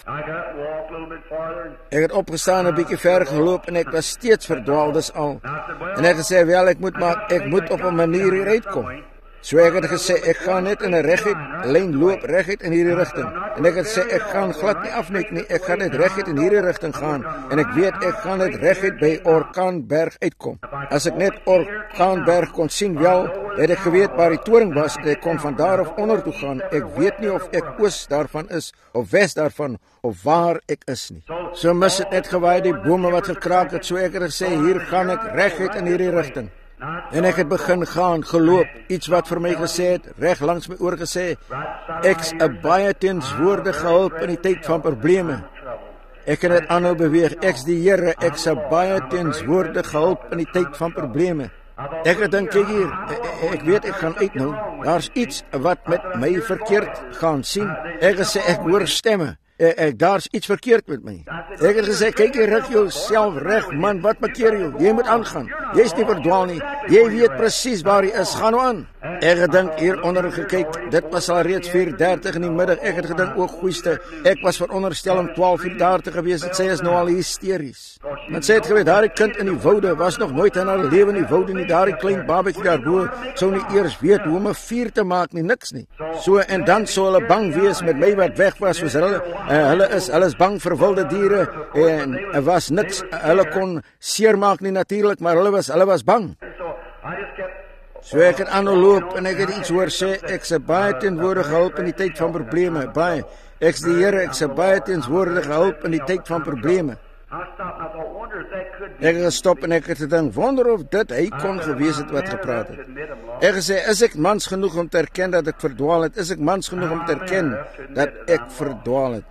Ek het opgestaan, 'n bietjie ver geloop en ek was steeds verdwaal, dis al. En ek het sê, wel, ek moet maar, ek moet op 'n manier hier uitkom. So ek het gesê, ek gaan net in 'n reguit lyn loop, reguit in hierdie rigting. En ek het sê, ek gaan glad nie afnek nie, ek gaan net reguit in hierdie rigting gaan. En ek weet, ek gaan net reguit by Orkaanberg uitkom. As ek net Orkaanberg kon sien, wel, het ek geweet waar die toring was, en ek kon van daar af onder toe gaan. Ek weet nie of ek oos daarvan is, of wes daarvan, of waar ek is nie. So mis het net gewaai die bome wat gekraak het, so ek het gesê, hier gaan ek reguit in hierdie rigting. En ek het begin gaan, geloop, iets wat vir my gesê het, reg langs my oor gesê, ek's 'n baie teenswoordige hulp in die tyd van probleme. Ek het net aanhou beweeg, ek's die Here, ek's 'n baie teenswoordige hulp in die tyd van probleme. Ek het dink, kyk hier, ek, ek weet ek gaan uit nou, daar's iets wat met my verkeerd gaan sien. Ek het gesê, ek hoor stemme. Ek, ek, daar's iets verkeerd met my. Ek het gesê, kyk jy rig jouself reg, man, wat makeer jou? Jy moet aangaan. Jy's nie verdwaal nie. Jy weet presies waar jy is. Gaan nou aan. Ek het dink hier onder gekyk, dit was al reeds vier dertig in die middag. Ek het gedink, o goeiste, ek was veronderstel om twaalf uur daar te gewees. Het sy is nou al hysteries. Want sy het geweet, daardie kind in die woude was nog nooit in haar lewe in die woude nie. Daardie klein babatjie daarbo sou nie eers weet hoe om 'n vuur te maak nie, niks nie. So en dan sou hulle bang wees met my wat weg was, soos hulle uh, hulle is hulle is bang vir wilde diere en er was niks, hulle kon seermaak nie natuurlik, maar hulle was hulle was bang. So ek het aanhou loop en ek het iets hoor sê, ek's 'n baie teenwoordige hulp in die tyd van probleme, baie. Ek's die Here, ek's 'n baie teenwoordige hulp in die tyd van probleme. Ek het gestop en ek het gedink, wonder of dit hy kon gewees het wat gepraat het. Ek het gesê, is ek mans genoeg om te erken dat ek verdwaal het? Is ek mans genoeg om te erken dat ek verdwaal het?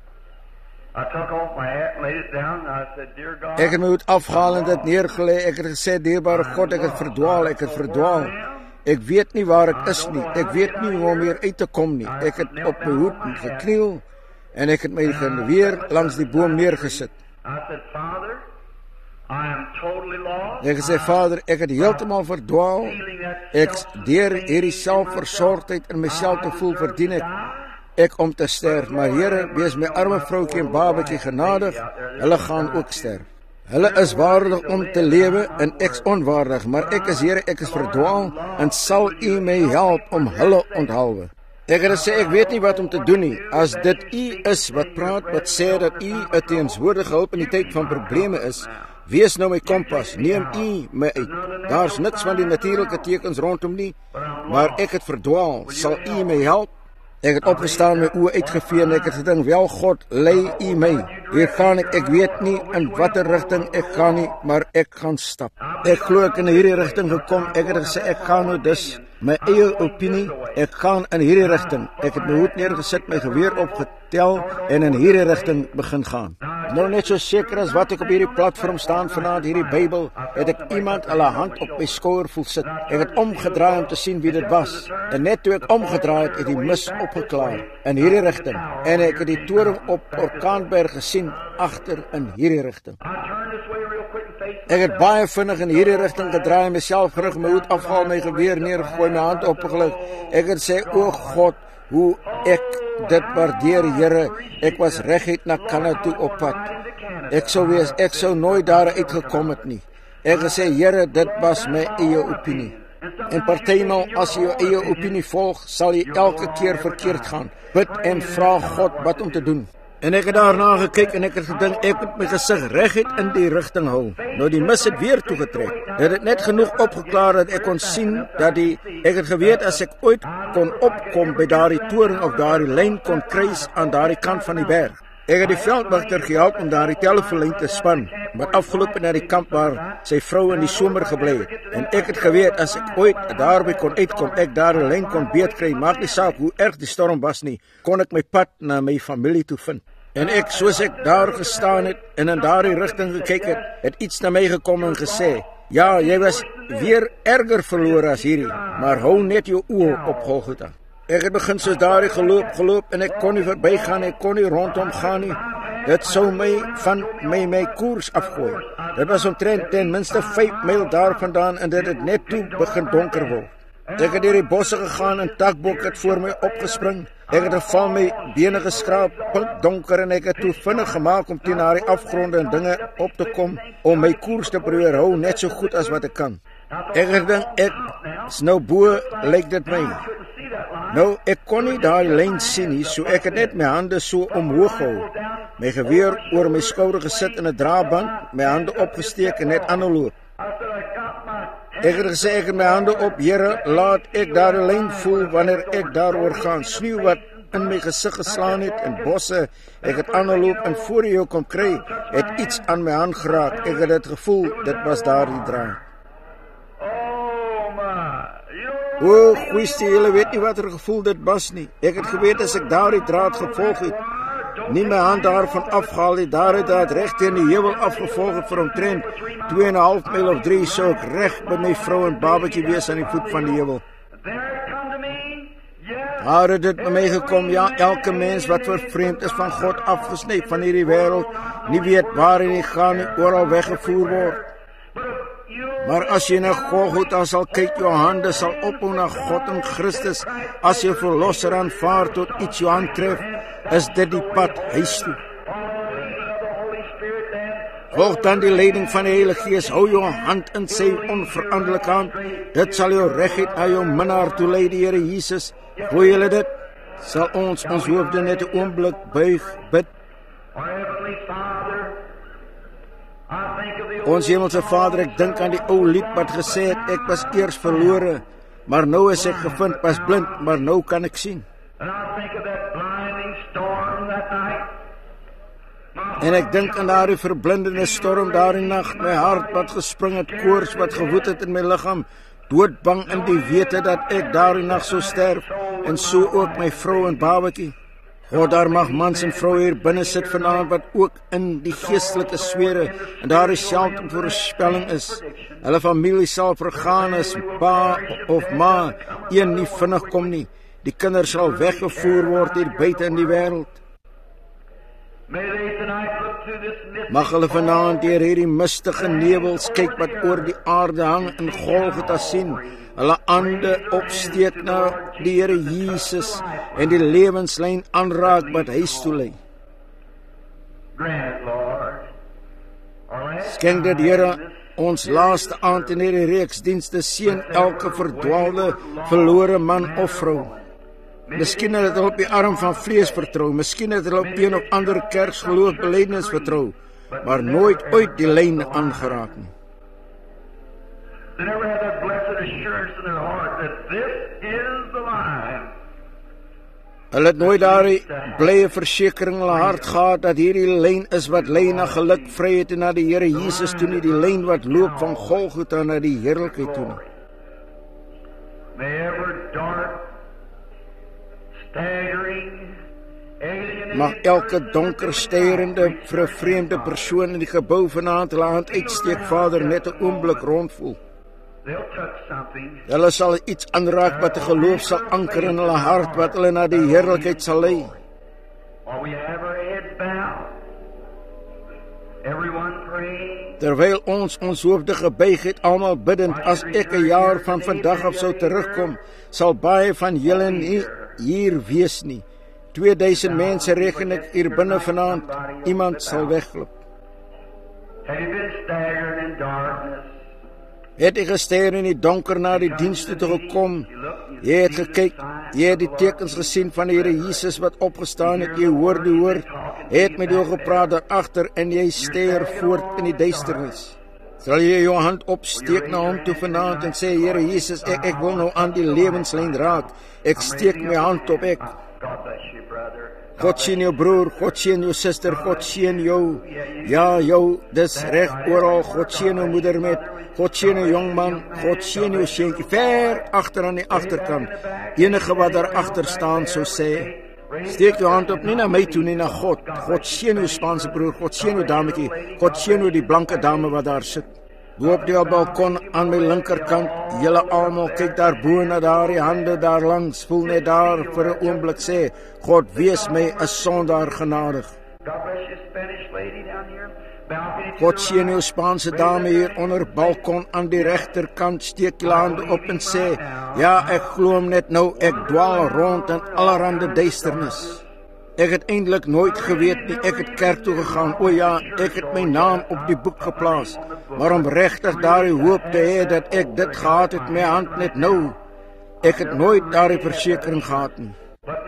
Ek het my hoed afgehaal en dit neergelê. Ek het gesê, dierbare God, ek het verdwaal, ek het verdwaal. Ek weet nie waar ek is nie. Ek weet nie hoe om hier uit te kom nie. Ek het op my hoed gekniel en ek het my weer langs die boom neergesit. Ek het gesê, Vader, ek het heeltemal verdwaal. Ek deur hierdie selfversorgdheid in myself te voel verdien ek ek om te sterf, maar Here, wees my arme vroukie en babatjie genadig, hulle gaan ook sterf. Hulle is waardig om te lewe en ek's onwaardig, maar ek is Here, ek is verdwaal en sal U my help om hulle onthaalwe. Ek het gesê, ek weet nie wat om te doen nie. As dit U is wat praat, wat sê dat U 'n teenswoordige hulp in die tyd van probleme is, wees nou my kompas, neem U my uit. Daar's niks van die natuurlike tekens rondom nie, maar ek het verdwaal, sal U my help? Ek het opgestaan, my oë uitgevee en ek het gedink, wel God, lei U my. Hier gaan ek, ek weet nie in watter rigting ek gaan nie, maar ek gaan stap. Ek glo ek in hierdie rigting gekom, ek het gesê, ek gaan nou dus, my eie opinie, ek gaan in hierdie rigting. Ek het my hoed neergesit, my geweer opgetel en in hierdie rigting begin gaan. Nou net so seker as wat ek op hierdie platform staan vanaand, hierdie Bybel, het ek iemand hulle hand op my skouer voel sit. Ek het omgedraai om te sien wie dit was. En net toe ek omgedraai het, het die mis opgeklaar in hierdie rigting. En ek het die toring op Orkaanberg gesien agter in hierdie rigting. Ek het baie vinnig in hierdie rigting gedraai, myself gerig, my hoed afgehaal, my geweer neergegooi, my hand opgelig. Ek het sê, o God, hoe ek dit waardeer, Here, ek was reguit na Kanada toe op pad. Ek sou wees, ek sou nooit daar uitgekom het nie. Ek het gesê, Here, dit was my eie opinie. En partymal, as jy jou eie opinie volg, sal jy elke keer verkeerd gaan. Bid en vra God wat om te doen. En ek het daarna gekyk en ek het gedink, ek moet my gesig reguit in die rigting hou. Nou die mis het weer toegetrek. Dit het net genoeg opgeklaar dat ek kon sien dat die, ek het geweet as ek ooit kon opkom by daardie toring of daardie lyn kon kruis aan daardie kant van die berg. Ek het die veldwagter gehelp om daardie telefoonlyn te span, maar afgeloop na die kamp waar sy vrou in die somer gebly het. En ek het geweet as ek ooit daarby kon uitkom, ek daardie lyn kon beet kry, maak nie saak hoe erg die storm was nie, kon ek my pad na my familie toe vind. En ek, soos ek daar gestaan het en in daardie rigting gekyk het, het iets na my gekom en gesê, ja, jy was weer erger verloor as hierdie, maar hou net jou oë op Golgotha. Ek het begin soos daardie geloop, geloop en ek kon nie verbygaan, ek kon nie rondom gaan nie. Dit sou my van my, my koers afgooi. Dit was omtrent ten minste vyf myl daar vandaan en dit het net toe begin donker word. Ek het deur die bosse gegaan en takbok het voor my opgespring. Ek het van my bene geskraap, pink donker en ek het toe vinnig gemaak om teen daardie afgronde en dinge op te kom, om my koers te probeer hou net so goed as wat ek kan. Ek het gedink, ek is nou bo, lyk dit my. Nou, ek kon nie daai lyn sien nie, so ek het net my hande so omhoog gehou. My geweer oor my skouder gesit in 'n draaband, my hande opgesteek en net aanloop. Ek het gesê, ek het my hande op, Here, laat ek daardie lyn voel wanneer ek daaroor gaan. Sneeu wat in my gesig geslaan het in bosse, ek het aangeloop en voor jy jou kom kry, het iets aan my hand geraak. Ek het dit gevoel, dit was daardie draad. O, goeiestie, julle weet nie wat er gevoel dit was nie. Ek het geweet as ek daardie draad gevolg het, nie my hand daarvan afgehaal het, daar het dat recht in die heuwel afgevolg het vir omtrent twee en 'n half myl of drie, so ek recht by my vrou en babatjie wees aan die voet van die heuwel. Daar het dit by my gekom, ja, elke mens wat vervreemd is van God, afgesny van hierdie wêreld, nie weet waar hy gaan nie, oral weggevoer word. Maar as jy na Golgotha sal kyk, jou hande sal ophou na God en Christus, as jy verlosser aanvaar tot iets jou aantref, is dit die pad huis toe. Volg dan die leiding van die Heilige Gees, hou jou hand in sy onveranderlike hand, dit sal jou reguit na jou minnaar toe lei, die Here Jesus. Glo julle dit? Sal ons ons hoofde net 'n oomblik buig, bid. Ons hemelse Vader, ek dink aan die ou lied wat gesê het, ek was eers verlore, maar nou is ek gevind, was blind, maar nou kan ek sien. En ek dink aan daardie verblindende storm daardie nag, my hart wat gespring het, koors wat gewoed het in my liggaam, doodbang in die wete dat ek daardie nag sou sterf, en so ook my vrou en babatjie. God, daar mag mans en vrou hier binne sit vanaand wat ook in die geestelike sfere en daar is self voorspelling is. Hulle familie sal vergaan as pa of ma een nie vinnig kom nie. Die kinders sal weggevoer word hier buite in die wêreld. Mag hulle vanaand deur hierdie mistige nevels kyk wat oor die aarde hang en Golgotha sien. Hulle ande opsteek na die Here Jesus en die lewenslyn aanraak wat huis toe lei. Skenk dit, Here, ons laaste aand in hierdie reeks dienste, seën elke verdwaalde, verlore man of vrou. Miskien het hulle op die arm van vlees vertrou, miskien het hulle op een of ander kerkgeloof belydenis vertrou, maar nooit ooit die lyn aangeraak nie. They never had that blessed assurance in their heart that this is the line. Hulle het nooit daardie blye versekering in hulle hart gehad dat hierdie lyn is wat lei na geluk, vryheid en na die Here Jesus toe nie, die lyn wat loop van Golgotha na die heerlikheid toe nie. May every dark, staggering, Mag elke donker sterende, vervreemde persoon in die gebou vanaand hulle hand uitsteek, Vader, net 'n oomblik rondvoel. Hulle sal iets aanraak wat 'n geloof sal anker in hulle hart, wat hulle na die heerlikheid sal lei. Terwyl ons ons hoofde gebuig het, almal bidend, as ek 'n jaar van vandag af sou terugkom, sal baie van julle nie hier wees nie. tweeduisend mense reken ek hier binne vanaand, iemand sal wegloop. Het jy gesteer in die donker na die dienste toe gekom? Jy het gekyk, jy het die tekens gesien van die Here Jesus wat opgestaan het, jy hoor die woord, jy het met jou gepraat daarachter en jy steer voort in die duisternis. Sal jy jou hand opsteek na hom toe vanaand en sê, Here Jesus, ek, ek wil nou aan die lewenslyn raak, ek steek my hand op ek. God sien jou broer, God sien jou suster, God sien jou, ja jou, dis reg oral, God sien jou moeder met, God sien jou jongman, God sien jou seentjie, ver agter aan die agterkant, enige wat daar agter staan sou sê, steek jou hand op, nie na my toe, nie na God, God sien jou Spaanse broer, God sien jou dametjie, God sien jou die blanke dame wat daar sit, bo op die balkon aan my linkerkant, julle almal kyk daar bo na daar, die hande daar langs, voel net daar vir 'n oomblik sê, God wees my 'n sondaar genadig. God sien jou Spaanse dame hier onder balkon aan die regterkant, steek julle hande op en sê, ja, ek glo net nou, ek dwaal rond in allerhande duisternis. Ek het eintlik nooit geweet nie, ek het kerk toe gegaan, o ja, ek het my naam op die boek geplaas, maar om regtig daardie hoop te hê dat ek dit gehad het, my hand net nou, ek het nooit daardie versekering gehad nie.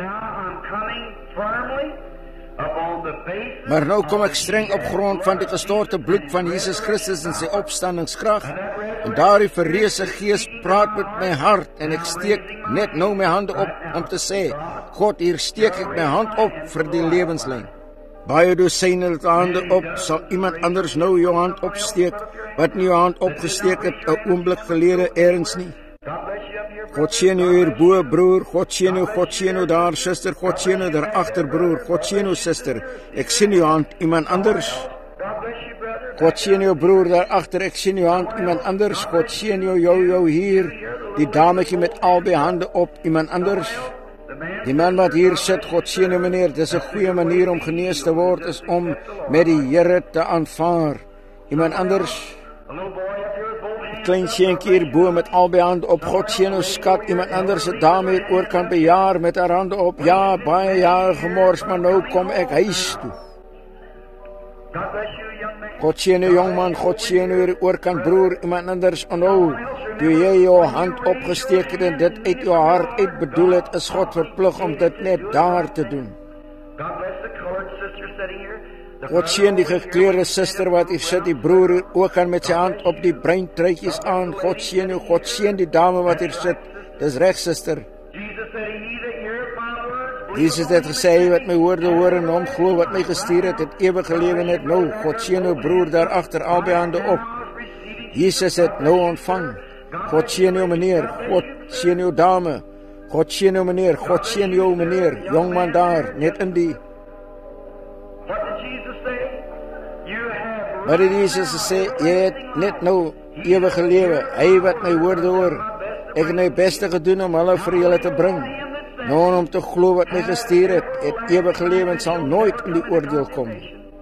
Maar nou kom ek streng op grond van die gestorte bloed van Jesus Christus en sy opstandingskrag, en daardie verreese gees praat met my hart, en ek steek net nou my hande op om te sê, God, hier steek ek my hand op vir die lewenslyn. Baie dosyne het hande op, sal iemand anders nou jou hand opsteek, wat nie jou hand opgesteek het, 'n oomblik gelede ergens nie. God sien jou hier bo, broer, God sien jou, God sien jou daar, suster, God sien jou daar agter, broer, God sien jou, suster, ek sien jou hand, iemand anders. God sien jou broer daar agter, ek sien jou hand, iemand anders, God sien jou, jou, jou hier, die dametjie met albei hande op, iemand anders. Die man wat hier sit, God sien jou meneer, dis 'n goeie manier om genees te word, is om met die Here te aanvaar, iemand anders. Klein seentjie hier bo met albei hande op, God sien jou skat, iemand anders, 'n dame hier oor kan bejaar met haar hande op, ja, baie jare gemors, maar nou kom ek huis toe. God sien jou jongman, God sien jou hier oor kan broer, iemand anders, en nou, toe jy jou hand opgesteek het en dit uit jou hart uit bedoel het, is God verplig om dit net daar te doen. God sien die gekleurde suster wat hier sit, die broer ook aan met sy hand op die breintruitjies aan, God sien jou, God sien die dame wat hier sit, dis reg suster. Jesus het gesê, wat my woorde hoor en hom glo wat my gestuur het, het ewige lewe net nou, God sien jou broer daar agter, albei hande op, Jesus het nou ontvang, God sien jou meneer, God sien jou dame, God sien jou meneer, God sien jou meneer, jongman daar, net in die. Wat het Jesus gesê, jy het net nou ewige lewe, hy wat my woorde hoor, ek het my beste gedoen om hulle vir julle te bring, nou om te glo wat my gestuur het, het ewige lewe en sal nooit in die oordeel kom.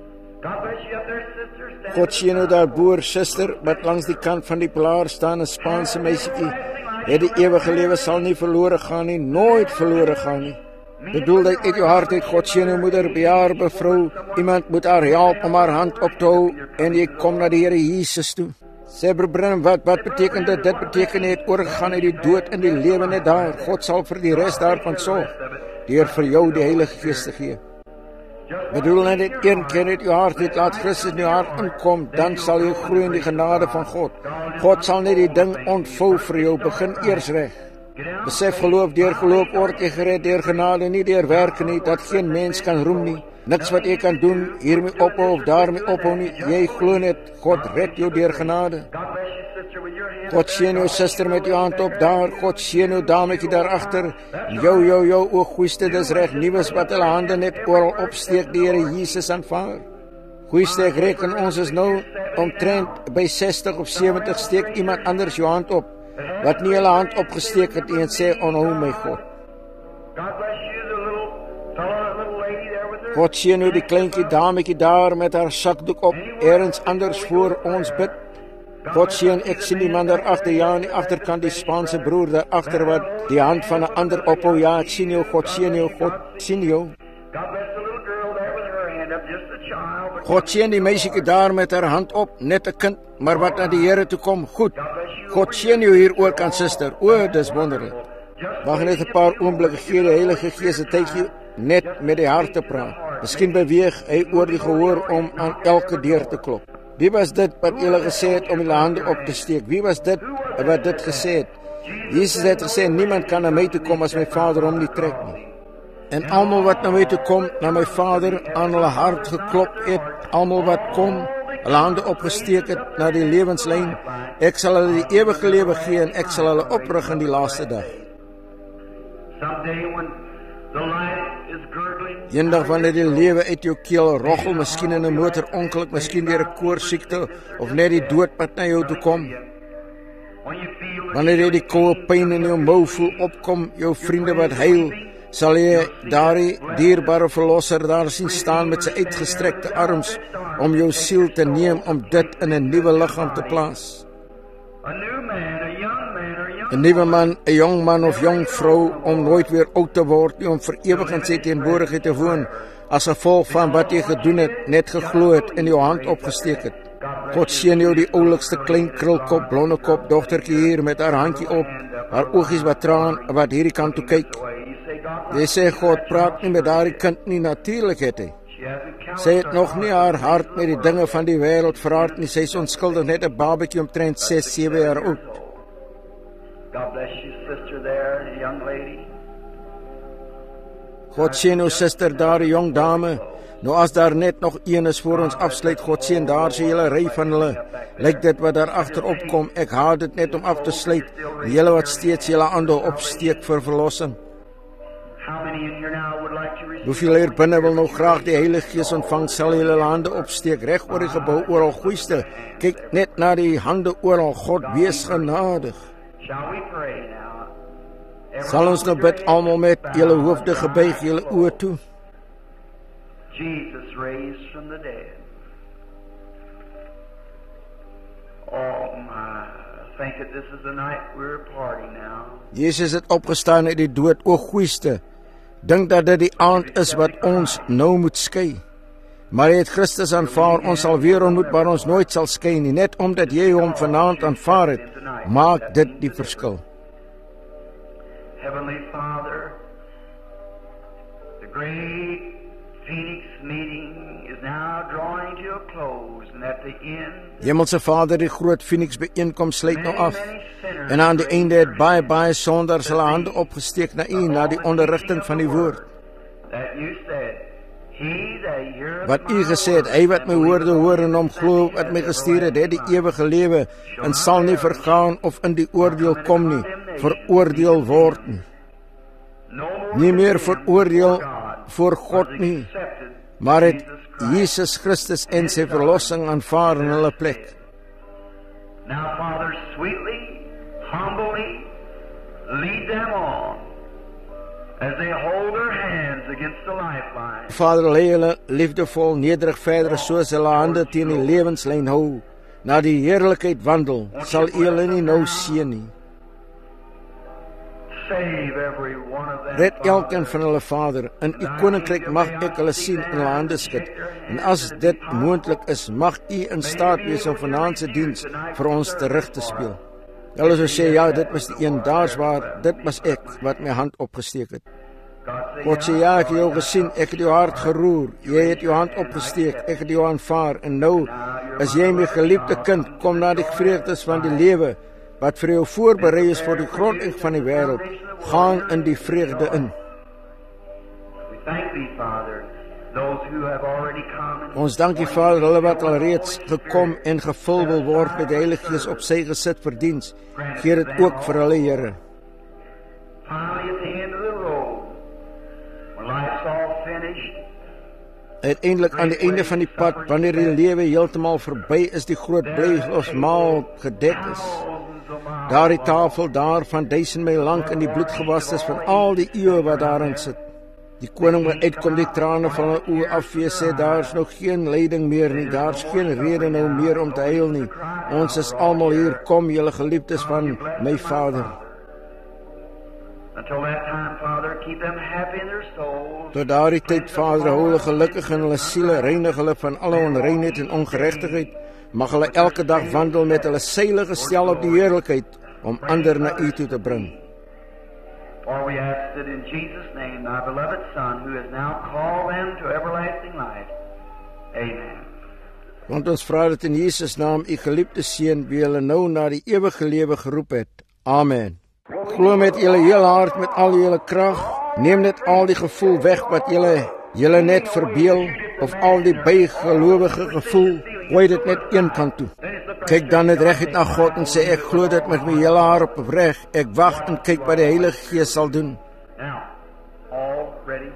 God sien nou daar boer, suster, wat langs die kant van die plaar staan, 'n Spaanse meisiekie, het die ewige lewe sal nie verlore gaan nie, nooit verlore gaan nie. Bedoel dat uit jou hart het, God sien jou moeder, bejaarde vrou, iemand moet haar help om haar hand op te hou, en jy kom na die Here Jesus toe. Sê broer Branham, wat, wat beteken dit? Dit beteken jy het oorgegaan uit die dood in die lewe net daar, God sal vir die rest daarvan sorg, deur vir jou die Heilige Gees te gee. Bedoel net dit een keer uit jou hart het, laat Christus in jou hart inkom, dan sal jy groei in die genade van God. God sal net die ding ontvou vir jou, begin eers reg. Besef geloof, deur geloof word jy gered, deur genade, nie deur werke nie, dat geen mens kan roem nie. Niks wat jy kan doen, hiermee ophou of daarmee ophou nie. Jy glo net, God red jou deur genade. God seën jou suster met jou hand op daar. God seën jou dametjie daar agter. Jou, jou, jou, o goeieste, dis reg nuus wat hulle hande net oral opsteek, die Here Jesus aanvaar. Goeieste, ek reken ons is nou omtrent by sestig of sewentig, steek iemand anders jou hand op, wat nie hulle hand opgesteek het en sê, onhou my God. God sien nou die kleintjie dametjie daar met haar sakdoek op, ergens anders voor ons bid. God sien, ek sien die man daar agter, ja, aan die agterkant die Spaanse broer daar agter wat die hand van 'n ander ophou. Ja, ek sien jou, God sien jou, God sien jou. God sien die meisietjie daar met haar hand op, net 'n kind, maar wat na die Here toe kom. Goed. God sien jou hier ook aan suster. O, dis wonderlik. Wag net 'n paar oomblikke, gee die Heilige Gees 'n tydjie net met die hart te praat. Miskien beweeg hy oor die gehoor om aan elke deur te klop. Wie was dit wat julle gesê het om julle hande op te steek? Wie was dit wat dit gesê het? Jesus het gesê, niemand kan na my toe kom as my Vader hom nie trek nie. En almal wat na my toe kom, na my Vader aan hulle hart geklop het, almal wat kom, hulle hande opgesteek het na die lewenslyn, ek sal hulle die ewige lewe gee en ek sal hulle oprig in die laaste dag. Eendag wanneer die lewe uit jou keel roggel, miskien in 'n motorongeluk, miskien deur 'n koorsiekte of net die dood wat na jou toe kom. Wanneer jy die koue pyn in jou mou voel opkom, jou vriende wat huil, sal jy daardie dierbare verlosser daar sien staan met sy uitgestrekte arms om jou siel te neem, om dit in 'n nuwe liggaam te plaas. 'n Nuwe man, 'n jong man of jong vrou, om nooit weer oud te word nie, om vir ewig in sy teenwoordigheid te woon, as gevolg van wat jy gedoen het, net geglo het en jou hand opgesteek het. God seën jou, die oulikste klein krulkop, blonde kop dogtertjie hier met haar handjie op, haar oogies wat traan, wat hierdie kant toe kyk. Jy sê, God praat nie met daardie kind nie, natuurlik het hy. Sy het nog nie haar hart met die dinge van die wêreld verhard nie, sy is onskuldig, net 'n babatjie omtrent ses, sewe jaar oud. God bless you, sister there, young lady. God sien jou suster daar, 'n jong dame. Nou as daar net nog een is voor ons afsluit, God sien daar sy hele ry van hulle. Lyk dit wat daar agterop kom, ek haal dit net om af te sluit. Die hele wat steeds julle hande opsteek vir verlossing. Hoeveel hier binne wil nou graag die Heilige Gees ontvang, sal julle hande opsteek, reg oor die gebou, oral goeieste. Kyk net na die hande oral, God wees genadig. Sal ons nou bid, almal met julle hoofde gebuig, julle oë toe. Jesus raised from the dead. Oh my, I think that this is the night we're partying now. Jesus het opgestaan uit die dood, o goeieste. Dink dat dit die aand is wat ons nou moet skei. Maar hy het Christus aanvaar, ons sal weer ontmoet waar ons nooit sal skei nie, net omdat jy hom vanaand aanvaar het, maak dit die verskil. Heavenly Father, the great Phoenix meeting is now drawing to a close, and at the end, Hemelse Vader, die groot Phoenix bijeenkomst sluit nou af, en aan die einde het baie, baie sonders hulle hande opgesteek na U, na die onderrigting van die woord. that you said, he that heareth Wat U my gesê het, hy wat my woorde hoor en hom glo wat my gestuur het, het die ewige lewe, en sal nie vergaan of in die oordeel kom nie, veroordeel word nie. Nie meer veroordeel voor God nie, maar het Jesus Christus en sy verlossing aanvaar in hulle plek. Now, Father, sweetly, humbly, lead them on as they hold their hands against the lifeline. Vader, lei hulle liefdevol, nederig verder, soos hulle hande teen die lewenslyn hou, na die heerlikheid wandel, sal U hulle nie nou seën nie. Save every one of them. Red elkeen van hulle, Vader, in U koninkryk mag ek hulle sien en hulle hande skud. En as dit moontlik is, mag U in staat wees om vanaand se diens vir ons terug te speel. Hulle sal sê, ja, dit was die een, daar's waar, dit was ek wat my hand opgesteek het. God sê, ja, ek het jou gesien, ek het jou hart geroer, jy het jou hand opgesteek, ek het jou aanvaar, en nou is jy my geliefde kind, kom na die vreugdes van die lewe, wat vir jou voorberei is vir die gronding van die wêreld, gaan in die vreugde in. We thank Thee, Father, those who have already come. And Ons dank U Vader, hulle wat al reeds gekom en gevul wil word met die Heilige Gees op sy gesit vir diens. Gee dit ook vir hulle, Here. finally at the end of the road, when life's all finished, Uiteindelik aan die einde van die pad, wanneer die lewe heeltemal verby is, die groot blylosmaal gedek is. Daar die tafel daar van duisend myl lank in die bloed gewas is van al die eeue wat daarin sit. Die koning wat uitkom, die trane van hulle oë afvee, sê daar's nou geen lyding meer nie, daar's geen rede nou meer om te huil nie. Ons is almal hier, kom julle geliefdes van my Vader. until that time, Father, keep them happy in their souls. Tot daardie tyd, Vader, hou hulle gelukkig in hulle siele, reinig hulle van alle onreinheid en ongeregtigheid. Mag hulle elke dag wandel met hulle seile gestel op die heerlikheid om ander na U toe te bring. For we ask it in Jesus' name, thy beloved Son, who has now called them to everlasting life. Amen. Want ons vra dit in Jesus' naam, U geliefde Seun, wie hulle nou na die ewige lewe geroep het. Amen. Glo met julle hele hart, met al julle krag. Neem net al die gevoel weg wat julle julle net verbeel, of al die bygelowige gevoel. Gooi dit net een kant toe. Kyk dan net reguit na God en sê, ek glo dit met my hele hart opreg. Ek wag en kyk wat die Heilige Gees sal doen. Now, all ready?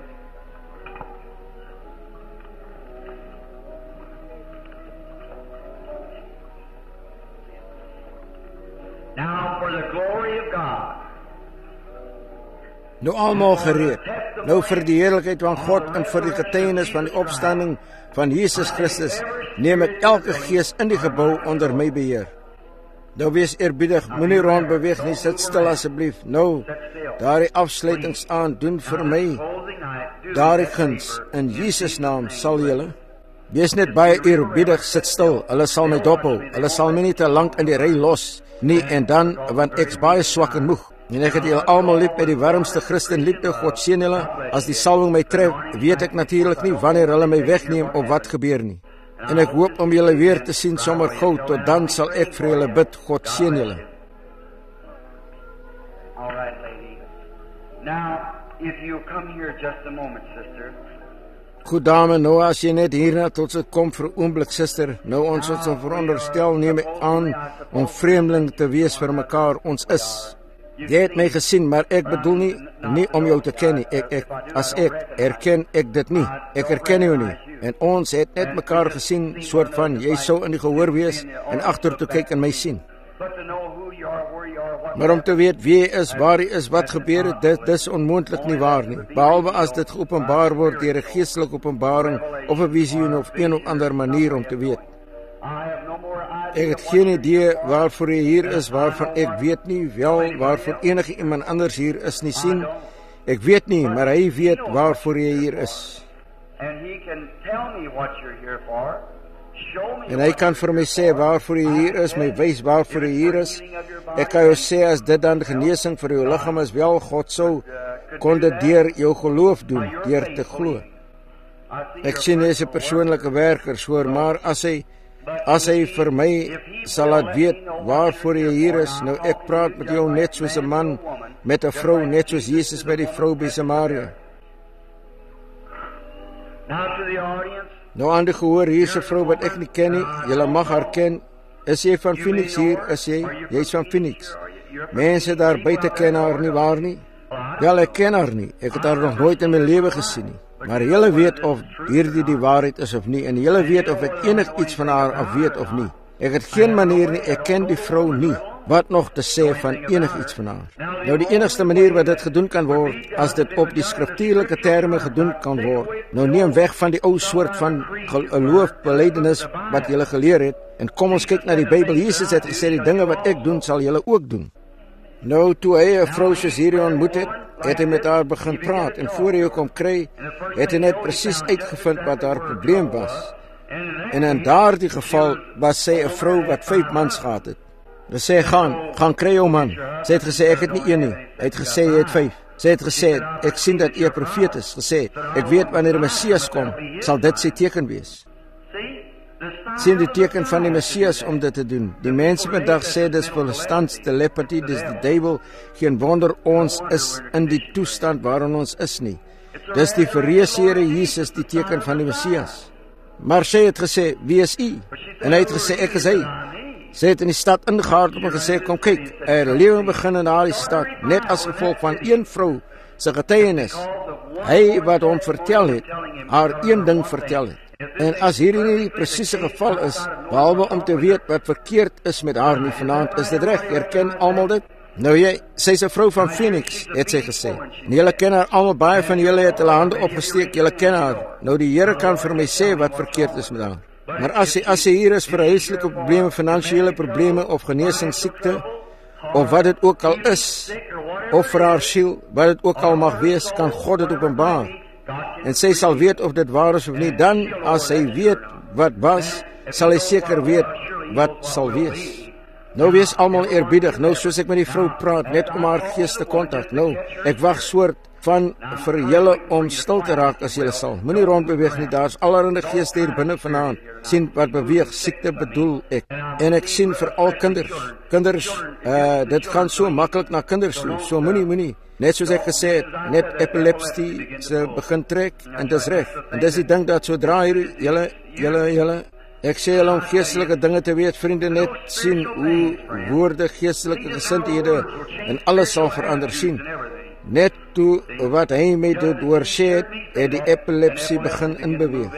Now for the glory of God. Nou almal gereed. Nou vir die heerlikheid van God en vir die getuienis van die opstanding van Jesus Christus, neem ek elke gees in die gebou onder my beheer. Nou wees eerbiedig, moenie rond beweeg nie, sit stil asseblief. Nou, daardie afsluitings aan, doen vir my daardie guns. In Jesus naam sal julle. Wees net baie eerbiedig, sit stil. Hulle sal my dophou. Hulle sal my nie te lank in die ry los nie, en dan, want ek's baie swak en moeg. En ek het julle almal lief met die warmste Christen liefde. God seën julle. As die salwing my tref, weet ek natuurlik nie wanneer hulle my wegneem of wat gebeur nie. En ek hoop om julle weer te sien sommer gou. Tot dan sal ek vir julle bid. God seën julle. All right, lady. Now, if you come here just a moment, sister. Goed dame, nou as jy net hierna tot sit kom vir 'n oomblik, suster. Nou ons ons veronderstel, neem ek aan, om vreemdeling te wees vir mekaar. Ons is. Jy het my gesien, maar ek bedoel nie, nie om jou te ken nie. Ek, ek, as ek, erken ek dit nie. Ek erken jou nie. En ons het net mekaar gesien, soort van, jy sou in die gehoor wees, en agter toe kyk en my sien. Maar om te weet wie jy is, waar jy is, wat gebeur het, dit is onmoontlik nie waar nie. Behalwe as dit geopenbaar word deur 'n geestelike openbaring, of 'n visioen, of een of ander manier om te weet. Ek het geen idee waarvoor jy hier is, waarvan ek weet nie, wel waarvoor enige iemand anders hier is nie sien. Ek weet nie, maar hy weet waarvoor jy hier is. En hy kan vir my sê waarvoor jy hier is, my wys waarvoor jy hier is. Ek kan jou sê, as dit dan genesing vir jou liggaam is, wel, God sou kon dit deur jou geloof doen, deur te glo. Ek sien hy is 'n persoonlike werker, hoor, maar as hy As hy vir my sal laat weet waarvoor jy hier is, nou ek praat met jou net soos 'n man met 'n vrou, net soos Jesus met die vrou by Samaria. Nou aan die gehoor, hier's 'n vrou wat ek nie ken nie, julle mag haar ken. Is jy van Phoenix hier, is jy? Jy's van Phoenix. Mense daar buite ken haar nie, waar nie? Wel, ek ken haar nie, ek het haar nog nooit in my lewe gesien nie. Maar julle weet of hierdie die waarheid is of nie, en julle weet of ek enig iets van haar af weet of nie. Ek het geen manier nie, ek ken die vrou nie, wat nog te sê van enig iets van haar. Nou die enigste manier wat dit gedoen kan word, as dit op die skriftuurlike terme gedoen kan word, nou neem weg van die ou soort van geloofbelydenis wat julle geleer het, en kom ons kyk na die Bybel. Jesus het gesê, die dinge wat ek doen, sal julle ook doen. Nou, toe hy 'n vrou soos hierdie ontmoet het, het hy met haar begin praat, en voor hy kom kry, het hy net presies uitgevind wat haar probleem was. En in daardie geval was sy 'n vrou wat vyf mans gehad het. Hy sê, gaan, gaan kry jou man. Sy het gesê, ek het nie een nie. Hy het gesê, jy het vyf. Sy het gesê, ek sien dat jy 'n profeet is. Gesê, ek weet wanneer die Messias kom, sal dit sy teken wees. Sien die teken van die Messias om dit te doen. Die mense vandag sê dis verstands, telepathy, dis die duiwel. Geen wonder ons is in die toestand waarin ons is nie. Dis die verreëse Here Jesus, die teken van die Messias. Maar sy het gesê, wie is u? En hy het gesê, ek is hy. Sy het in die stad ingehardloop en gesê, kom kyk, 'n lewe begin in daardie stad, net as gevolg van een vrou se getuienis. Hy wat hom vertel het, haar een ding vertel het. En as hierdie nie die presiese geval is, behalwe om te weet wat verkeerd is met haar nie vanaand, is dit reg, erken almal dit? Nou jy, sy's 'n vrou van Phoenix, het sy gesê. En julle ken haar almal, baie van julle het hulle hande opgesteek, julle ken haar. Nou die Here kan vir my sê wat verkeerd is met haar. Maar as sy, as sy hier is vir huislike probleme, finansiële probleme of genesing, siekte, of wat dit ook al is, of vir haar siel, wat dit ook al mag wees, kan God dit openbaar. En sy sal weet of dit waar is of nie. Dan, as hy weet wat was, sal hy seker weet wat sal wees. Nou wees almal eerbiedig, nou soos ek met die vrou praat, net om haar gees te kontak. Nou, ek wag soort van vir julle om stil te raak as julle sal. Moenie rondbeweeg nie, daar's allerhande geeste hier binne vanaand. Sien wat beweeg, siekte bedoel ek. En ek sien vir al kinders. Kinders, uh, dit gaan so maklik na kinders toe, so moenie, moenie. Net soos ek gesê het, net epilepsie se begin trek, en dis reg. En dis die ding dat sodra hier, julle, julle, julle, ek sê julle om geestelike dinge te weet, vriende, net sien hoe woorde, geestelike gesindhede, en alles sal verander, sien. Net toe wat hy met dit oorsê het, het die epilepsie begin inbeweeg.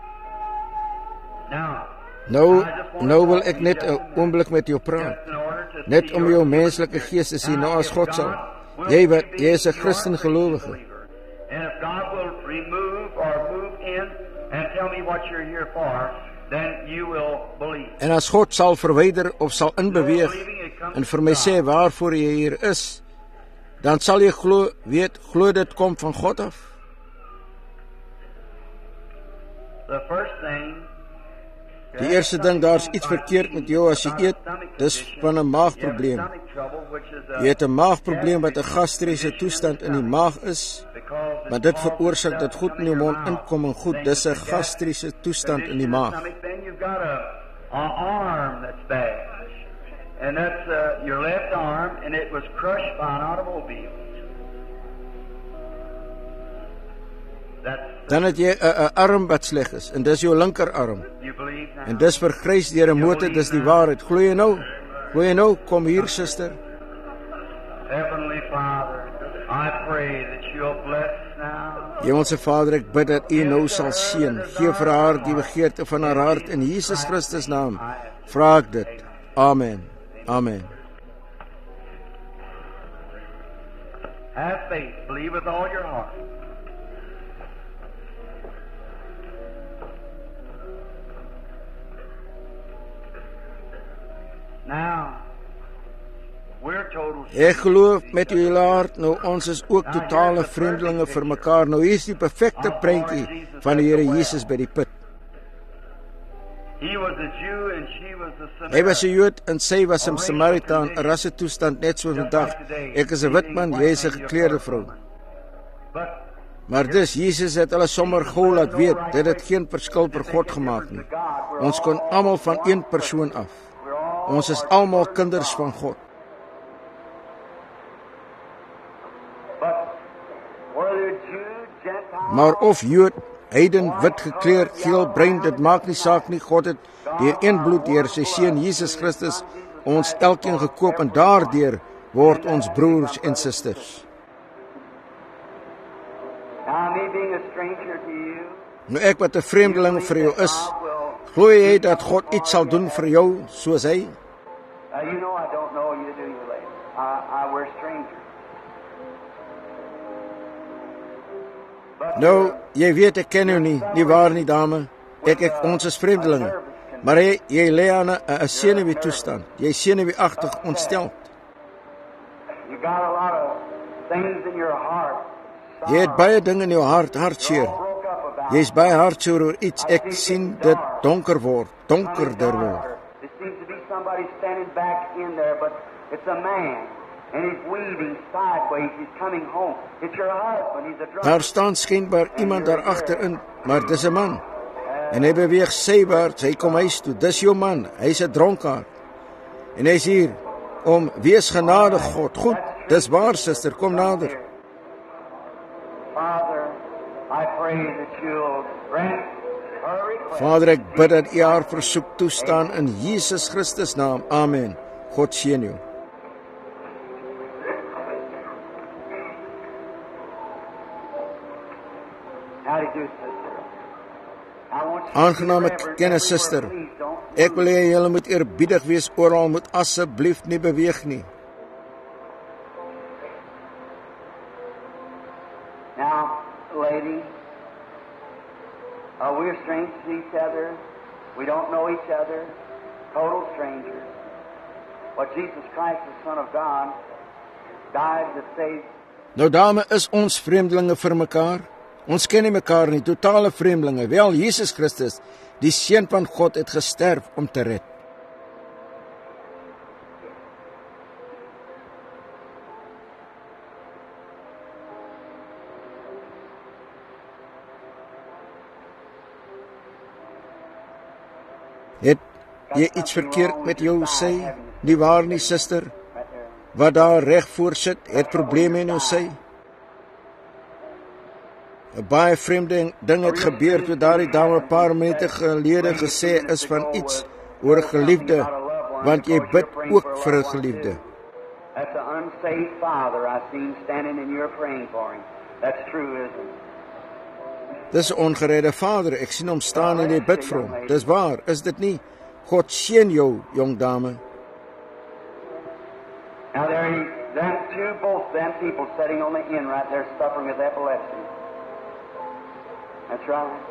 Nou, nou wil ek net 'n oomblik met jou praat. Net om jou menslike gees te sien, nou as God sal. Jy wat, jy is 'n Christen gelowige. En as God sal verwyder of sal inbeweeg en vir my sê waarvoor jy hier is, dan sal jy glo, weet, glo dit kom van God af. Die eerste ding, daar's iets verkeerd met jou as jy eet, dis van 'n maagprobleem. Jy het 'n maagprobleem wat 'n gastriese toestand in die maag is, maar dit veroorsaak dat goed in jou mond inkom en goed, dis 'n gastriese toestand in die maag. And that's uh, your left arm, and it was crushed by an automobile. Dan het jy 'n arm wat sleg is, en dis jou linkerarm. En dis vergrys deur 'n motor, dis die waarheid. Glo jy nou? Glo jy nou? Kom hier, suster. Heavenly Father, I pray that you'll bless now. Hemelse Vader, ek bid dat U nou sal seën. Gee vir haar die begeerte van haar hart in Jesus Christus naam. Vra ek dit. Amen. Amen. Have faith, believe with all your heart. Now, we're total. Ek geloof met u hele hart, nou ons is ook totale vreemdelinge vir mekaar. Nou hier is die perfekte prentjie van die Here Jesus by die put. He was a Jew and she was a Samaritan. Hy was 'n Jood en sy was 'n Samaritaan, 'n rasse toestand net so vandag. Ek is 'n wit man, jy is 'n gekleurde vrou. Maar dis Jesus het hulle sommer gou laat weet, dit het geen verskil vir God gemaak nie. Ons kon almal van een persoon af. Ons is almal kinders van God. Maar of Jood, heiden, wit gekleurd, geel, bruin, dit maak nie saak nie. God het deur een bloed, deur sy seun Jesus Christus, ons elkeen gekoop en daardeur word ons broers en susters. Nou ek wat 'n vreemdeling vir jou is, glo jy dat God iets sal doen vir jou soos hy? Nou, jy weet ek ken jou nie, nie waar nie dame. Ek ek ons is vreemdelinge. Maar jy, jy lê aan 'n 'n senuwee toestand. Jy senuweeagtig ontsteld. Jy het baie dinge in jou hart, hartseer. Jy is baie hartseer oor iets. Ek sien dit donker word, donkerder word. Daar staan skynbaar iemand daar agterin, maar dis 'n man. En hy beweeg sywaarts, hy kom huis toe. Dis jou man, hy's 'n dronkaard. En hy's hier om wees genadig God. Goed, dis waar suster, kom nader. I pray that you'll grant her request. Vader, ek bid dat U haar versoek toestaan in Jesus Christus naam. Amen. God seën jou. How do you do, sister? I want you to Aangename be reverent kennis, everywhere. suster. Please don't. Ek wil hê julle moet eerbiedig wees oral, moet asseblief nie beweeg nie. Now, lady, uh, we're strangers to each other. We don't know each other. Total strangers. But Jesus Christ, the Son of God, died to save. Nou dame, is ons vreemdelinge vir mekaar? Ons ken nie mekaar nie, totale vreemdelinge. Wel, Jesus Christus, die Seun van God, het gesterf om te red. Het jy iets verkeerd met jou sy? Nie waar nie, suster? Wat daar reg voor sit, het probleme in jou sy? 'n Baie vreemde ding het gebeur toe daardie dame 'n paar minute gelede gesê is van iets oor 'n geliefde, want jy bid ook vir 'n geliefde. That's an unsaved father I seen standing in your praying for him. That's true, isn't it? Dis 'n ongeredde vader, ek sien hom staan en jy bid vir hom. Dis waar, is dit nie? God seën jou, jong dame. Now there he, them two, both them people sitting on the end right there suffering with epilepsy. That's right.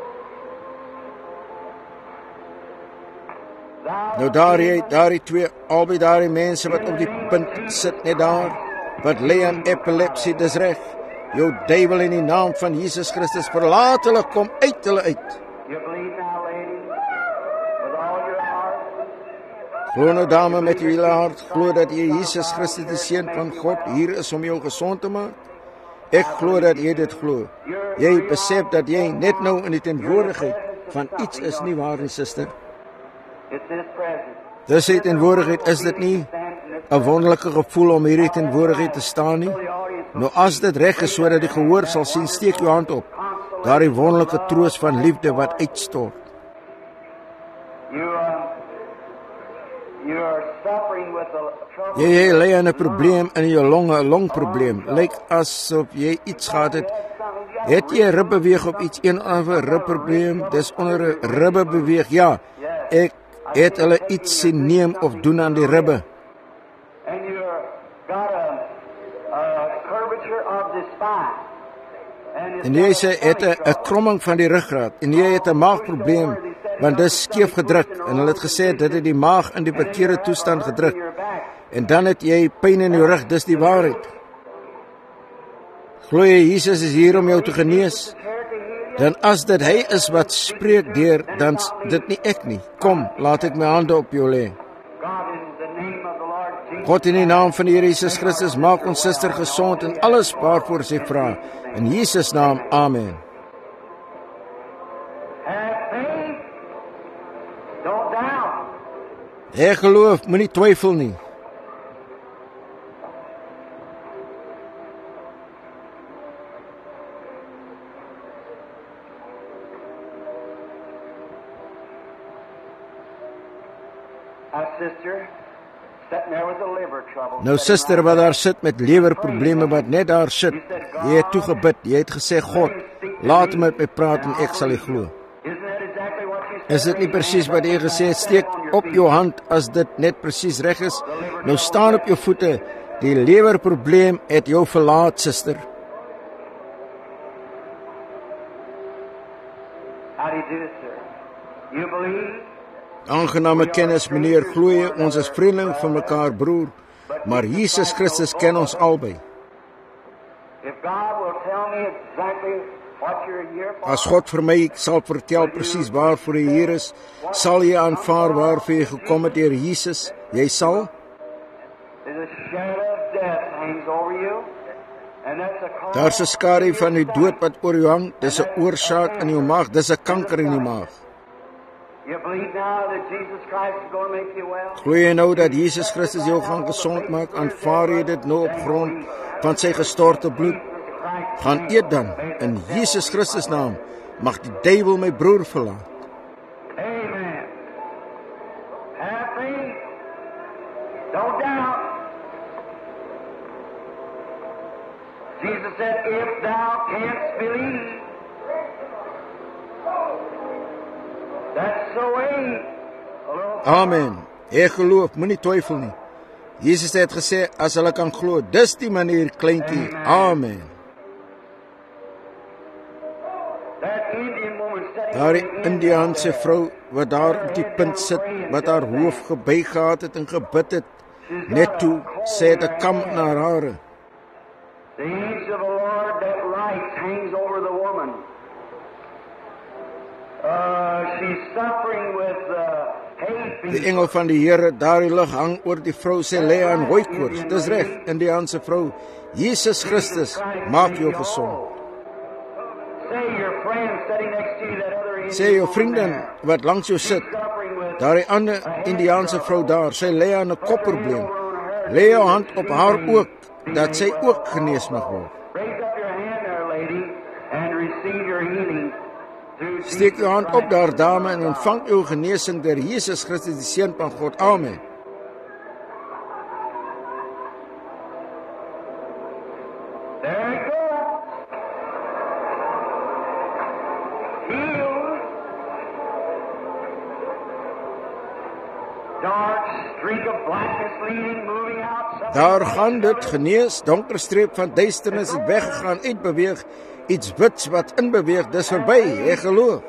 Nou daar jy, daardie twee, albei daardie mense wat op die punt sit net daar, wat lê aan epilepsie, dis reg. Jou duiwel in die naam van Jesus Christus, verlaat hulle, kom uit hulle uit. You believe now, lady, with all your heart? Glo nou dame met jou hele hart, glo dat jy Jesus Christus die Seun van God hier is om jou gesond te maak. Ek glo dat jy dit glo. Jy besef dat jy net nou in die teenwoordigheid van iets is, nie waar nie, suster? It's His presence. Dis die teenwoordigheid, is dit nie 'n wonderlike gevoel om hierdie teenwoordigheid te staan nie? Nou as dit reg is sodat die gehoor sal sien, steek jou hand op. Daardie wonderlike troos van liefde wat uitstort. You are, you are suffering with a trouble. Jy, jy lê aan 'n probleem in jou longe, 'n longprobleem. Lyk asof jy iets gehad het. Het jy rib beweeg op iets, een of ander ribprobleem? Dis onder 'n ribbe beweeg. Ja, ek het hulle iets sien neem of doen aan die ribbe. And you've got a, a curvature of the spine. And it's En jy got sê a het 'n tummy 'n kromming van die ruggraat en jy het 'n maagprobleem want dit is skeef gedruk en hulle het gesê dit het die maag in die verkeerde toestand gedruk. En dan het jy pyn in jou rug, dis die waarheid. Glo jy Jesus is hier om jou te genees? Dan as dit hy is wat spreek deur, dan dit nie ek nie. Kom, laat ek my hande op jou lê. God, in the name of the Lord Jesus. God, in die naam van die Here Jesus Christus, maak ons suster gesond en alles waarvoor sy vra. In Jesus naam, amen. Have faith. Don't doubt. Hê geloof, moenie twyfel nie. Our sister sitting there with the liver trouble. Nou suster wat daar sit met lewerprobleme wat net daar sit. Jy het toegebid, jy het gesê God, laat my met my praat en ek sal U glo. Isn't that exactly what you said? Is dit nie presies wat jy gesê het? Steek op jou hand as dit net presies reg is. Nou staan op jou voete. Die lewerprobleem het jou verlaat, suster. How do you do it, sir? You believe? Aangename kennis, meneer, glo jy ons is vriendeling van mekaar, broer, maar Jesus Christus ken ons albei. If God will tell me exactly what you're here for, As God vir my sal vertel presies waarvoor jy hier is, sal jy aanvaar waarvoor jy gekom het deur Jesus? Jy sal? there's a shadow of death hangs over you, and that's a cause. Daar's 'n skadu van die dood wat oor jou hang. Dis 'n oorsaak in jou maag, dis 'n kanker in die maag. You believe now that Jesus Christ is going to make you well? Glo jy nou dat Jesus Christus jou gaan gesond maak? Aanvaar jy dit nou op grond van sy gestorte bloed? Gaan eet dan, in Jesus Christus naam, mag die duiwel my broer verlaat. Amen. Have faith. Don't doubt. Jesus said, if thou canst believe, that's the way. Amen. Ek geloof, moenie twyfel nie. Jesus het gesê, as hulle kan glo, dis die manier, kleintjie. Amen. Daardie Indiaanse vrou wat daar op die punt sit, wat haar hoof gebuig gehad het en gebid het, net toe sê het 'n kam na haar hare. The angel of the Lord that light hangs over the woman. Uh, she's suffering with uh, hay fever. Die engel van die Here, daardie lig hang oor die vrou, sê lê aan hooikoors. Dis reg, Indiaanse vrou. Jesus Christus maak jou gesond. Sê jou vriendin wat langs jou sit, daardie ander Indiaanse vrou daar, sy lê aan 'n kopprobleem. Lê jou hand op haar ook, dat sy ook genees mag word. Steek jou hand op daar, dame, en ontvang jou genesing deur Jesus Christus, die Seun van God. Amen. There it goes. Healed. Dark streak of blackness leading, moving out. Daar gaan dit, genees, donker streep van duisternis het weggegaan, uitbeweeg, iets wits wat inbeweeg, dis verby, ek geloof.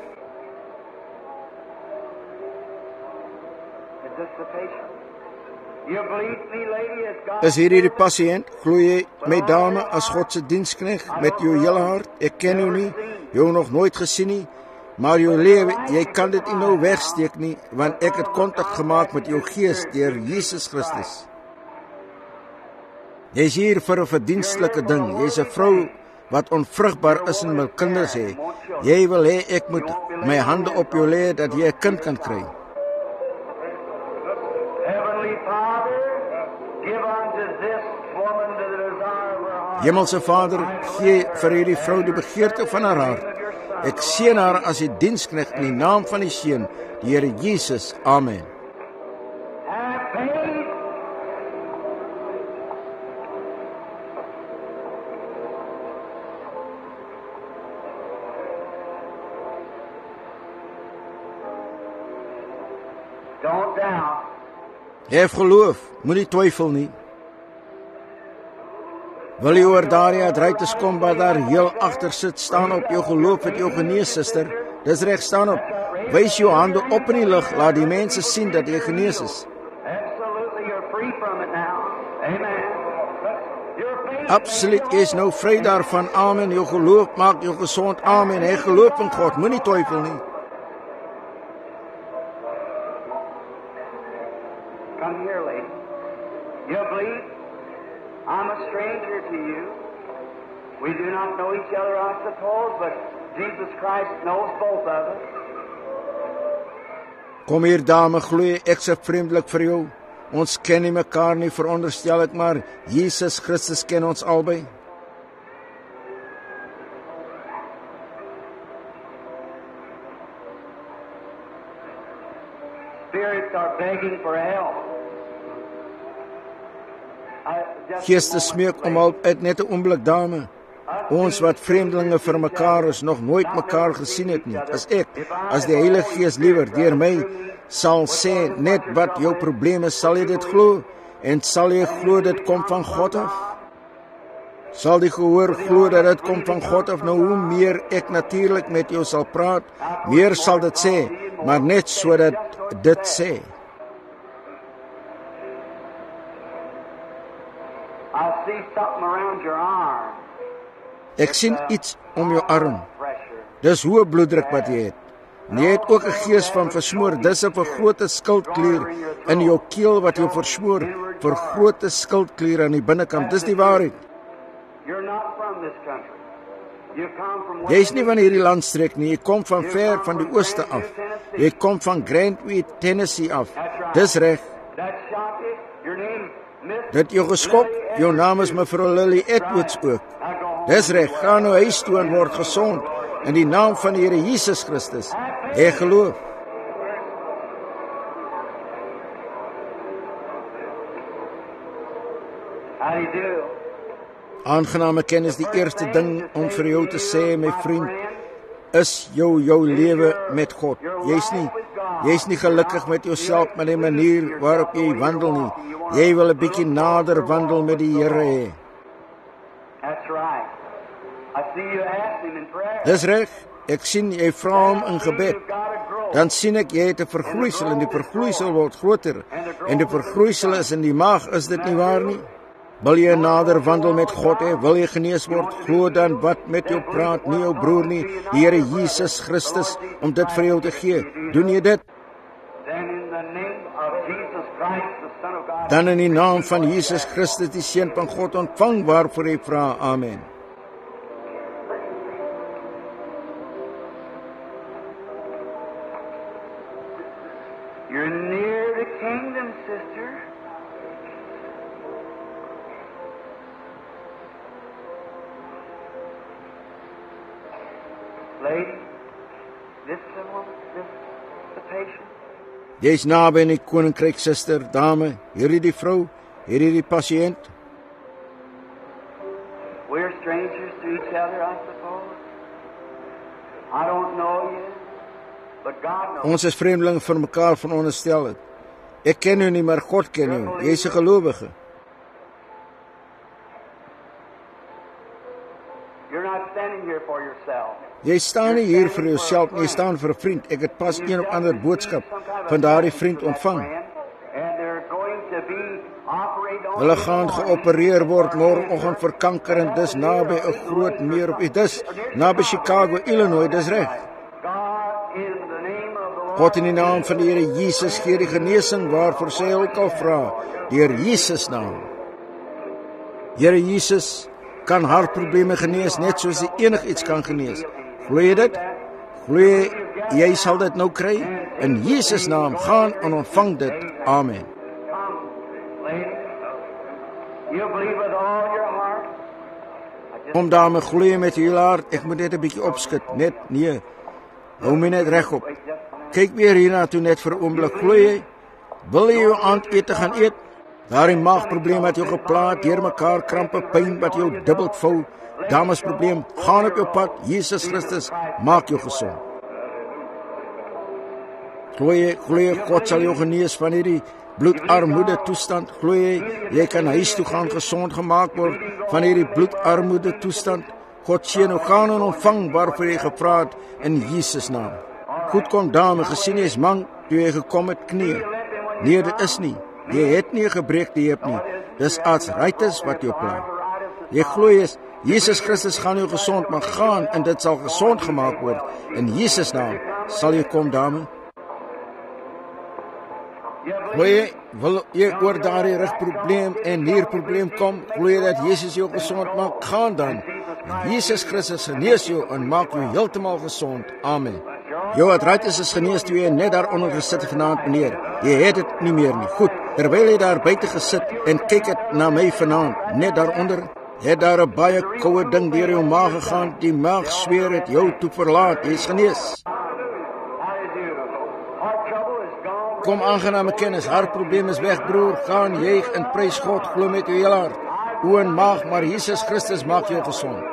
Is this the patient? You believe me, lady, as God. Is hierdie die pasiënt? Glo jy my dame as God se diensknegt met jou hele hart? Ek ken jou nie, jou nog nooit gesien nie, maar jou lewe, jy kan dit nie nou wegsteek nie, want ek het kontak gemaak met jou gees deur Jesus Christus. Jy is hier vir 'n verdienstelike ding. Jy's 'n vrou wat onvrugbaar is en wil kinders hê. Jy wil hê ek moet my hande op jou lê dat jy 'n kind kan kry. Heavenly Father, give unto this woman the desire of her heart. Hemelse Vader, gee vir hierdie vrou die begeerte van haar hart. Ek seën haar as die diensknegt in die naam van die Seun, die Here Jesus. Amen. Have faith. Don't doubt. Hef geloof, moenie twyfel nie. Wil jy oor daardie adreites kom wat daar heel agter sit, staan op, jou geloof het jou genees, suster. Dis reg, staan op. Wys jou hande op in die lug, laat die mense sien dat jy genees is. Absolutely, you're free from it now. Amen. Your faith. Absoluut, jy is nou vry daarvan. Amen. Jou geloof maak jou gesond. Amen. Hy geloof in God, moenie twyfel nie. Come here, lady. You believe? I'm a stranger to you. We do not know each other, I suppose, but Jesus Christ knows both of us. Kom hier, dame, glo jy, ek is vriendelik vir jou. Ons ken nie mekaar nie, veronderstel ek, maar Jesus Christus ken ons albei. Spirits are begging for help. Geeste smeek om hulp uit, net 'n oomblik, dame. Ons wat vreemdelinge vir mekaar is, nog nooit mekaar gesien het nie. As ek, as die Heilige Gees liewer deur my sal sê net wat jou probleem is, sal jy dit glo? En sal jy glo dit kom van God af? Sal die gehoor glo dat dit kom van God af? Nou hoe meer ek natuurlik met jou sal praat, meer sal dit sê, maar net sodat dit sê. I see something around your arm. Ek sien iets om jou arm. Dis hoë bloeddruk wat jy het. En jy het ook 'n gees van versmoor. Dis 'n vergrote skildklier in jou keel wat jou versmoor. Vergrote skildklier aan die binnekant. Dis die waarheid. You're not from this country. You come from Jy is nie van hierdie landstreek nie. Jy kom van ver van die ooste af. Jy kom van Grandview, Tennessee af. Dis reg. That shocked you. Your name, Miss. Dit jou geskok. Jou naam is mevrou Lily Edwards ook. Now go Dis reg, gaan nou huis toe en word gesond in die naam van die Here Jesus Christus. Ek geloof. How do you do? Aangename kennis, die eerste ding om vir jou te sê, my vriend, is jou jou lewe met God. Jy's nie jy's nie gelukkig met jouself met die manier waarop jy wandel nie. Jy wil 'n bietjie nader wandel met die Here hê. That's right. I see you ask him in prayer. Dis reg. Ek sien jy vra hom in gebed. You've got to grow. Dan sien ek jy het 'n vergroeisel en die vergroeisel word groter. En die vergroeisel is in die maag, is dit nie waar nie? Wil jy nader wandel met God hê? Wil jy genees word? Glo dan wat met jou praat, nie jou broer nie, die Here Jesus Christus, om dit vir jou te gee. Doen jy dit? Then in the name of Jesus Christ, the Son of God. Dan in die naam van Jesus Christus, die Seun van God, ontvang waarvoor jy vra. Amen. You're near the kingdom, sister. Lady, this the woman, this the patient. Jy's naby in die koninkryk, suster, dame, hierdie die vrou, hierdie die pasiënt. We're strangers to each other, I suppose. I don't know you, but God knows. Ons is vreemdelinge vir mekaar veronderstel het. Ek ken u nie, maar God ken u. Jy's 'n gelowige. You're not standing here for yourself. Jy staan nie hier vir jouself nie, jy staan vir 'n vriend. Ek het pas een of ander boodskap van daardie vriend ontvang. And they're going to be operated on. Hulle gaan geopereer word môreoggend vir kanker en dis naby 'n groot meer op dis naby Chicago, Illinois, dis reg. God in the name of the Lord. God in die naam van die Here Jesus gee die genesing waarvoor sy ook al vra, deur Jesus naam. Here Jesus kan hartprobleme genees net soos hy enigiets kan genees. Glo jy dit? Glo jy, jy sal dit nou kry? In Jesus naam, gaan en ontvang dit. Amen. Come, lady. You believe with all your heart. I just Kom dame, glo jy met heel hart? Ek moet net 'n bietjie opskud. Net nee. Hou my net regop. Kyk weer hierna toe net vir 'n oomblik. Glo jy? Wil jy jou aandete gaan eet? Daardie maagprobleem wat jou gepla, deurmekaar krampe, pyn wat jou dubbel vou, damesprobleem, gaan op jou pad. Jesus Christus maak jou gesond. Glo jy, glo jy, God sal jou genees van hierdie bloedarmoede toestand. Glo jy, jy kan huis toe gaan gesond gemaak word van hierdie bloedarmoede toestand. God seën jou, gaan en ontvang waarvoor jy gevra het in Jesus naam. Goed kom dame, gesien jy is man toe jy gekom het knie. Nee, dit is nie. Jy het nie 'n gebreekte heup nie. Dis arthritis wat jou pla. Jy glo jy Jesus Christus gaan jou gesond maak, gaan en dit sal gesond gemaak word. In Jesus naam sal jy kom dame. Glo jy, wil jy oor daardie rugprobleem en nierprobleem kom, glo jy dat Jesus jou gesond maak, gaan dan. En Jesus Christus genees jou en maak jou heeltemal gesond. Amen. Jou arthritis is genees toe jy net daaronder gesit het vanaand, meneer. Jy het dit nie meer nie. Goed, terwyl jy daar buite gesit en kyk het na my vanaand, net daaronder, het daar 'n baie koue ding deur jou maag gegaan. Die maag sweer het jou toe verlaat. Jy is genees. How do you do? Heart trouble is gone. Kom aangename kennis, hartprobleem is weg, broer. Gaan juig en prys God, glo met jou hele hart. O en maag, maar Jesus Christus maak jou gesond.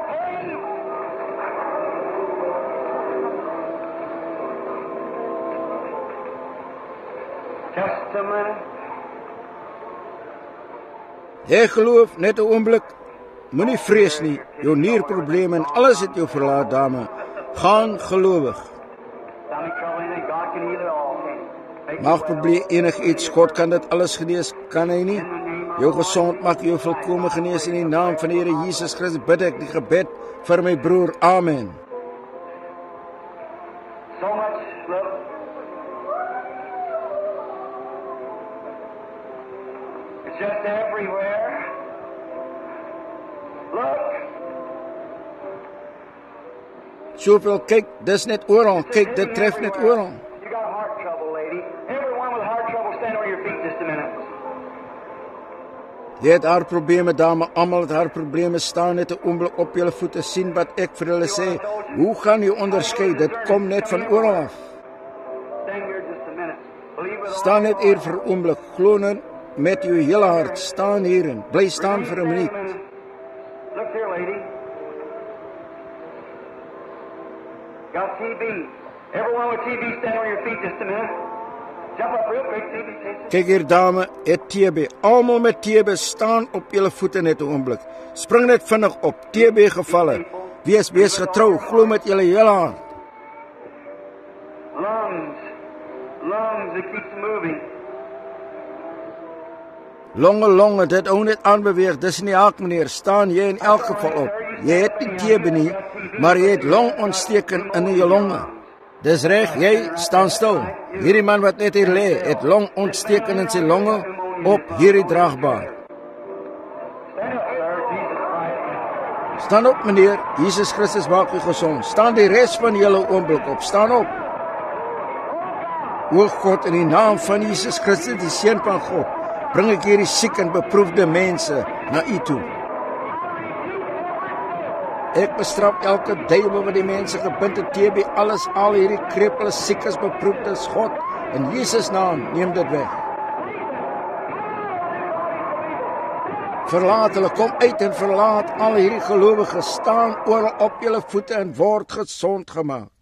Just a minute. Jy geloof net 'n oomblik. Moenie vrees nie. Jou nierprobleme en alles het jou verlaat, dame. Gaan gelowig. Stomach trouble, anything, God can heal it all. Make Maagprobleem enigiets, God kan dit alles genees, kan hy nie? Jou gesond maak, jou volkome genees in die naam van die Here Jesus Christus. Bid ek die gebed vir my broer. Amen. so much love. It's just everywhere. Look. Soveel kyk, dis net oral. Kyk, dit tref net oral. You got heart trouble, lady. Everyone with heart trouble, stand on your feet just a minute. Jy het haar probleme, dame, almal het haar probleme, staan net 'n oomblik op julle voete, sien wat ek vir hulle sê. Hoe gaan jy onderskei? Dit kom net van oral af. Staan net hier vir 'n oomblik, glo net met jou hele hart, staan hier en bly staan vir 'n minuut. Look here, lady. Got T B. Everyone with T B, stand on your feet just a minute. Jump up real quick, T B. Kyk hier, dame, het T B. Almal met T B staan op julle voete net 'n oomblik. Spring net vinnig op, T B gevalle. Wees wees getrou, glo met julle hele hart. Lungs. Lungs, it keeps moving. Longe, longe, dit ou net aanbeweeg, dis nie haak meneer, staan jy in elk geval op. Jy het nie T B nie, maar jy het longontsteking in jou longe. Dis reg, jy staan stil. Hierdie man wat net hier lê, het longontsteking in sy longe op hierdie draagbaar. Staan op meneer, Jesus Christus maak u gesond. Staan die res van julle oomblik op, staan op. O God, in die naam van Jesus Christus, die Seun van God, bring ek hierdie siek en beproefde mense na u toe. Ek bestraf elke duiwel wat die mense gebind het, T B, alles, al hierdie krepeles, siekes, beproefdes, God, in Jesus naam, neem dit weg. Verlaat hulle, kom uit en verlaat al hierdie gelowiges, staan oral op julle voete en word gesond gemaak.